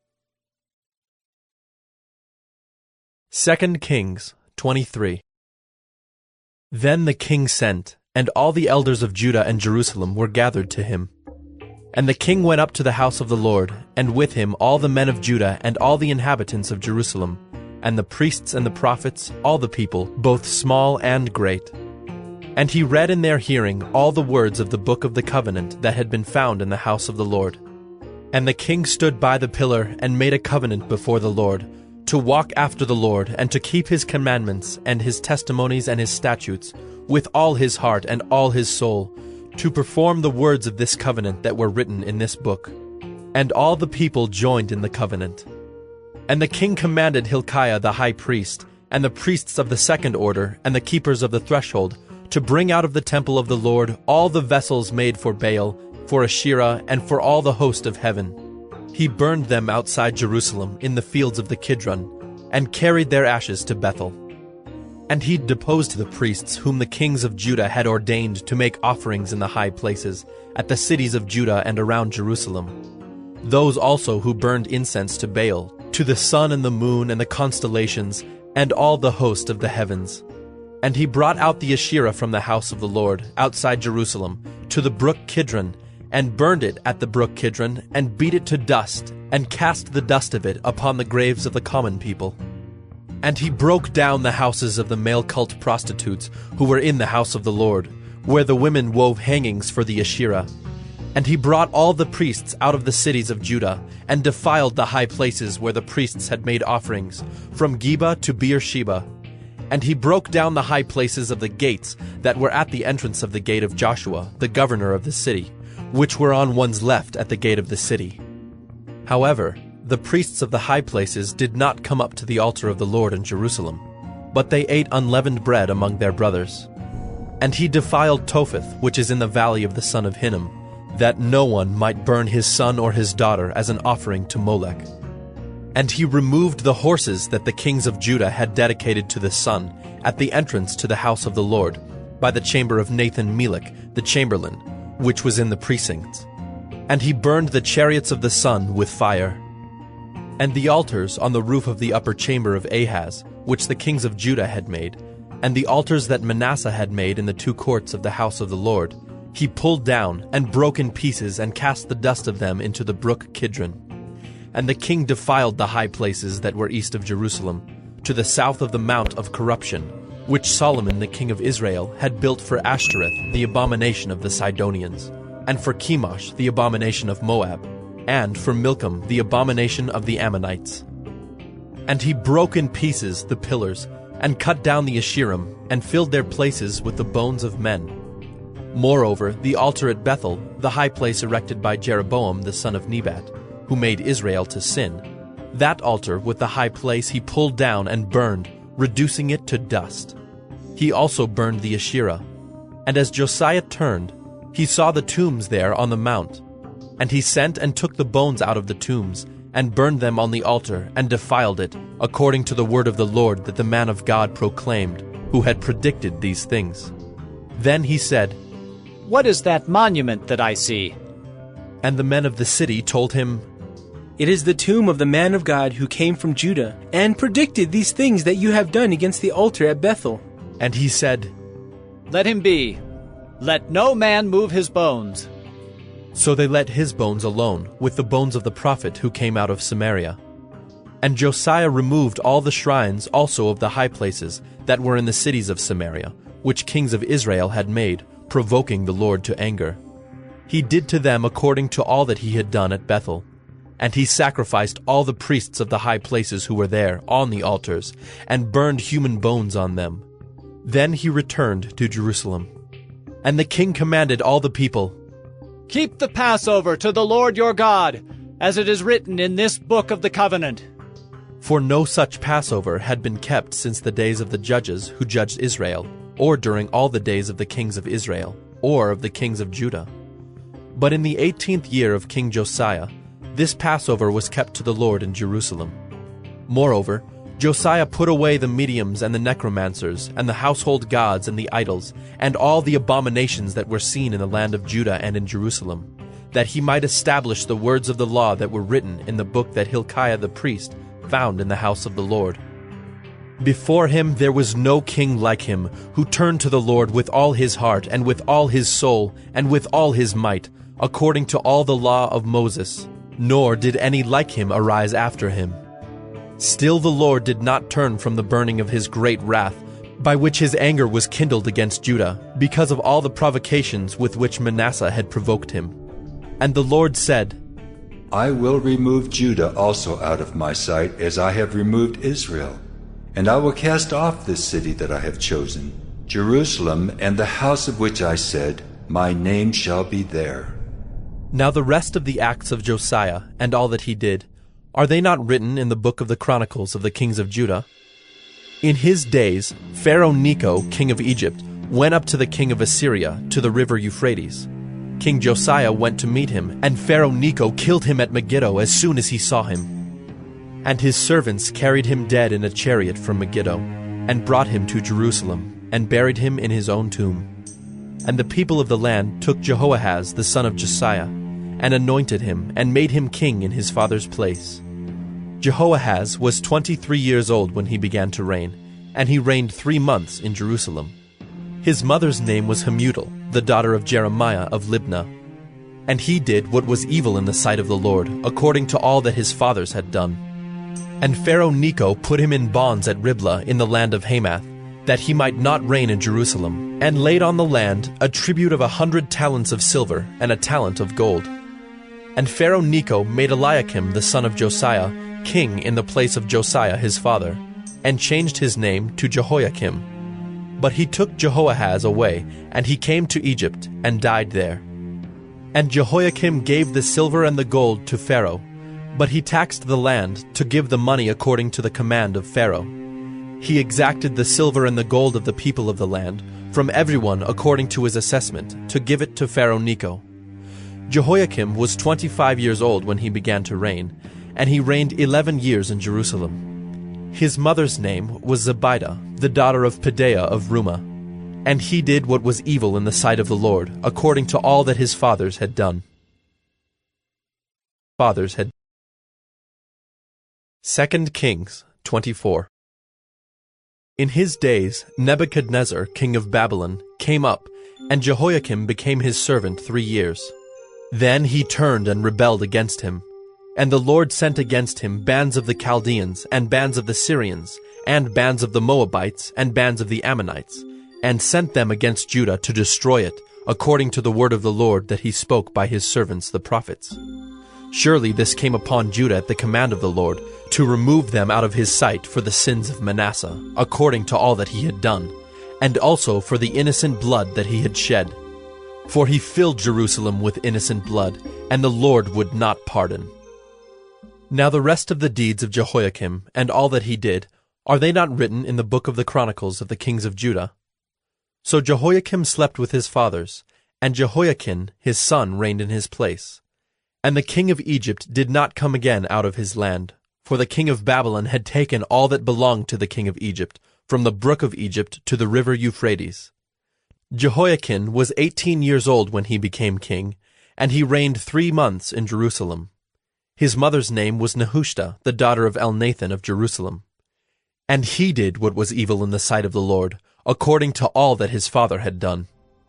2 Kings 23. Then the king sent, and all the elders of Judah and Jerusalem were gathered to him. And the king went up to the house of the Lord, and with him all the men of Judah and all the inhabitants of Jerusalem, and the priests and the prophets, all the people, both small and great. And he read in their hearing all the words of the book of the covenant that had been found in the house of the Lord. And the king stood by the pillar and made a covenant before the Lord, to walk after the Lord, and to keep his commandments and his testimonies and his statutes, with all his heart and all his soul, to perform the words of this covenant that were written in this book. And all the people joined in the covenant. And the king commanded Hilkiah the high priest, and the priests of the second order, and the keepers of the threshold, to bring out of the temple of the Lord all the vessels made for Baal, for Asherah, and for all the host of heaven. He burned them outside Jerusalem in the fields of the Kidron, and carried their ashes to Bethel. And he deposed the priests whom the kings of Judah had ordained to make offerings in the high places, at the cities of Judah and around Jerusalem. Those also who burned incense to Baal, to the sun and the moon and the constellations, and all the host of the heavens. And he brought out the Asherah from the house of the Lord, outside Jerusalem, to the brook Kidron, and burned it at the brook Kidron, and beat it to dust, and cast the dust of it upon the graves of the common people. And he broke down the houses of the male cult prostitutes who were in the house of the Lord, where the women wove hangings for the Asherah. And he brought all the priests out of the cities of Judah, and defiled the high places where the priests had made offerings, from Geba to Beersheba. And he broke down the high places of the gates that were at the entrance of the gate of Joshua, the governor of the city, which were on one's left at the gate of the city. However, the priests of the high places did not come up to the altar of the Lord in Jerusalem, but they ate unleavened bread among their brothers. And he defiled Topheth, which is in the valley of the son of Hinnom, that no one might burn his son or his daughter as an offering to Molech. And he removed the horses that the kings of Judah had dedicated to the sun at the entrance to the house of the Lord, by the chamber of Nathan-Melech, the chamberlain, which was in the precincts. And he burned the chariots of the sun with fire. And the altars on the roof of the upper chamber of Ahaz, which the kings of Judah had made, and the altars that Manasseh had made in the two courts of the house of the Lord, he pulled down and broke in pieces and cast the dust of them into the brook Kidron. And the king defiled the high places that were east of Jerusalem, to the south of the Mount of Corruption, which Solomon the king of Israel had built for Ashtoreth, the abomination of the Sidonians, and for Chemosh, the abomination of Moab, and for Milcom, the abomination of the Ammonites. And he broke in pieces the pillars, and cut down the Asherim, and filled their places with the bones of men. Moreover, the altar at Bethel, the high place erected by Jeroboam the son of Nebat, who made Israel to sin, that altar with the high place he pulled down and burned, reducing it to dust. He also burned the Asherah. And as Josiah turned, he saw the tombs there on the mount. And he sent and took the bones out of the tombs, and burned them on the altar, and defiled it, according to the word of the Lord that the man of God proclaimed, who had predicted these things. Then he said, "What is that monument that I see?" And the men of the city told him, "It is the tomb of the man of God who came from Judah, and predicted these things that you have done against the altar at Bethel." And he said, "Let him be. Let no man move his bones." So they let his bones alone, with the bones of the prophet who came out of Samaria. And Josiah removed all the shrines also of the high places that were in the cities of Samaria, which kings of Israel had made, provoking the Lord to anger. He did to them according to all that he had done at Bethel. And he sacrificed all the priests of the high places who were there on the altars, and burned human bones on them. Then he returned to Jerusalem. And the king commanded all the people, "Keep the Passover to the Lord your God, as it is written in this book of the covenant." For no such Passover had been kept since the days of the judges who judged Israel, or during all the days of the kings of Israel, or of the kings of Judah. But in the 18th year of King Josiah, This Passover was kept to the Lord in Jerusalem. Moreover, Josiah put away the mediums and the necromancers, and the household gods and the idols, and all the abominations that were seen in the land of Judah and in Jerusalem, that he might establish the words of the law that were written in the book that Hilkiah the priest found in the house of the Lord. Before him there was no king like him, who turned to the Lord with all his heart, and with all his soul, and with all his might, according to all the law of Moses, nor did any like him arise after him. Still the Lord did not turn from the burning of his great wrath, by which his anger was kindled against Judah, because of all the provocations with which Manasseh had provoked him. And the Lord said, I will remove Judah also out of my sight, as I have removed Israel. And I will cast off this city that I have chosen, Jerusalem, and the house of which I said, My name shall be there. Now the rest of the acts of Josiah, and all that he did, are they not written in the book of the Chronicles of the kings of Judah? In his days, Pharaoh Necho, king of Egypt, went up to the king of Assyria, to the river Euphrates. King Josiah went to meet him, and Pharaoh Necho killed him at Megiddo as soon as he saw him. And his servants carried him dead in a chariot from Megiddo, and brought him to Jerusalem, and buried him in his own tomb. And the people of the land took Jehoahaz the son of Josiah, and anointed him, and made him king in his father's place. Jehoahaz was 23 years old when he began to reign, and he reigned 3 months in Jerusalem. His mother's name was Hamutal, the daughter of Jeremiah of Libnah. And he did what was evil in the sight of the Lord, according to all that his fathers had done. And Pharaoh Necho put him in bonds at Riblah in the land of Hamath, that he might not reign in Jerusalem, and laid on the land a tribute of 100 talents of silver and a talent of gold. And Pharaoh Necho made Eliakim the son of Josiah king in the place of Josiah his father, and changed his name to Jehoiakim. But he took Jehoahaz away, and he came to Egypt, and died there. And Jehoiakim gave the silver and the gold to Pharaoh, but he taxed the land to give the money according to the command of Pharaoh. He exacted the silver and the gold of the people of the land, from everyone according to his assessment, to give it to Pharaoh Necho. Jehoiakim was 25 years old when he began to reign, and he reigned 11 years in Jerusalem. His mother's name was Zebidah, the daughter of Pedaiah of Rumah. And he did what was evil in the sight of the Lord, according to all that his fathers had done. 2 Kings 24. In his days Nebuchadnezzar, king of Babylon, came up, and Jehoiakim became his servant 3 years. Then he turned and rebelled against him. And the Lord sent against him bands of the Chaldeans, and bands of the Syrians, and bands of the Moabites, and bands of the Ammonites, and sent them against Judah to destroy it, according to the word of the Lord that he spoke by his servants the prophets. Surely this came upon Judah at the command of the Lord, to remove them out of his sight for the sins of Manasseh, according to all that he had done, and also for the innocent blood that he had shed. For he filled Jerusalem with innocent blood, and the Lord would not pardon. Now the rest of the deeds of Jehoiakim, and all that he did, are they not written in the book of the Chronicles of the kings of Judah? So Jehoiakim slept with his fathers, and Jehoiachin his son reigned in his place. And the king of Egypt did not come again out of his land, for the king of Babylon had taken all that belonged to the king of Egypt, from the brook of Egypt to the river Euphrates. Jehoiachin was 18 years old when he became king, and he reigned 3 months in Jerusalem. His mother's name was Nehushta, the daughter of Elnathan of Jerusalem. And he did what was evil in the sight of the Lord, according to all that his father had done.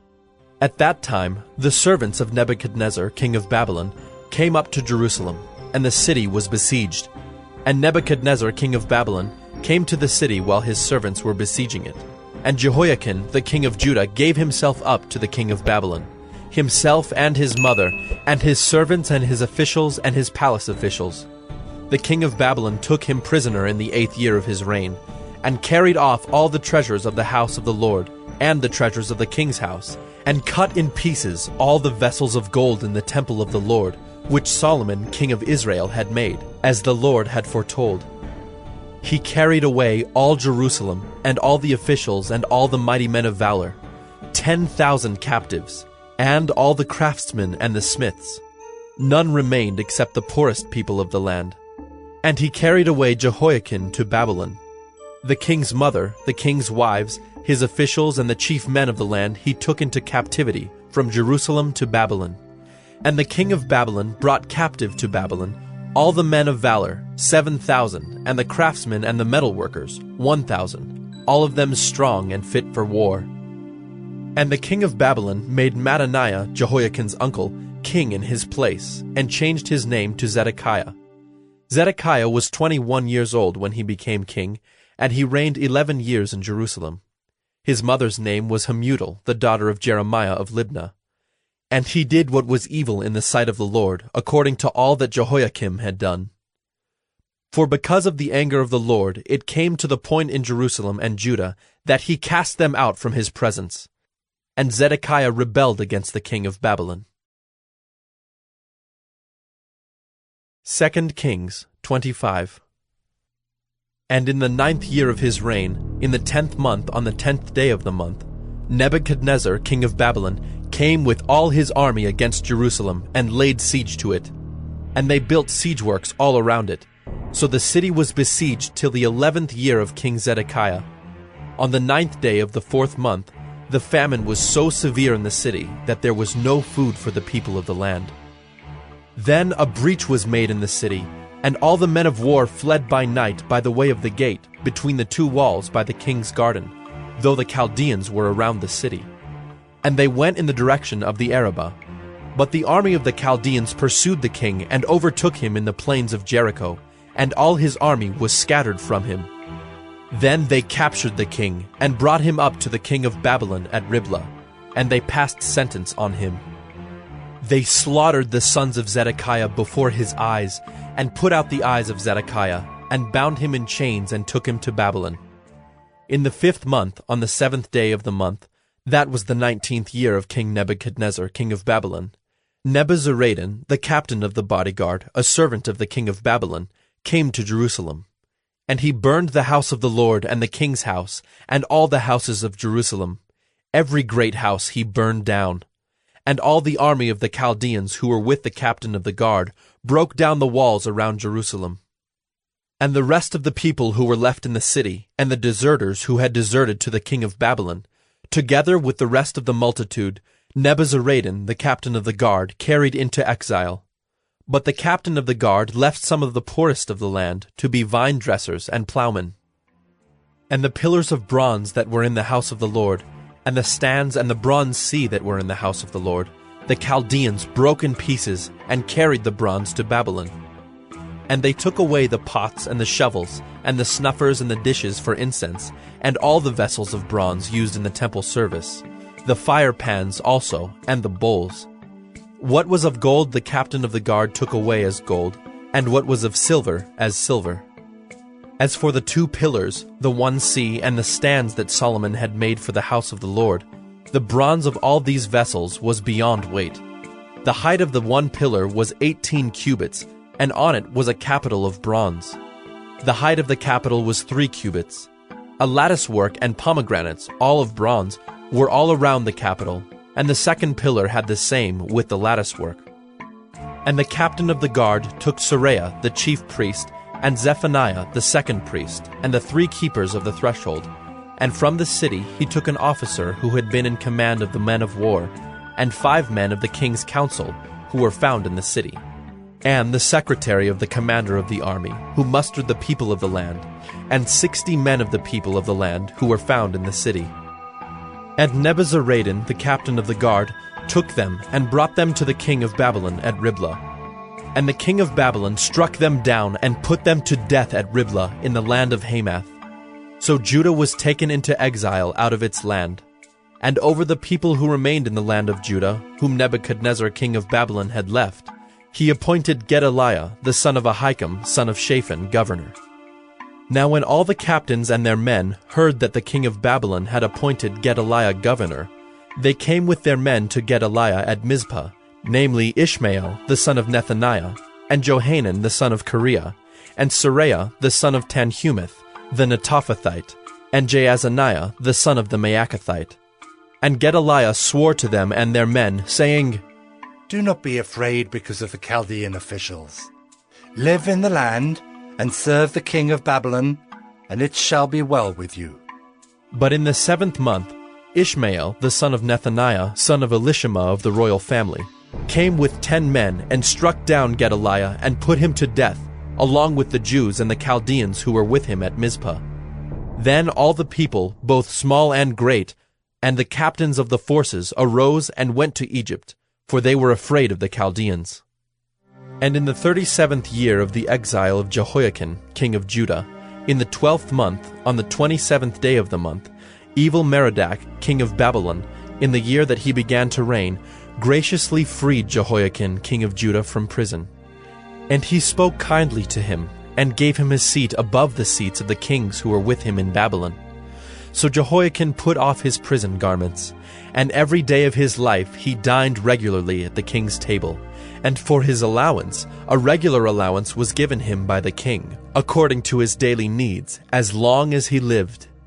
At that time the servants of Nebuchadnezzar, king of Babylon, came up to Jerusalem, and the city was besieged. And Nebuchadnezzar, king of Babylon, came to the city while his servants were besieging it. And Jehoiachin, the king of Judah, gave himself up to the king of Babylon, himself and his mother, and his servants and his officials and his palace officials. The king of Babylon took him prisoner in the 8th year of his reign, and carried off all the treasures of the house of the Lord, and the treasures of the king's house, and cut in pieces all the vessels of gold in the temple of the Lord, which Solomon king of Israel had made, as the Lord had foretold. He carried away all Jerusalem, and all the officials and all the mighty men of valor, 10,000 captives, and all the craftsmen and the smiths. None remained except the poorest people of the land. And he carried away Jehoiakin to Babylon. The king's mother, the king's wives, his officials, and the chief men of the land he took into captivity from Jerusalem to Babylon. And the king of Babylon brought captive to Babylon all the men of valor, 7,000, and the craftsmen and the metalworkers, 1,000, all of them strong and fit for war. And the king of Babylon made Mattaniah, Jehoiakin's uncle, king in his place, and changed his name to Zedekiah. Zedekiah was 21 years old when he became king, and he reigned 11 years in Jerusalem. His mother's name was Hamutal, the daughter of Jeremiah of Libnah. And he did what was evil in the sight of the Lord, according to all that Jehoiakim had done. For because of the anger of the Lord, it came to the point in Jerusalem and Judah that he cast them out from his presence. And Zedekiah rebelled against the king of Babylon. 2 Kings 25. And in the 9th year of his reign, in the 10th month on the 10th day of the month, Nebuchadnezzar, king of Babylon, came with all his army against Jerusalem and laid siege to it. And they built siege works all around it. So the city was besieged till the 11th year of King Zedekiah. On the 9th day of the 4th month, the famine was so severe in the city that there was no food for the people of the land. Then a breach was made in the city, and all the men of war fled by night by the way of the gate, between the two walls by the king's garden, though the Chaldeans were around the city. And they went in the direction of the Arabah. But the army of the Chaldeans pursued the king and overtook him in the plains of Jericho, and all his army was scattered from him. Then they captured the king, and brought him up to the king of Babylon at Riblah, and they passed sentence on him. They slaughtered the sons of Zedekiah before his eyes, and put out the eyes of Zedekiah, and bound him in chains and took him to Babylon. In the 5th month, on the 7th day of the month, that was the 19th year of King Nebuchadnezzar, king of Babylon, Nebuzaradan, the captain of the bodyguard, a servant of the king of Babylon, came to Jerusalem. And he burned the house of the Lord and the king's house, and all the houses of Jerusalem. Every great house he burned down. And all the army of the Chaldeans who were with the captain of the guard broke down the walls around Jerusalem. And the rest of the people who were left in the city, and the deserters who had deserted to the king of Babylon, together with the rest of the multitude, Nebuzaradan, the captain of the guard, carried into exile. But the captain of the guard left some of the poorest of the land to be vine dressers and plowmen. And the pillars of bronze that were in the house of the Lord, and the stands and the bronze sea that were in the house of the Lord, the Chaldeans broke in pieces and carried the bronze to Babylon. And they took away the pots and the shovels, and the snuffers and the dishes for incense, and all the vessels of bronze used in the temple service, the fire pans also, and the bowls. What was of gold the captain of the guard took away as gold, and what was of silver as silver. As for the 2 pillars, the 1 sea, and the stands that Solomon had made for the house of the Lord, the bronze of all these vessels was beyond weight. The height of the 1 pillar was 18 cubits, and on it was a capital of bronze. The height of the capital was 3 cubits. A lattice work and pomegranates, all of bronze, were all around the capital, and the 2nd pillar had the same with the lattice work. And the captain of the guard took Seraiah, the chief priest, and Zephaniah, the 2nd priest, and the 3 keepers of the threshold. And from the city he took an officer who had been in command of the men of war, and 5 men of the king's council, who were found in the city, and the secretary of the commander of the army, who mustered the people of the land, and 60 men of the people of the land, who were found in the city. And Nebuzaradan, the captain of the guard, took them and brought them to the king of Babylon at Riblah. And the king of Babylon struck them down and put them to death at Riblah in the land of Hamath. So Judah was taken into exile out of its land. And over the people who remained in the land of Judah, whom Nebuchadnezzar king of Babylon had left, he appointed Gedaliah, the son of Ahikam, son of Shaphan, governor. Now when all the captains and their men heard that the king of Babylon had appointed Gedaliah governor, they came with their men to Gedaliah at Mizpah, namely Ishmael, the son of Nethaniah, and Johanan, the son of Kareah, and Seraiah, the son of Tanhumeth, the Netophathite, and Jaazaniah, the son of the Maacathite. And Gedaliah swore to them and their men, saying, Do not be afraid because of the Chaldean officials. Live in the land and serve the king of Babylon, and it shall be well with you. But in the 7th month, Ishmael, the son of Nethaniah, son of Elishama of the royal family, came with 10 men and struck down Gedaliah and put him to death, along with the Jews and the Chaldeans who were with him at Mizpah. Then all the people, both small and great, and the captains of the forces arose and went to Egypt, for they were afraid of the Chaldeans. And in the 37th year of the exile of Jehoiakim, king of Judah, in the 12th month, on the 27th day of the month, Evil-Merodach, king of Babylon, in the year that he began to reign, graciously freed Jehoiakim, king of Judah, from prison. And he spoke kindly to him, and gave him his seat above the seats of the kings who were with him in Babylon. So Jehoiakim put off his prison garments, and every day of his life he dined regularly at the king's table. And for his allowance, a regular allowance was given him by the king, according to his daily needs, as long as he lived.